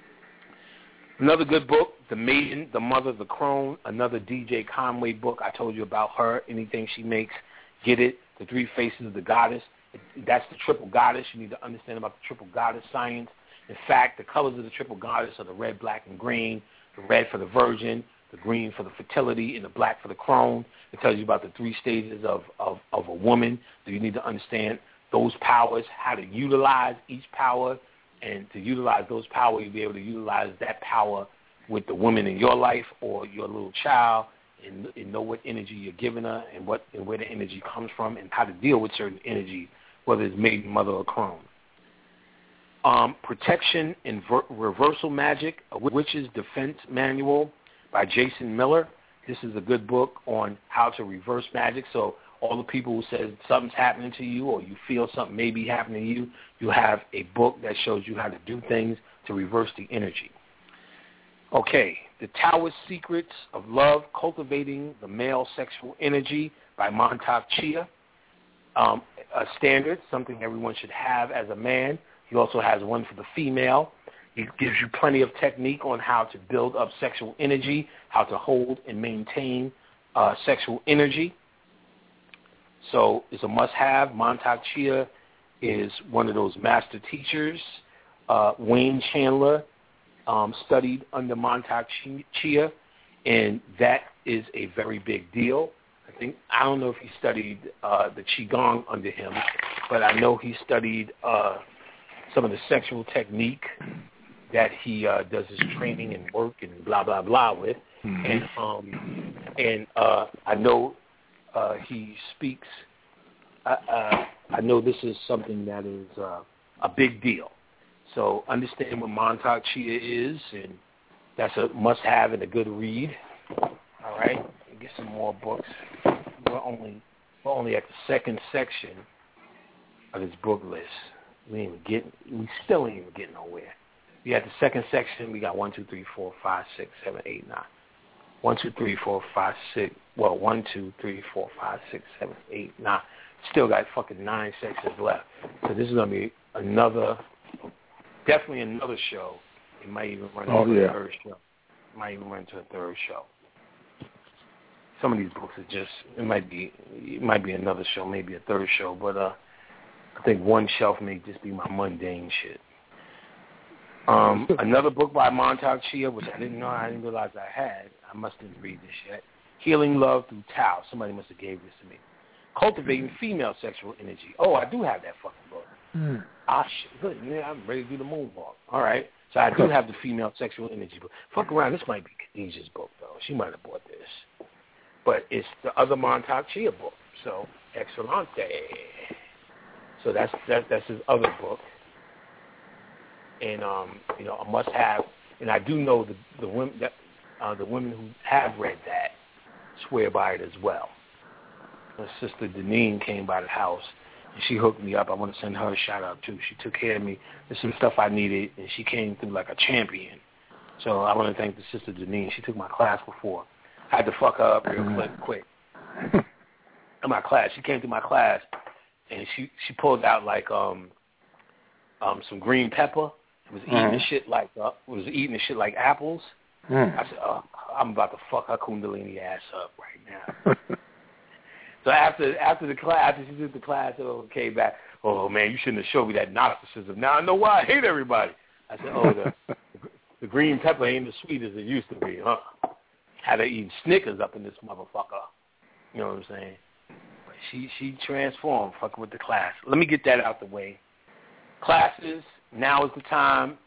Another good book, The Maiden, The Mother, The Crone, another DJ Conway book. I told you about her. Anything she makes, get it. The Three Faces of the Goddess. That's the triple goddess. You need to understand about the triple goddess science. In fact, the colors of the triple goddess are the red, black, and green. The red for the virgin, the green for the fertility, and the black for the crone. It tells you about the three stages of a woman. So you need to understand those powers, how to utilize each power, and to utilize those powers, you'll be able to utilize that power with the woman in your life or your little child, and know what energy you're giving her and where the energy comes from and how to deal with certain energy, whether it's maiden, mother, or crone. Protection and Reversal Magic, a Witch's Defense Manual by Jason Miller. This is a good book on how to reverse magic. So all the people who said something's happening to you or you feel something may be happening to you, you have a book that shows you how to do things to reverse the energy. Okay, The Taoist Secrets of Love, Cultivating the Male Sexual Energy by Montauk Chia. A standard, something everyone should have as a man. He also has one for the female. It gives you plenty of technique on how to build up sexual energy, how to hold and maintain sexual energy. So it's a must-have. Montauk Chia is one of those master teachers. Wayne Chandler studied under Montauk Chia, and that is a very big deal. I don't know if he studied the Qigong under him, but I know he studied some of the sexual technique that he does his training and work and blah, blah, blah with. Mm-hmm. And I know he speaks. I know this is something that is a big deal. So understand what Montauk Chia is, and that's a must-have and a good read. All right, get some more books. We're only at the second section of this book list. We still ain't even getting nowhere. We at the second section. We got 1, 2, 3, 4, 5, 6, 7, 8, 9. 1, 2, 3, 4, 5, 6. Well, 1, 2, 3, 4, 5, 6, 7, 8, 9. Still got fucking 9 sections left. So this is gonna be definitely another show. It might even run into a third show. Some of these books are just it might be another show, maybe a third show, but I think one shelf may just be my mundane shit. Another book by Montauk Chia, which I didn't realize I had. I must didn't read this yet. Healing Love Through Tao. Somebody must have gave this to me. Cultivating Female Sexual Energy. Oh, I do have that fucking book. Shit, good. Yeah, I'm ready to do the moonwalk. All right. So I do have the Female Sexual Energy book. Fuck around. This might be Khadijah's book, though. She might have bought this. But it's the other Montauk Chia book. So, Excelente. So that's his other book. And, a must-have. And I do know the women who have read that swear by it as well. My sister Deneen came by the house, and she hooked me up. I want to send her a shout-out, too. She took care of me. There's some stuff I needed, and she came through like a champion. So I want to thank the sister Deneen. She took my class before. I had to fuck her up real quick. In my class. She came to my class, and she pulled out like some green pepper. It was eating the shit like apples. I said, I'm about to fuck her Kundalini ass up right now. So after the class, after she did the class, it came back. Oh man, you shouldn't have showed me that narcissism. Now I know why I hate everybody. I said, the green pepper ain't as sweet as it used to be, huh? Had her eating Snickers up in this motherfucker. You know what I'm saying? But she transformed, fucking with the class. Let me get that out the way. Classes. Now is the time.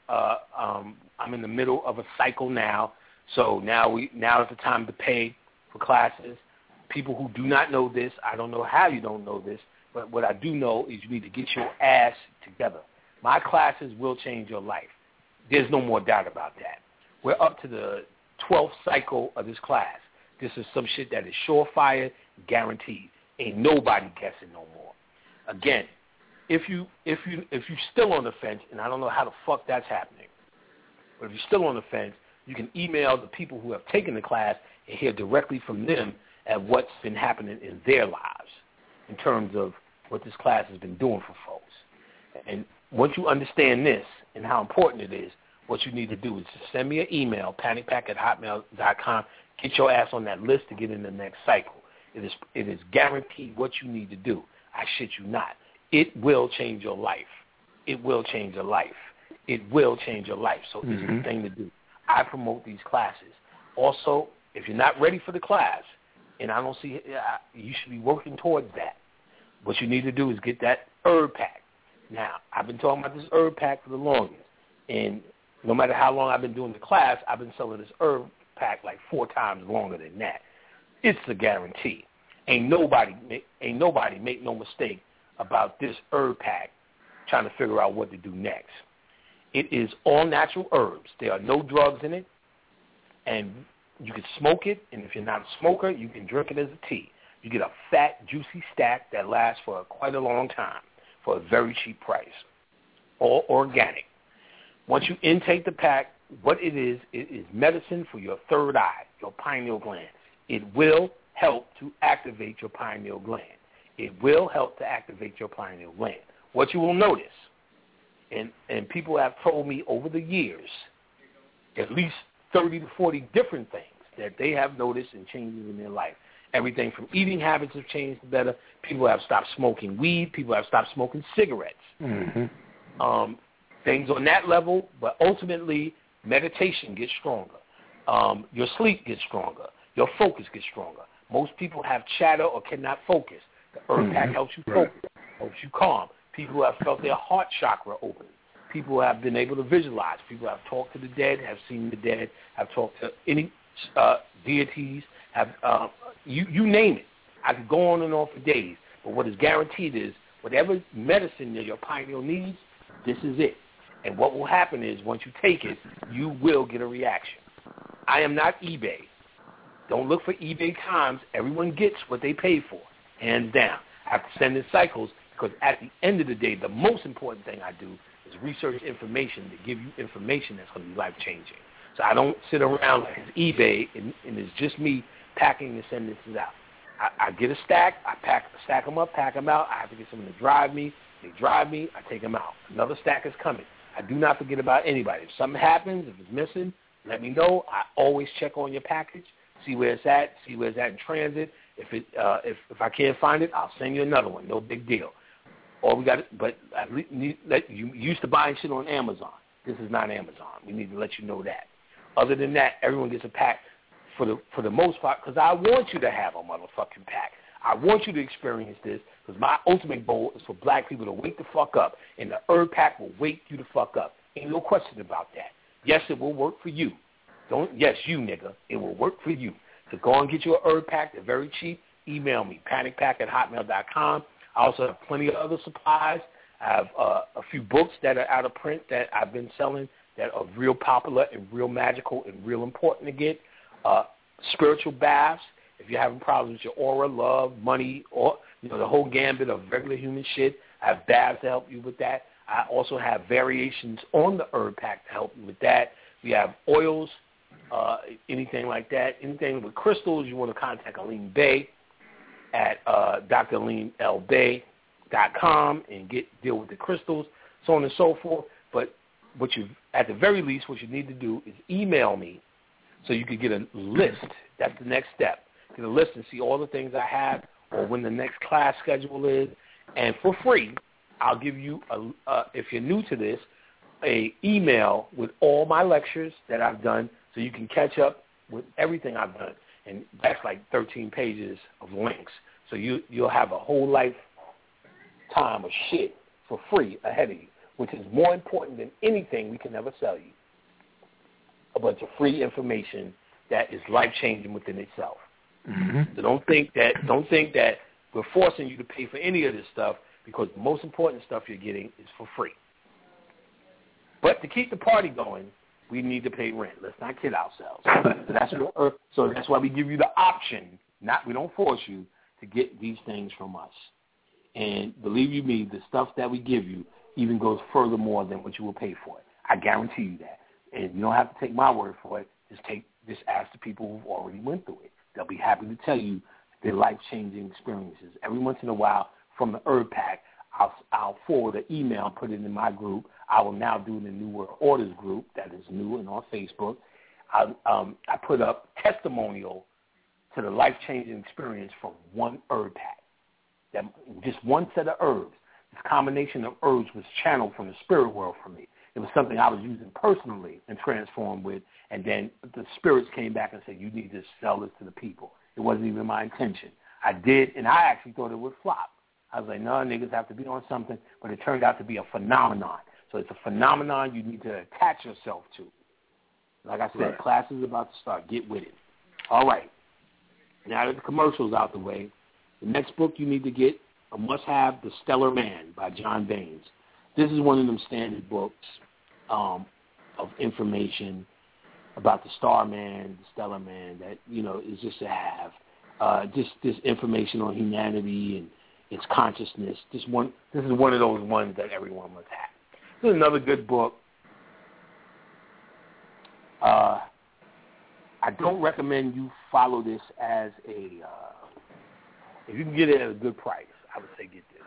I'm in the middle of a cycle now, so now is the time to pay for classes. People who do not know this, I don't know how you don't know this, but what I do know is you need to get your ass together. My classes will change your life. There's no more doubt about that. We're up to the 12th cycle of this class. This is some shit that is surefire, guaranteed. Ain't nobody guessing no more. Again, if you're still on the fence, and I don't know how the fuck that's happening, but if you're still on the fence, you can email the people who have taken the class and hear directly from them at what's been happening in their lives in terms of what this class has been doing for folks. And once you understand this and how important it is, what you need to do is to send me an email, panicpack@hotmail.com. Get your ass on that list to get in the next cycle. It is guaranteed what you need to do. I shit you not. It will change your life. It will change your life. It will change your life. So it's the thing to do. I promote these classes. Also, if you're not ready for the class, and I don't see, you should be working towards that. What you need to do is get that herb pack. Now, I've been talking about this herb pack for the longest, and no matter how long I've been doing the class, I've been selling this herb pack like 4 times longer than that. It's a guarantee. Ain't nobody make no mistake about this herb pack trying to figure out what to do next. It is all natural herbs. There are no drugs in it, and you can smoke it, and if you're not a smoker, you can drink it as a tea. You get a fat, juicy stack that lasts for quite a long time for a very cheap price, all organic. Once you intake the pack, what it is medicine for your third eye, your pineal gland. It will help to activate your pineal gland. It will help to activate your pineal gland. What you will notice, and people have told me over the years, at least 30 to 40 different things that they have noticed and changes in their life. Everything from eating habits have changed better. People have stopped smoking weed. People have stopped smoking cigarettes. Things on that level, but ultimately meditation gets stronger. Your sleep gets stronger. Your focus gets stronger. Most people have chatter or cannot focus. The herb pack helps you focus, helps you calm. People have felt their heart chakra open. People have been able to visualize. People have talked to the dead, have seen the dead, have talked to any deities, have you name it. I could go on and on for days, but what is guaranteed is whatever medicine that your pineal needs, this is it. And what will happen is once you take it, you will get a reaction. I am not eBay. Don't look for eBay times. Everyone gets what they pay for, hands down. I have to send in cycles because at the end of the day, the most important thing I do is research information to give you information that's going to be life-changing. So I don't sit around like it's eBay and it's just me packing and sending this out. I get a stack, I stack them up, pack them out. I have to get someone to drive me. They drive me, I take them out. Another stack is coming. I do not forget about anybody. If something happens, if it's missing, let me know. I always check on your package, see where it's at, in transit. If I can't find it, I'll send you another one. No big deal. All we got, but you used to buying shit on Amazon. This is not Amazon. We need to let you know that. Other than that, everyone gets a pack for the most part, because I want you to have a motherfucking pack. I want you to experience this, because my ultimate goal is for black people to wake the fuck up, and the herb pack will wake you the fuck up. Ain't no question about that. Yes, it will work for you. Yes, you nigga, it will work for you. So go and get you a herb pack. They're very cheap. Email me, panicpack@hotmail.com. I also have plenty of other supplies. I have a few books that are out of print that I've been selling that are real popular and real magical and real important to get. Spiritual baths. If you're having problems with your aura, love, money, or the whole gambit of regular human shit, I have baths to help you with that. I also have variations on the herb pack to help you with that. We have oils, anything like that. Anything with crystals, you want to contact Aline Bay at dralineLbay.com and deal with the crystals, so on and so forth. But at the very least, what you need to do is email me so you can get a list. That's the next step. Get a list and see all the things I have or when the next class schedule is. And for free, I'll give you, if you're new to this, a email with all my lectures that I've done so you can catch up with everything I've done. And that's like 13 pages of links. So you'll have a whole lifetime of shit for free ahead of you, which is more important than anything we can ever sell you. A bunch of free information that is life-changing within itself. Mm-hmm. So don't think that we're forcing you to pay for any of this stuff, because the most important stuff you're getting is for free. But to keep the party going, we need to pay rent. Let's not kid ourselves. So that's why we give you the option. We don't force you to get these things from us. And believe you me, the stuff that we give you even goes further more than what you will pay for it. I guarantee you that. And you don't have to take my word for it. Just ask the people who've already went through it. They'll be happy to tell you their life-changing experiences. Every once in a while, from the herb pack, I'll forward an email and put it in my group. I will now do it in the New World Orders group that is new and on Facebook. I put up testimonial to the life-changing experience from one herb pack. Just one set of herbs. This combination of herbs was channeled from the spirit world for me. It was something I was using personally and transformed with, and then the spirits came back and said, you need to sell this to the people. It wasn't even my intention. I did, and I actually thought it would flop. I was like, no, niggas have to be on something, but it turned out to be a phenomenon. So it's a phenomenon you need to attach yourself to. Like I said, right. Class is about to start. Get with it. All right. Now that the commercial's out the way, the next book you need to get, a must-have, The Stellar Man by John Baines. This is one of them standard books of information about the Star Man, the Stellar Man, that, is just to have. Just this information on humanity and its consciousness. This is one of those ones that everyone must have. This is another good book. I don't recommend you follow this as if you can get it at a good price, I would say get this.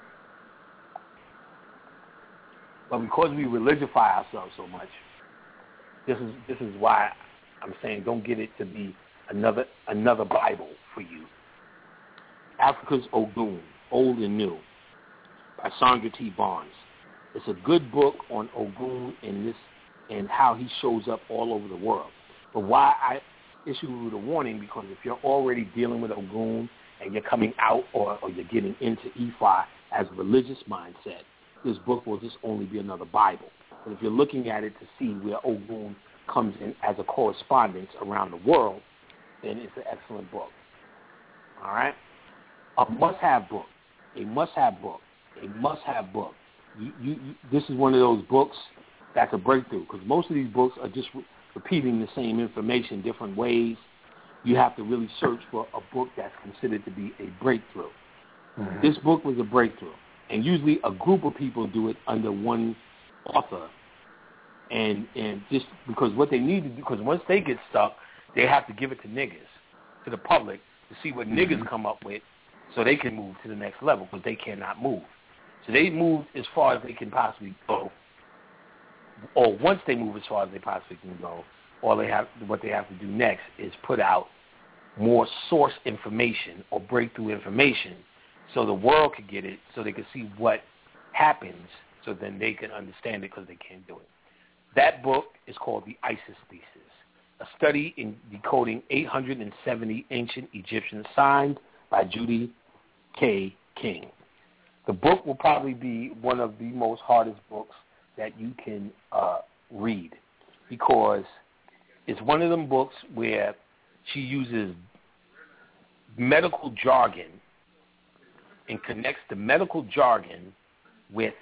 But because we religify ourselves so much, this is why I'm saying don't get it to be another Bible for you. Africa's Ogun, Old and New, by Sandra T. Barnes. It's a good book on Ogun and how he shows up all over the world. But why I issue you the warning, because if you're already dealing with Ogun and you're coming out or you're getting into Ifa as a religious mindset, this book will just only be another Bible. But if you're looking at it to see where Ogun comes in as a correspondence around the world, then it's an excellent book. All right? A must-have book. This is one of those books that's a breakthrough, because most of these books are just repeating the same information different ways. You have to really search for a book that's considered to be a breakthrough. Mm-hmm. This book was a breakthrough, and usually a group of people do it under one author And just because what they need to do, because once they get stuck, they have to give it to niggas, to the public, to see what niggas come up with so they can move to the next level, because they cannot move. So they move as far as they can possibly go. Or once they move as far as they possibly can go, what they have to do next is put out more source information or breakthrough information so the world could get it, so they can see what happens, so then they can understand it, because they can't do it. That book is called The Isis Thesis, a study in decoding 870 ancient Egyptian signs by Judy K. King. The book will probably be one of the most hardest books that you can read, because it's one of them books where she uses medical jargon and connects the medical jargon with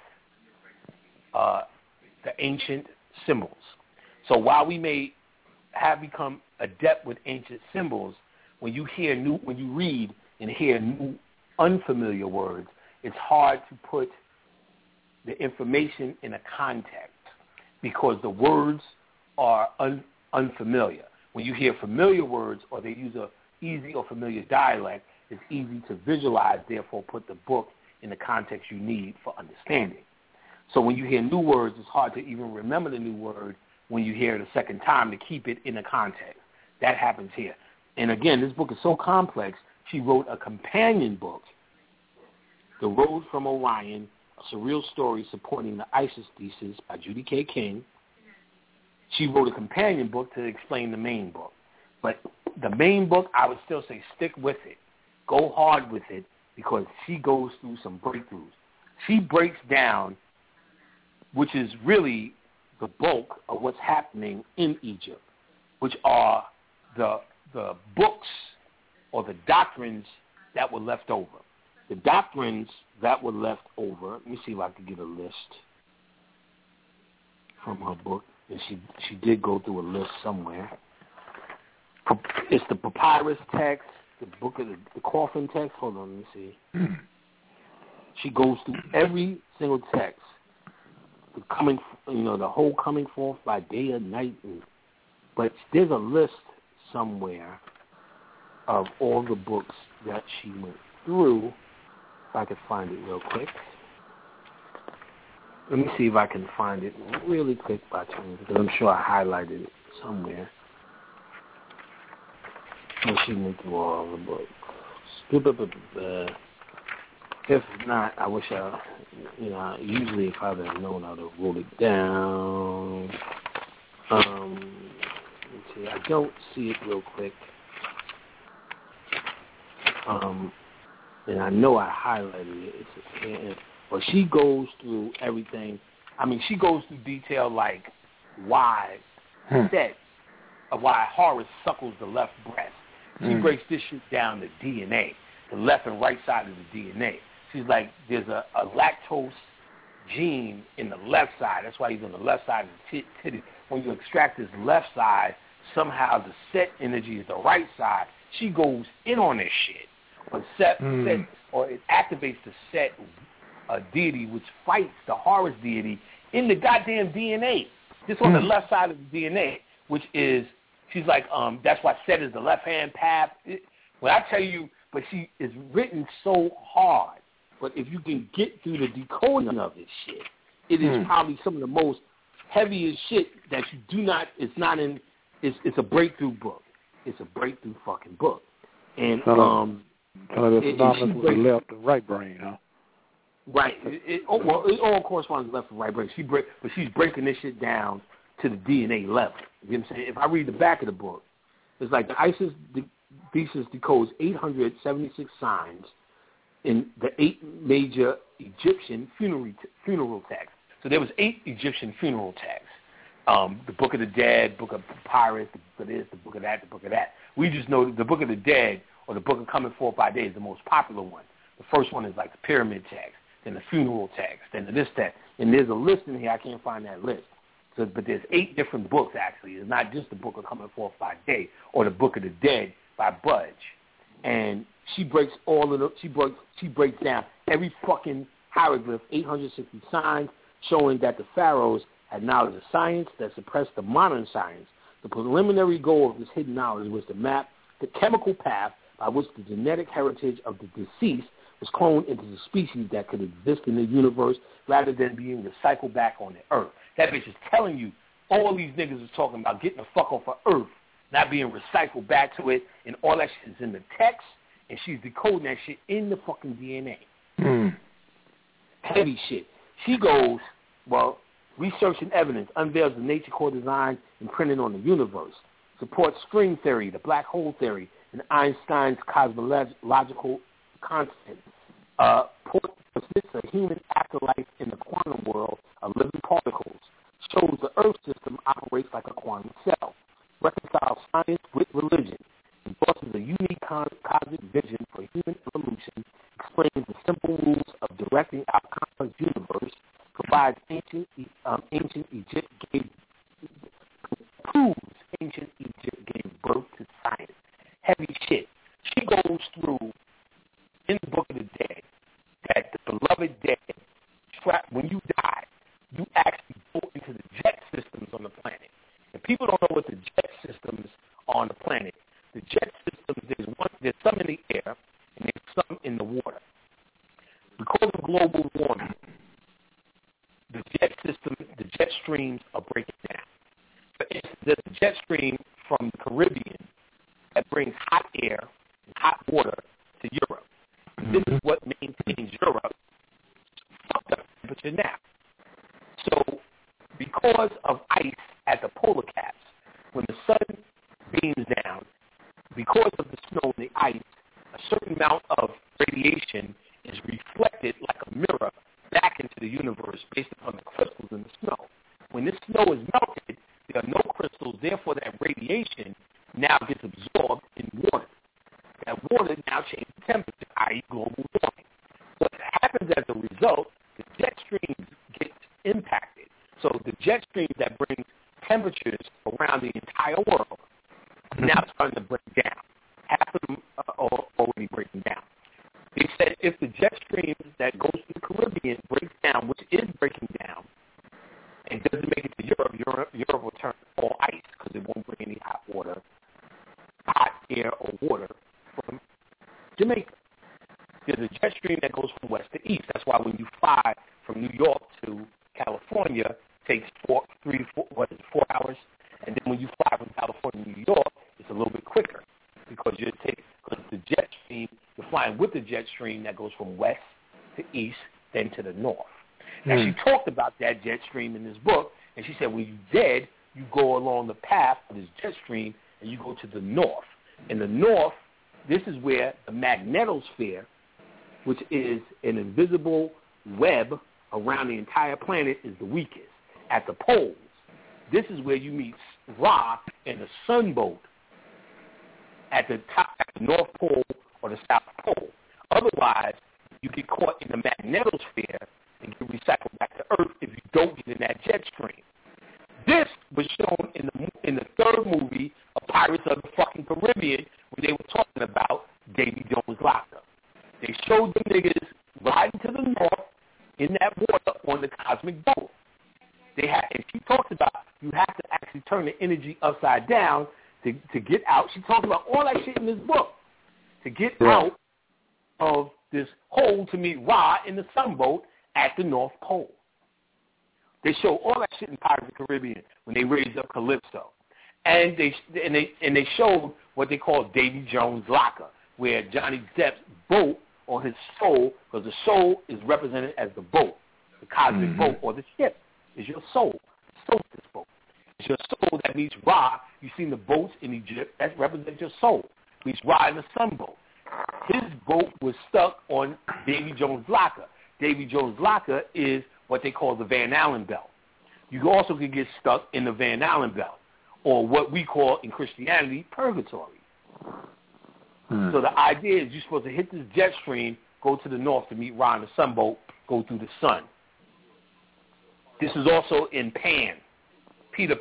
the ancient symbols. So while we may have become adept with ancient symbols, when you read and hear new unfamiliar words, it's hard to put the information in a context because the words are unfamiliar. When you hear familiar words or they use a easy or familiar dialect, it's easy to visualize, therefore put the book in the context you need for understanding. So when you hear new words, it's hard to even remember the new word when you hear it a second time to keep it in the context. That happens here. And again, this book is so complex, she wrote a companion book, The Road from Orion, a surreal story supporting the Isis Thesis by Judy K. King. She wrote a companion book to explain the main book. But the main book, I would still say stick with it. Go hard with it, because she goes through some breakthroughs. She breaks down, which is really the bulk of what's happening in Egypt, which are the books or the doctrines that were left over. The doctrines that were left over, let me see if I can get a list from her book. And she did go through a list somewhere. It's the papyrus text, the book of the coffin text. Hold on, let me see. She goes through every single text. The whole coming forth by day and night. But there's a list somewhere of all the books that she went through. If I could find it real quick. Let me see if I can find it really quick by chance, because I'm sure I highlighted it somewhere. And she went through all the books. If not, I wish usually if I'd have known, I would have wrote it down. Let's see, I don't see it real quick. And I know I highlighted it. But she goes through everything. I mean, she goes through detail like why Horus suckles the left breast. She breaks this shit down to DNA, the left and right side of the DNA. She's like, there's a lactose gene in the left side. That's why he's on the left side of the titty. When you extract this left side, somehow the set energy is the right side. She goes in on this shit. Or it activates the set deity, which fights the Horus deity in the goddamn DNA. Just on the left side of the DNA, which is, she's like, that's why Set is the left-hand path. When I tell you, but she is written so hard. But if you can get through the decoding of this shit, it is probably some of the most heaviest shit that you do not, it's a breakthrough book. It's a breakthrough fucking book. And, it's synonymous with the left and right brain, huh? Right. It all corresponds to left and right brain. But she's breaking this shit down to the DNA level. You know what I'm saying? If I read the back of the book, it's like the Isis Thesis decodes 876 signs in the 8 major Egyptian funeral texts. So there was 8 Egyptian funeral texts. The Book of the Dead, Book of Papyrus, the Book of this, the Book of that, the Book of that. We just know the Book of the Dead or the Book of Coming Forth by Day is the most popular one. The first one is like the pyramid text, then the funeral text, then the this text. And there's a list in here. I can't find that list. So, but there's 8 different books, actually. It's not just the Book of Coming Forth by Day or the Book of the Dead by Budge. And she breaks she breaks down every fucking hieroglyph, 860 signs, showing that the pharaohs had knowledge of science that suppressed the modern science. The preliminary goal of this hidden knowledge was to map the chemical path by which the genetic heritage of the deceased was cloned into the species that could exist in the universe rather than being recycled back on the earth. That bitch is telling you all these niggas is talking about getting the fuck off of earth, not being recycled back to it, and all that shit is in the text, and she's decoding that shit in the fucking DNA. Heavy shit. She goes, well, research and evidence unveils the nature core design imprinted on the universe, supports string theory, the black hole theory, and Einstein's cosmological constant, persists a human afterlife in the quantum world of living particles, shows the Earth system operates like a quantum cell, reconciles science with religion, endorses a unique cosmic vision for human evolution, explains the simple rules of directing our complex universe, provides proves ancient Egypt gave birth to science. Heavy shit. She goes through in the Book of the Dead that the beloved dead, when you die, you actually go into the jet systems on the planet. And people don't know what the jet systems are on the planet. The jet systems, there's some in the air and there's some in the water. Because of global warming, the jet streams are breaking down. For instance, there's a jet stream from the Caribbean that brings hot air and hot water to Europe. This is what maintains Europe fucked up temperature now. So because of ice at the polar caps, when the sun beams down, because of the snow and the ice, a certain amount of radiation is reflected like a mirror back into the universe based upon the crystals in the snow. When this snow is melted, there are no crystals, therefore that radiation now gets absorbed in water. That water now changes the temperature, i.e. global warming. What happens as a result, the jet streams get impacted. So the jet streams that bring temperatures around the entire world are now starting to break down. Half of them are already breaking down. They said if the jet stream that goes to the Caribbean breaks down, which is breaking down, and doesn't make it to Europe will turn all ice because it won't bring any hot air or water from Jamaica. There's a jet stream that goes from west to east. That's why when you fly from New York to California, it takes 4 hours. And then when you fly from California to New York, it's a little bit quicker because the jet stream, you're flying with the jet stream that goes from west to east, then to the north. Now, she talked about that jet stream in this book, and she said when you're dead, you go along the path of this jet stream, and you go to the north. In the north, this is where the magnetosphere, which is an invisible web around the entire planet, is the weakest. At the poles, this is where you meet Ra and the sunboat at the top, at the North Pole or the South Pole. Otherwise, you get caught in the magnetosphere and get recycled back to Earth if you don't get in that jet stream. This was shown in the third movie of Pirates of the fucking Caribbean when they were talking about Davy Jones' Locker. They showed them niggas riding to the north in that water on the cosmic boat. And she talks about you have to actually turn the energy upside down to get out. She talks about all that shit in this book to get out of this hole to meet Ra in the sunboat at the North Pole. They show all that shit in Pirates of the Caribbean when they raised up Calypso. And they showed what they call Davy Jones' Locker, where Johnny Depp's boat or his soul, because the soul is represented as the boat, the cosmic boat or the ship is your soul, the solstice boat. It's your soul that meets Ra. You've seen the boats in Egypt that represent your soul. Meets Ra in the sunboat. His boat was stuck on Davy Jones' Locker. Davy Jones' Locker is what they call the Van Allen belt. You also can get stuck in the Van Allen belt, or what we call in Christianity purgatory. So the idea is you're supposed to hit this jet stream, go to the north to meet Ra in the sunboat, go through the sun. This is also in Pan, Peter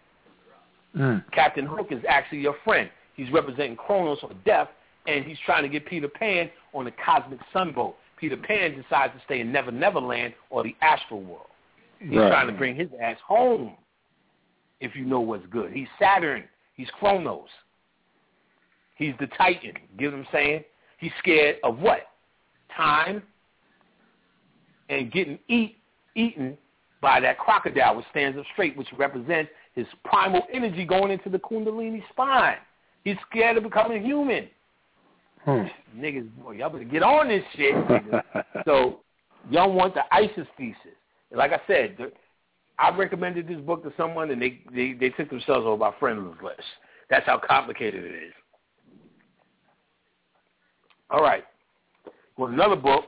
Pan. Captain Hook is actually your friend. He's representing Kronos or death, and he's trying to get Peter Pan on the cosmic sunboat. Peter Pan decides to stay in Never Never Land or the astral world. He's trying to bring his ass home, if you know what's good. He's Saturn. He's Chronos. He's the Titan. Get what I'm saying? He's scared of what? Time and getting eaten by that crocodile, which stands up straight, which represents his primal energy going into the Kundalini spine. He's scared of becoming human. Niggas, boy, y'all better get on this shit. So y'all want the ISIS thesis. Like I said, I recommended this book to someone, and they took themselves over my friend list. That's how complicated it is. All right. Well, another book.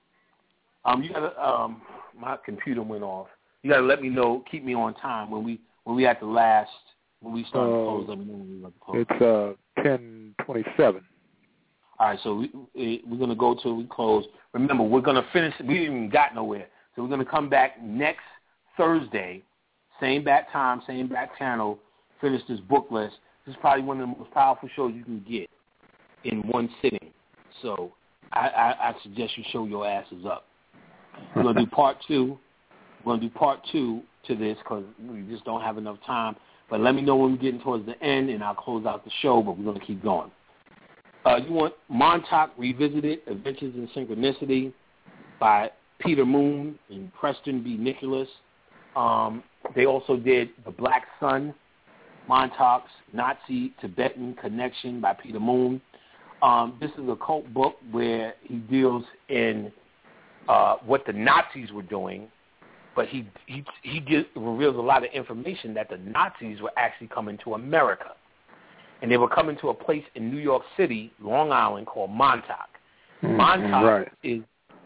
You gotta. My computer went off. You gotta let me know. Keep me on time when we at the last. When we start to close, let me know when we want to close. It's 10:27. All right, so we're gonna go till we close. Remember, we're gonna finish. We didn't even got nowhere, so we're gonna come back next Thursday, same back time, same back channel. Finish this book list. This is probably one of the most powerful shows you can get in one sitting. So I suggest you show your asses up. We're gonna do part two. We're gonna do part two to this because we just don't have enough time. But let me know when we're getting towards the end, and I'll close out the show. But we're gonna keep going. You want Montauk Revisited, Adventures in Synchronicity by Peter Moon and Preston B. Nicholas. They also did The Black Sun, Montauk's Nazi-Tibetan Connection by Peter Moon. This is a cult book where he deals in what the Nazis were doing, but he reveals a lot of information that the Nazis were actually coming to America. And they were coming to a place in New York City, Long Island, called Montauk. Montauk is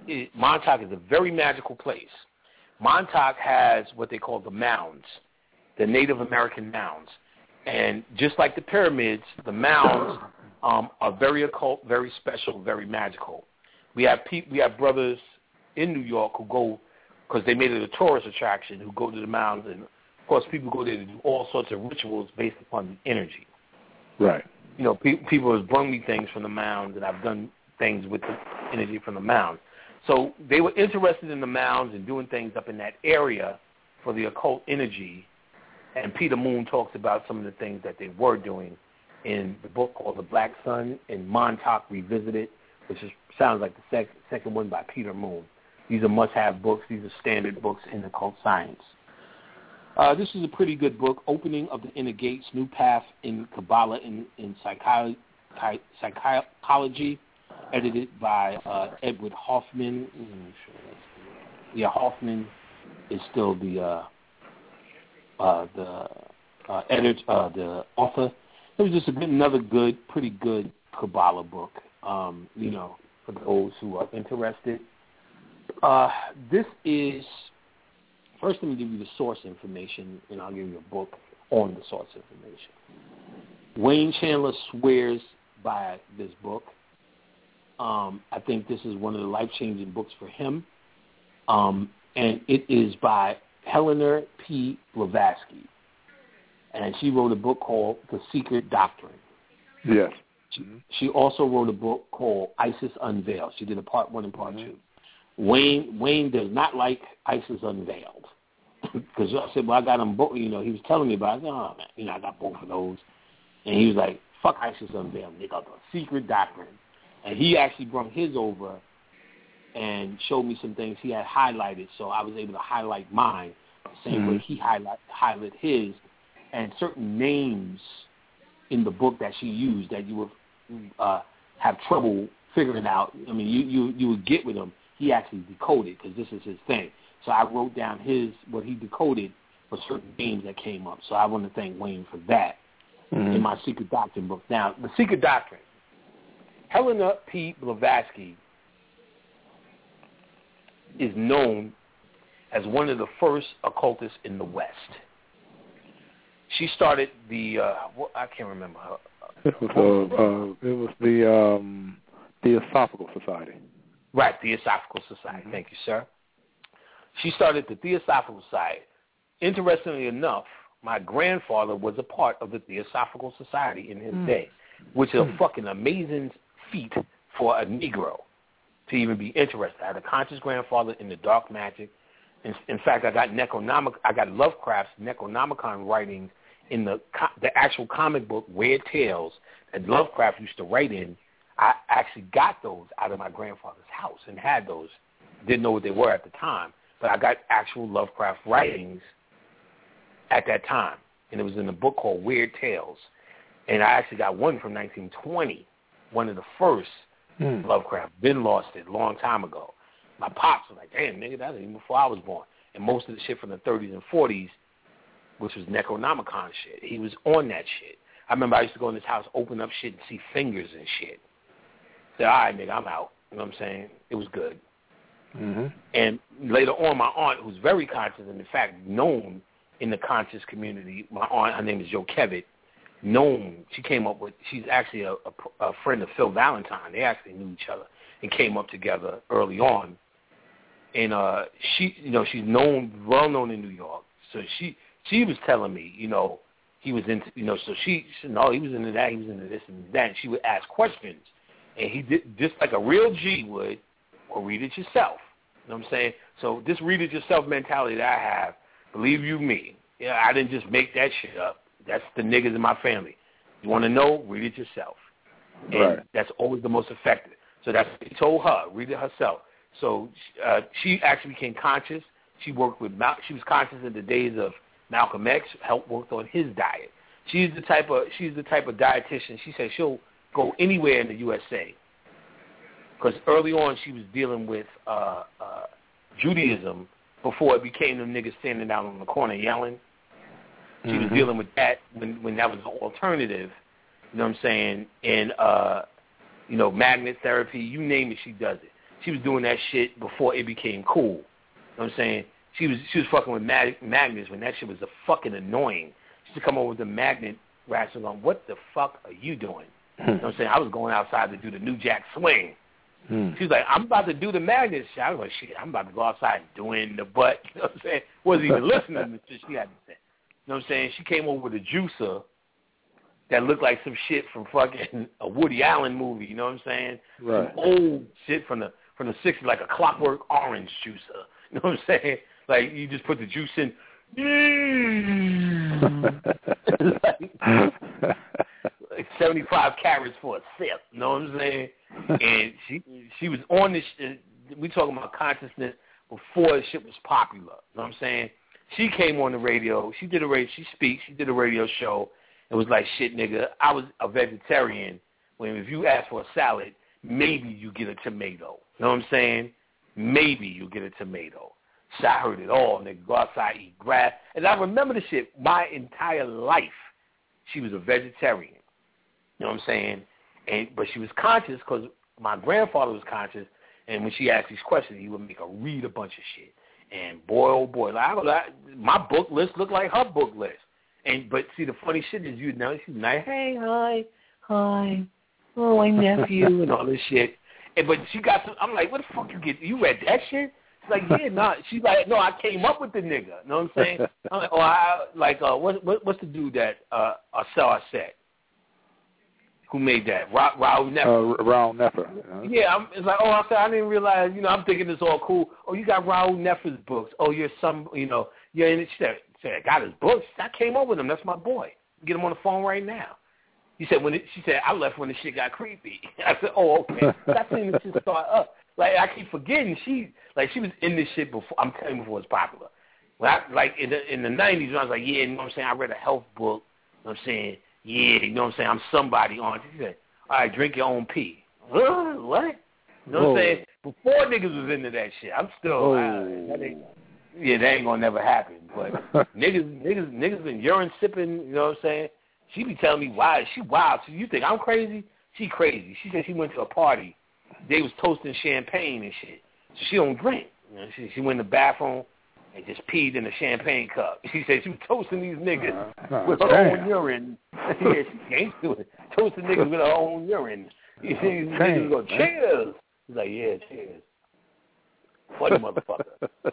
a very magical place. Montauk has what they call the mounds, the Native American mounds. And just like the pyramids, the mounds are very occult, very special, very magical. We have brothers in New York who go, because they made it a tourist attraction, who go to the mounds. And, of course, people go there to do all sorts of rituals based upon the energy. Right. You know, people have brung me things from the mounds, and I've done things with the energy from the mounds. So they were interested in the mounds and doing things up in that area for the occult energy. And Peter Moon talks about some of the things that they were doing in the book called The Black Sun and Montauk Revisited, which sounds like the second one by Peter Moon. These are must-have books. These are standard books in occult science. This is a pretty good book, Opening of the Inner Gates, New Path in Kabbalah in Psychology, edited by Edward Hoffman. Yeah, Hoffman is still the editor, the author. It was just another pretty good Kabbalah book, you know, for those who are interested. This is... First, let me give you the source information, and I'll give you a book on the source information. Wayne Chandler swears by this book. I think this is one of the life-changing books for him. And it is by Helena P. Blavatsky. And she wrote a book called The Secret Doctrine. Yes. She also wrote a book called ISIS Unveiled. She did a part 1 and part 2. Wayne does not like ISIS Unveiled. Because I said, well, I got him both. You know, he was telling me about it. I said, oh, man, you know, I got both of those. And he was like, fuck ISIS Unveiled. They got The Secret Doctrine. And he actually brought his over and showed me some things he had highlighted, so I was able to highlight mine the same way he highlighted his, and certain names in the book that she used that you would have trouble figuring out. I mean, you would get with him. He actually decoded, because this is his thing. So I wrote down what he decoded for certain names that came up. So I want to thank Wayne for that in my Secret Doctrine book. Now, the Secret Doctrine, Helena P. Blavatsky is known as one of the first occultists in the West. She started the, I can't remember her. It was the Theosophical Society. Right, Theosophical Society. Thank you, sir. She started the Theosophical Society. Interestingly enough, my grandfather was a part of the Theosophical Society in his day, which is a fucking amazing feat for a Negro to even be interested. I had a conscious grandfather in the dark magic, In fact, I got Lovecraft's Necronomicon writings in the actual comic book Weird Tales that Lovecraft used to write in. I actually got those out of my grandfather's house and had those. Didn't know what they were at the time, but I got actual Lovecraft writings at that time, and it was in a book called Weird Tales. And I actually got one from 1920, one of the first Lovecraft. Ben lost it a long time ago. My pops was like, damn, nigga, that was even before I was born. And most of the shit from the 30s and 40s, which was Necronomicon shit, he was on that shit. I remember I used to go in his house, open up shit, and see fingers and shit. Said, all right, nigga, I'm out. You know what I'm saying? It was good. Mm-hmm. And later on, my aunt, who's very conscious and, in fact, known in the conscious community, my aunt, her name is Jo Kevitt, she's actually a friend of Phil Valentine. They actually knew each other and came up together early on. And she's well known in New York. So she was telling me, he was into, so she said, no, he was into that, he was into this and that. And she would ask questions. And he did, just like a real G would, or read it yourself. You know what I'm saying? So this read it yourself mentality that I have, believe you me, I didn't just make that shit up. That's the niggas in my family. You want to know? Read it yourself. And that's always the most effective. So that's what he told her. Read it herself. So she actually became conscious. She worked with she was conscious in the days of Malcolm X. Helped work on his diet. She's the type of dietitian. She said she'll go anywhere in the USA. Because early on she was dealing with Judaism before it became them niggas standing down on the corner yelling. She was dealing with that when that was an alternative. You know what I'm saying? And magnet therapy, you name it, she does it. She was doing that shit before it became cool. You know what I'm saying? She was fucking with magnets when that shit was fucking annoying. She used to come over with the magnet rats and going, what the fuck are you doing? You know what I'm saying? I was going outside to do the New Jack Swing. She was like, I'm about to do the magnet shit. I was like, shit, I'm about to go outside and doing the butt. You know what I'm saying? Wasn't even listening to shit she had to say. You know what I'm saying? She came over with a juicer that looked like some shit from fucking a Woody Allen movie. You know what I'm saying? Right. Some old shit from the 60s, like a Clockwork Orange juicer. You know what I'm saying? Like you just put the juice in. like 75 carats for a sip. You know what I'm saying? And she was on this. We talking about consciousness before shit was popular. You know what I'm saying? She came on the radio. She did a radio show. It was like, shit, nigga, I was a vegetarian. When if you ask for a salad, maybe you get a tomato. You know what I'm saying? Maybe you get a tomato. So I heard it all, nigga. Go outside, eat grass. And I remember the shit my entire life. She was a vegetarian. You know what I'm saying? But she was conscious because my grandfather was conscious. And when she asked these questions, he would make her read a bunch of shit. And boy, oh boy, my book list looked like her book list. But see, the funny shit is, she's like, hey, hi, oh, my nephew, and all this shit. But she got some. I'm like, what the fuck you read that shit? She's like, yeah, nah. She's like, no, I came up with the nigga. You know what I'm saying? I'm like, what's the dude that Assar said? Who made that? Raul Nefer. Raul Nefer. Yeah, it's like, I didn't realize, I'm thinking it's all cool. Oh, you got Raul Nefer's books. Oh, you're you're in it. She said, I got his books. I came up with him. That's my boy. Get him on the phone right now. She said, I left when the shit got creepy. I said, oh, okay. That's when the shit started up. Like, I keep forgetting she was in this shit before, I'm telling you, before it was popular. When in the 90s, when I was like, yeah, you know what I'm saying, I read a health book, you know what I'm saying, yeah, you know what I'm saying, I'm somebody on it. She said, all right, drink your own pee. What? You know what I'm saying? Before niggas was into that shit, I'm still, that ain't gonna never happen. But niggas been urine sipping, you know what I'm saying? She be telling me why. She wild. So you think I'm crazy? She crazy. She said she went to a party. They was toasting champagne and shit. So she don't drink. You know, she went in the bathroom and just peed in a champagne cup. She said she was toasting these niggas with her own urine. Yeah, she ain't doing it. Toasting niggas with her own urine. These niggas go, cheers. He's like, yeah, cheers. Funny motherfucker.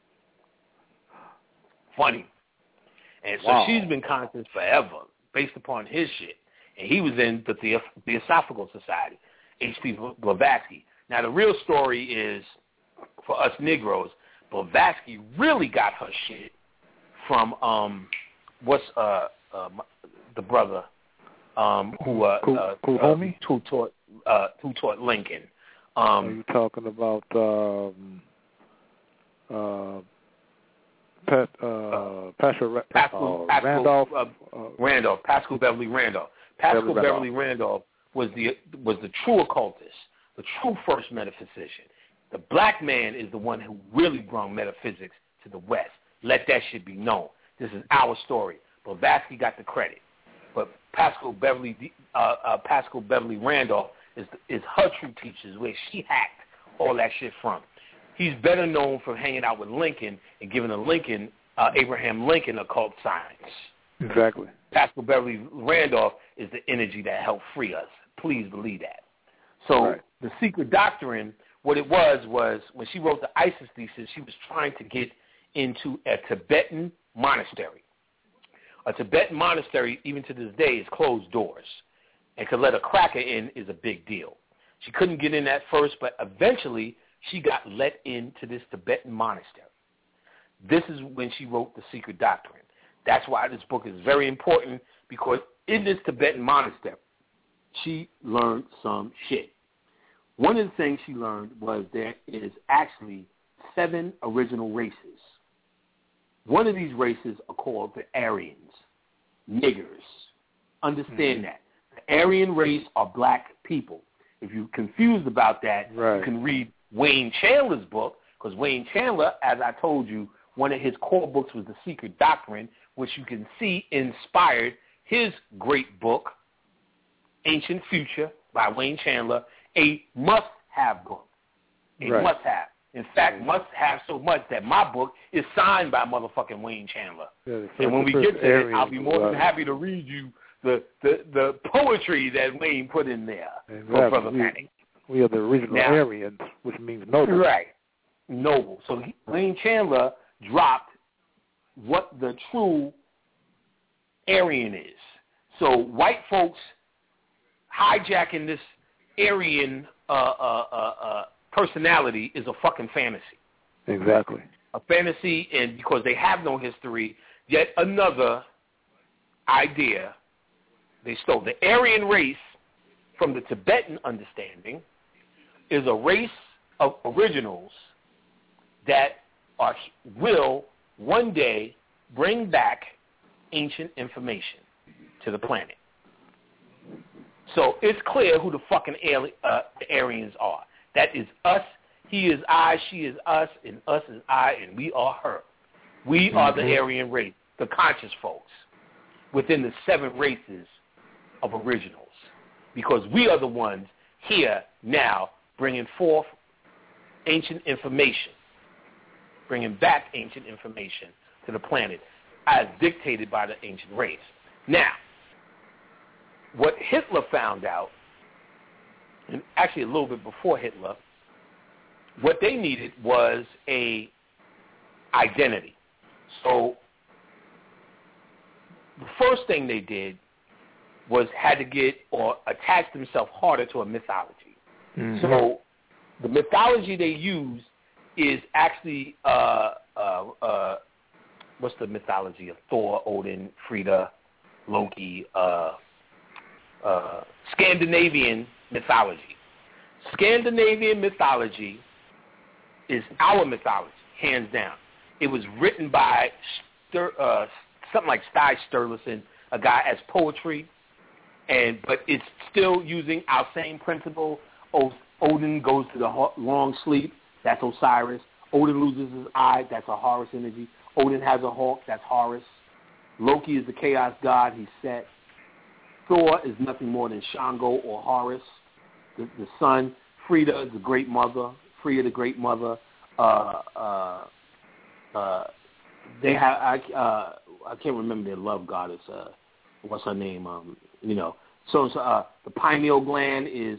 Funny. And so she's been conscious forever based upon his shit. And he was in the Theosophical Society, H.P. Blavatsky. Now, the real story is, for us Negroes, Blavatsky really got her shit from the brother who taught Lincoln. Are you talking about Randolph? Randolph, Pascal Beverly Randolph. Pascal Beverly Randolph was the true occultist, the true first metaphysician. The black man is the one who really brought metaphysics to the West. Let that shit be known. This is our story. Blavatsky got the credit, but Pascal Beverly Randolph is her true teacher, where she hacked all that shit from. He's better known for hanging out with Lincoln and giving Abraham Lincoln occult science. Exactly. Pascal Beverly Randolph is the energy that helped free us. Please believe that. So The Secret Doctrine, what it was when she wrote the ISIS thesis, she was trying to get into a Tibetan monastery. A Tibetan monastery, even to this day, is closed doors. And to let a cracker in is a big deal. She couldn't get in at first, but eventually she got let into this Tibetan monastery. This is when she wrote The Secret Doctrine. That's why this book is very important, because in this Tibetan monastery, she learned some shit. One of the things she learned was there is actually 7 original races. One of these races are called the Aryans, niggers. Understand that. The Aryan race are black people. If you're confused about that, you can read Wayne Chandler's book, because Wayne Chandler, as I told you, one of his core books was The Secret Doctrine, which you can see inspired his great book, Ancient Future, by Wayne Chandler, a must-have book. A must-have. In fact, must-have so much that my book is signed by motherfucking Wayne Chandler. And when we get to it, I'll be more than happy to read you the poetry that Wayne put in there for Brother Panic. We are the original Aryans, which means noble. Right. Noble. So Wayne Chandler dropped what the true Aryan is. So white folks hijacking this Aryan personality is a fucking fantasy. Exactly. A fantasy, and because they have no history, yet another idea they stole. The Aryan race, from the Tibetan understanding, is a race of originals that will one day bring back ancient information to the planet. So it's clear who the fucking Aryans are. That is us. He is I, she is us, and us is I, and we are her. We are the Aryan race, the conscious folks, within the 7 races of originals. Because we are the ones here now bringing forth ancient information, bringing back ancient information to the planet as dictated by the ancient race. Now, what Hitler found out, and actually a little bit before Hitler, what they needed was a identity. So the first thing they did was had to get or attach themselves harder to a mythology. So the mythology they use is actually what's the mythology of Thor, Odin, Frida, Loki, Scandinavian mythology. Scandinavian mythology is our mythology, hands down. It was written by something like Stig Sturluson, a guy as poetry, but it's still using our same principle. Odin goes to the long sleep, that's Osiris. Odin loses his eye, that's a Horus energy. Odin has a hawk, that's Horus. Loki is the chaos god, he's Set. Thor is nothing more than Shango or Horus, the sun. Frida is the great mother. Frida, the great mother. They have I can't remember their love goddess. What's her name? So the pineal gland is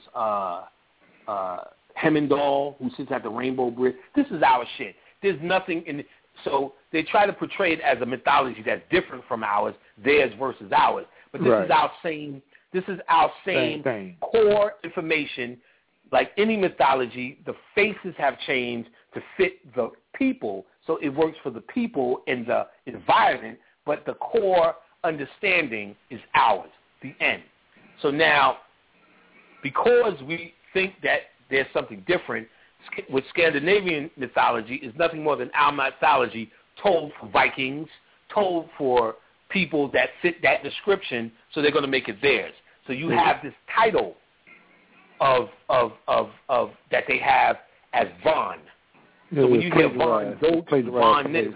Hemendal, who sits at the Rainbow Bridge. This is our shit. There's nothing in it. So they try to portray it as a mythology that's different from ours, theirs versus ours. But this is our same. This is our same core information like any mythology, the faces have changed to fit the people, so it works for the people in the environment, but the core understanding is ours, the end. So now, because we think that there's something different, with Scandinavian mythology is nothing more than our mythology told for Vikings, told for people that fit that description, so they're going to make it theirs. So you have this title of that they have as Von. So when you hear Von, Von this,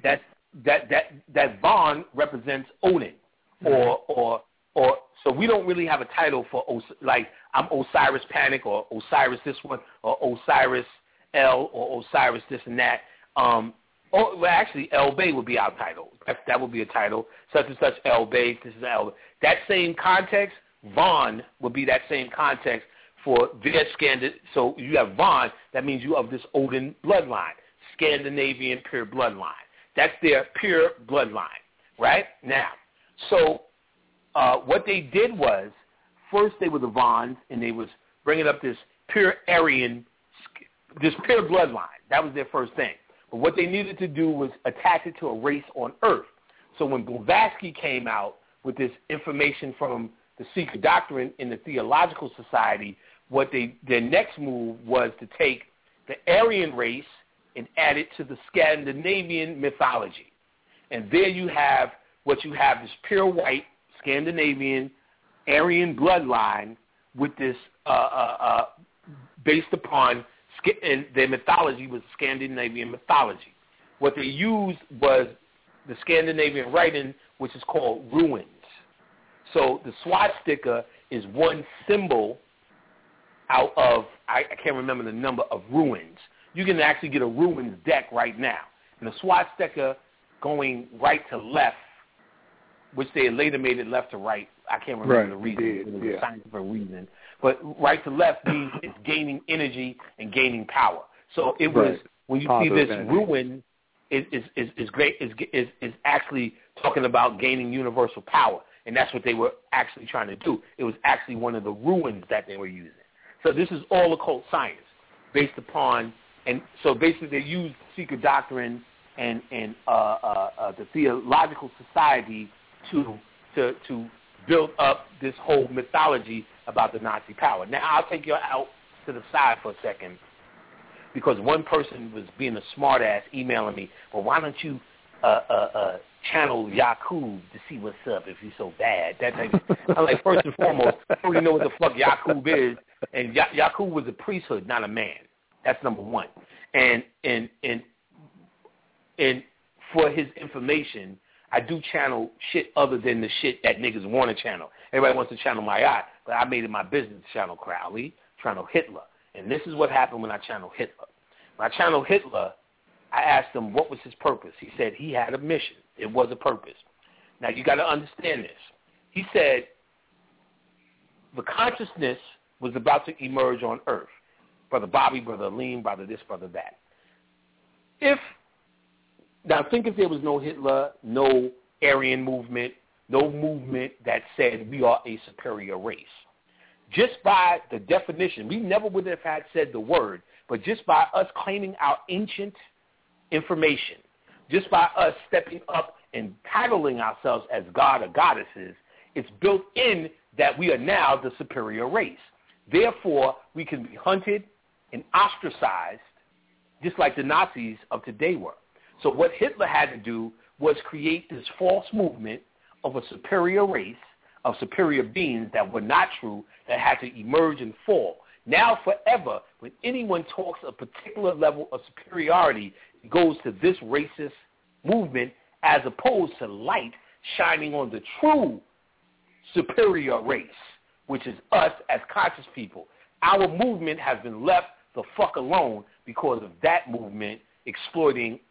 that Von represents Odin, or so we don't really have a title for like I'm Osiris Panic or Osiris this one or Osiris L or Osiris this and that. Well, actually, El Bay would be our title. That would be a title. Such and such El Bay. This is El. That same context, Von would be that same context for their So you have Von. That means you of this Odin bloodline, Scandinavian pure bloodline. That's their pure bloodline, right? Now, so what they did was, first they were the Vons, and they was bringing up this pure Aryan, this pure bloodline. That was their first thing. But what they needed to do was attach it to a race on Earth. So when Blavatsky came out with this information from the Secret Doctrine in the Theological Society, their next move was to take the Aryan race and add it to the Scandinavian mythology. And there you have this pure white Scandinavian Aryan bloodline with this based upon, and their mythology was Scandinavian mythology. What they used was the Scandinavian writing, which is called runes. So the swastika is one symbol out of, I can't remember the number of runes. You can actually get a runes deck right now. And the swastika going right to left, which they later made it left to right. I can't remember the reason. It was a scientific reason. But right to left means it's gaining energy and gaining power. So it was, when you see this ruin, is great, is actually talking about gaining universal power. And that's what they were actually trying to do. It was actually one of the ruins that they were using. So this is all occult science based upon, and so basically they used Secret Doctrine and the Theological Society to build up this whole mythology about the Nazi power. Now, I'll take you out to the side for a second, because one person was being a smart-ass emailing me, well, why don't you channel Yakub to see what's up if you're so bad? That type of, I'm like, first and foremost, I don't even know what the fuck Yakub is, and Yakub was a priesthood, not a man. That's number one. And for his information, I do channel shit other than the shit that niggas want to channel. Everybody wants to channel my eye, but I made it my business to channel Crowley, channel Hitler. And this is what happened when I channeled Hitler. When I channeled Hitler, I asked him what was his purpose. He said he had a mission. It was a purpose. Now, you got to understand this. He said the consciousness was about to emerge on Earth. Brother Bobby, Brother Aleem, Brother this, Brother that. Now, think if there was no Hitler, no Aryan movement, no movement that said we are a superior race. Just by the definition, we never would have had said the word, but just by us claiming our ancient information, just by us stepping up and titling ourselves as God or goddesses, it's built in that we are now the superior race. Therefore, we can be hunted and ostracized just like the Nazis of today were. So what Hitler had to do was create this false movement of a superior race, of superior beings that were not true, that had to emerge and fall. Now forever, when anyone talks a particular level of superiority, it goes to this racist movement as opposed to light shining on the true superior race, which is us as conscious people. Our movement has been left the fuck alone because of that movement exploiting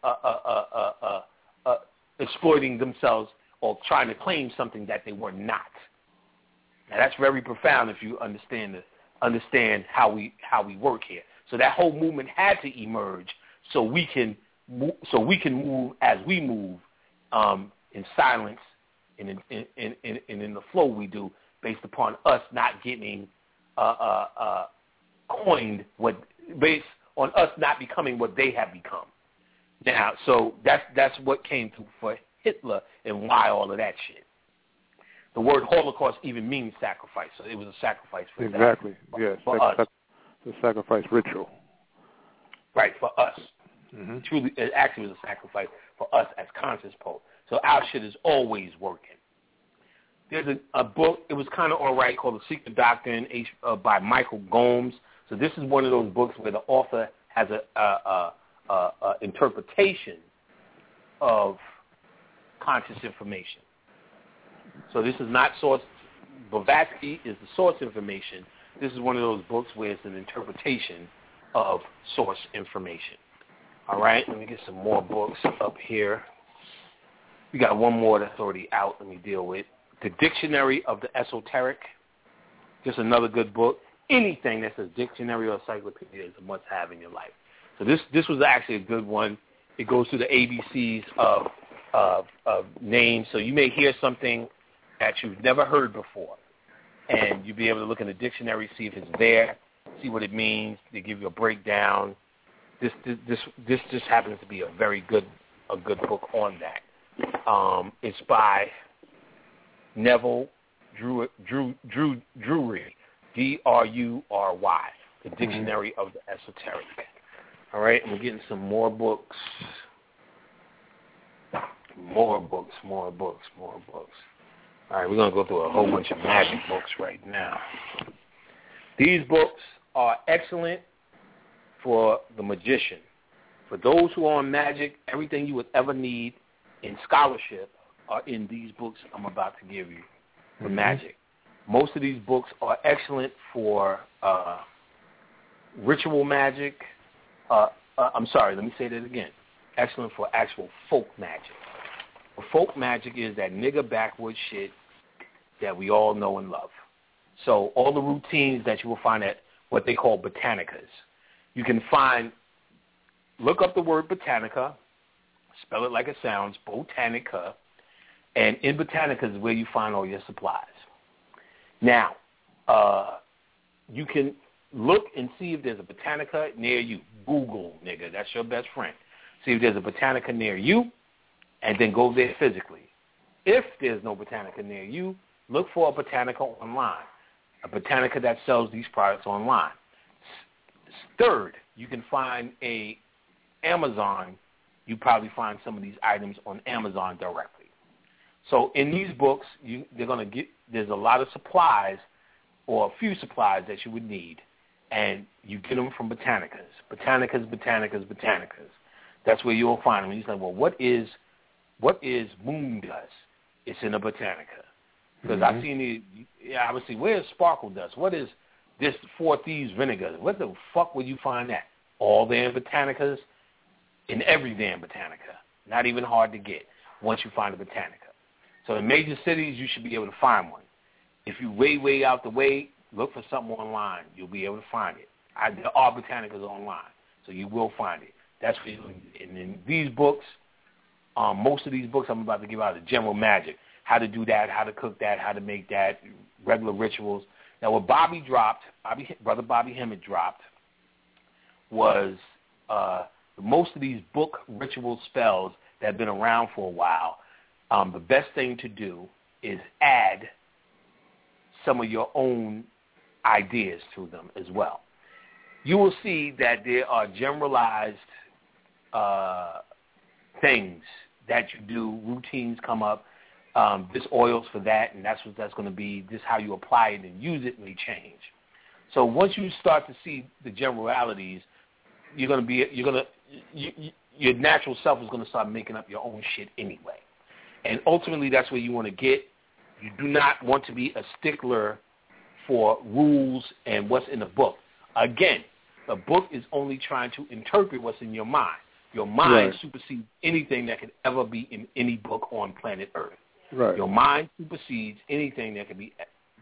themselves or trying to claim something that they were not. Now that's very profound if you understand how we work here. So that whole movement had to emerge so we can move as we move in silence and in the flow we do, based upon us not getting coined based on us not becoming what they have become. Now, so that's what came through for Hitler and why all of that shit. The word Holocaust even means sacrifice, so it was a sacrifice for exactly. That, yes, for us. The sacrifice ritual. Right, for us. Mm-hmm. Truly, it actually was a sacrifice for us as conscious poets. So our shit is always working. There's a book, it was kind of all right, called The Secret Doctrine by Michael Gomes. So this is one of those books where the author has a interpretation of conscious information. So this is not source. Blavatsky is the source information. This is one of those books where it's an interpretation of source information. All right, let me get some more books up here. We got one more that's already out. Let me deal with The Dictionary of the Esoteric. Just another good book. Anything that's a dictionary or encyclopedia is a must-have in your life. So this was actually a good one. It goes through the ABCs of names. So you may hear something that you've never heard before, and you'll be able to look in the dictionary, see if it's there, see what it means. They give you a breakdown. This just happens to be a very good book on that. It's by Neville Drury, Drury, The Dictionary of the Esoteric. All right, and we're getting some more books. More books. All right, we're going to go through a whole bunch of magic books right now. These books are excellent for the magician. For those who are on magic, everything you would ever need in scholarship are in these books I'm about to give you for magic. Most of these books are excellent for ritual magic. I'm sorry, let me say that again. Excellent for actual folk magic. Folk magic is that nigga backwoods shit that we all know and love. So all the routines that you will find at what they call botanicas. You can look up the word botanica, spell it like it sounds, botanica, and in botanicas is where you find all your supplies. Now, you can look and see if there's a botanica near you. Google, nigga, that's your best friend. See if there's a botanica near you, and then go there physically. If there's no botanica near you, look for a botanica online, a botanica that sells these products online. Third, you can find Amazon. You probably find some of these items on Amazon directly. So in these books, there's a lot of supplies or a few supplies that you would need, and you get them from botanicas. Botanicas. That's where you'll find them. And you're like, well, what is moon dust? It's in a botanica. Because I've seen I would see, where's sparkle dust? What is this Four Thieves vinegar? What the fuck would you find that? All damn botanicas, in every damn botanica. Not even hard to get once you find a botanica. So in major cities, you should be able to find one. If you way out the way, look for something online. You'll be able to find it. There are botanicas online, so you will find it. That's what and in these books, most of these books I'm about to give out are general magic. How to do that, how to cook that, how to make that, regular rituals. Now, what Brother Bobby Hemmett dropped was most of these book ritual spells that have been around for a while. The best thing to do is add some of your own ideas to them as well. You will see that there are generalized things that you do, routines come up. This oil's for that, and that's what that's going to be. This how you apply it and use it may change. So once you start to see the generalities, your natural self is going to start making up your own shit anyway. And ultimately, that's where you want to get. You do not want to be a stickler for rules and what's in the book. Again, the book is only trying to interpret what's in your mind. Your mind supersedes anything that could ever be in any book on planet Earth. Right. Your mind supersedes anything that could be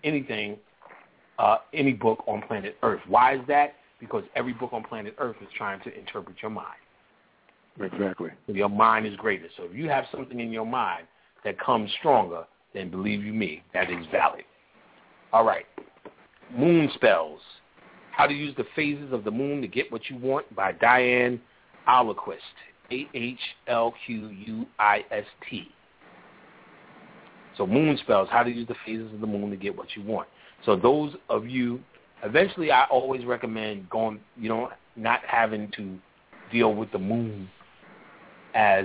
any book on planet Earth. Why is that? Because every book on planet Earth is trying to interpret your mind. Exactly. Your mind is greater. So if you have something in your mind that comes stronger, then believe you me, that is valid. All right. Moon spells. How to Use the Phases of the Moon to Get What You Want by Diane Ahlquist, Ahlquist. So moon spells, how to use the phases of the moon to get what you want. So those of you, eventually I always recommend going, not having to deal with the moon as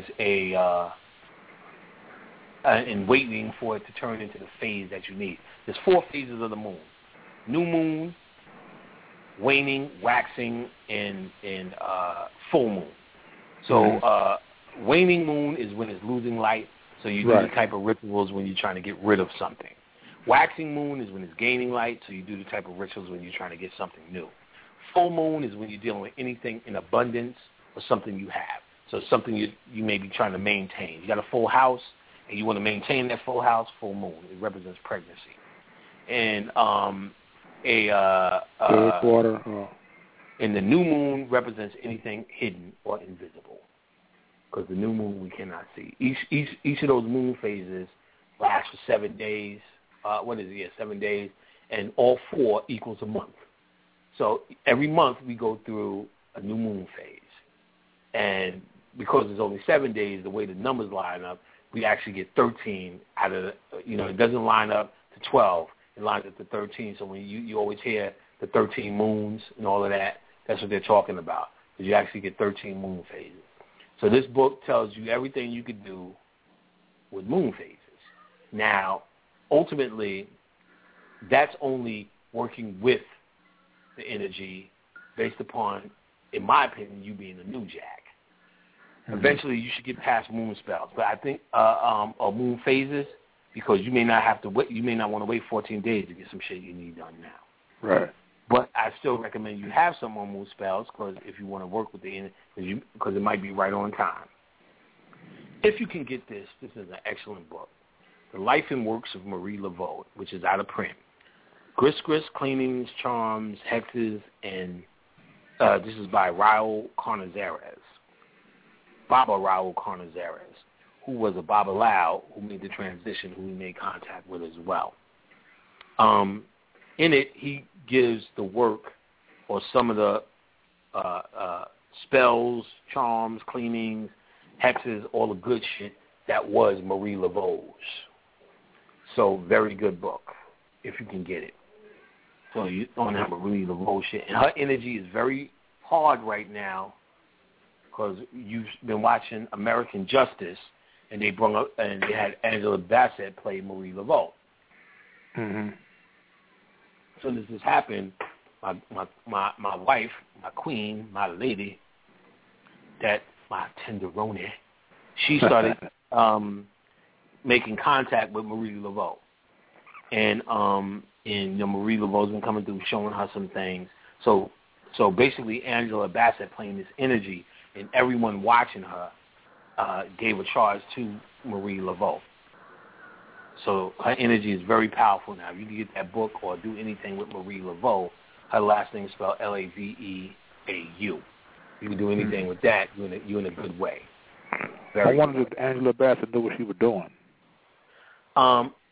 and waiting for it to turn into the phase that you need. There's 4 phases of the moon: new moon, waning, waxing, and full moon. So waning moon is when it's losing light, so you do the type of rituals when you're trying to get rid of something. Waxing moon is when it's gaining light, so you do the type of rituals when you're trying to get something new. Full moon is when you're dealing with anything in abundance or something you have. So something you may be trying to maintain. You got a full house, and you want to maintain that full house, full moon. It represents pregnancy. And and the new moon represents anything hidden or invisible, because the new moon we cannot see. Each of those moon phases lasts for 7 days. 7 days, and all 4 equals a month. So every month we go through a new moon phase, and because there's only 7 days, the way the numbers line up, we actually get 13 out of it doesn't line up to 12. It lines up to 13. So when you always hear the 13 moons and all of that, that's what they're talking about. Because you actually get 13 moon phases. So this book tells you everything you could do with moon phases. Now, ultimately, that's only working with the energy based upon, in my opinion, you being a new jack. Mm-hmm. Eventually, you should get past moon spells. But I think moon phases, because you may not have to wait. You may not want to wait 14 days to get some shit you need done now. Right. But I still recommend you have some more moon spells, because if you want to work with the energy, because it might be right on time. If you can get this is an excellent book. The Life and Works of Marie Laveau, which is out of print. Gris Gris, Cleanings, Charms, Hexes, and this is by Raul Carnizares. Baba Raul Carnizares, who was a Babalao who made the transition, who we made contact with as well. In it, he gives the work or some of the spells, charms, cleanings, hexes, all the good shit that was Marie Laveau's. So very good book, if you can get it. So you don't have Marie Laveau shit. And her energy is very hard right now, because you've been watching American Justice, and they had Angela Bassett play Marie Laveau. Mm-hmm. So as this happened, my wife, my queen, my lady, my tenderoni, she started making contact with Marie Laveau. And Marie Laveau's been coming through showing her some things. So basically Angela Bassett playing this energy, and everyone watching her gave a charge to Marie Laveau. So her energy is very powerful now. You can get that book or do anything with Marie Laveau. Her last name is spelled Laveau. You can do anything with that. You're in a good way. I wondered if Angela Bassett knew what she was doing.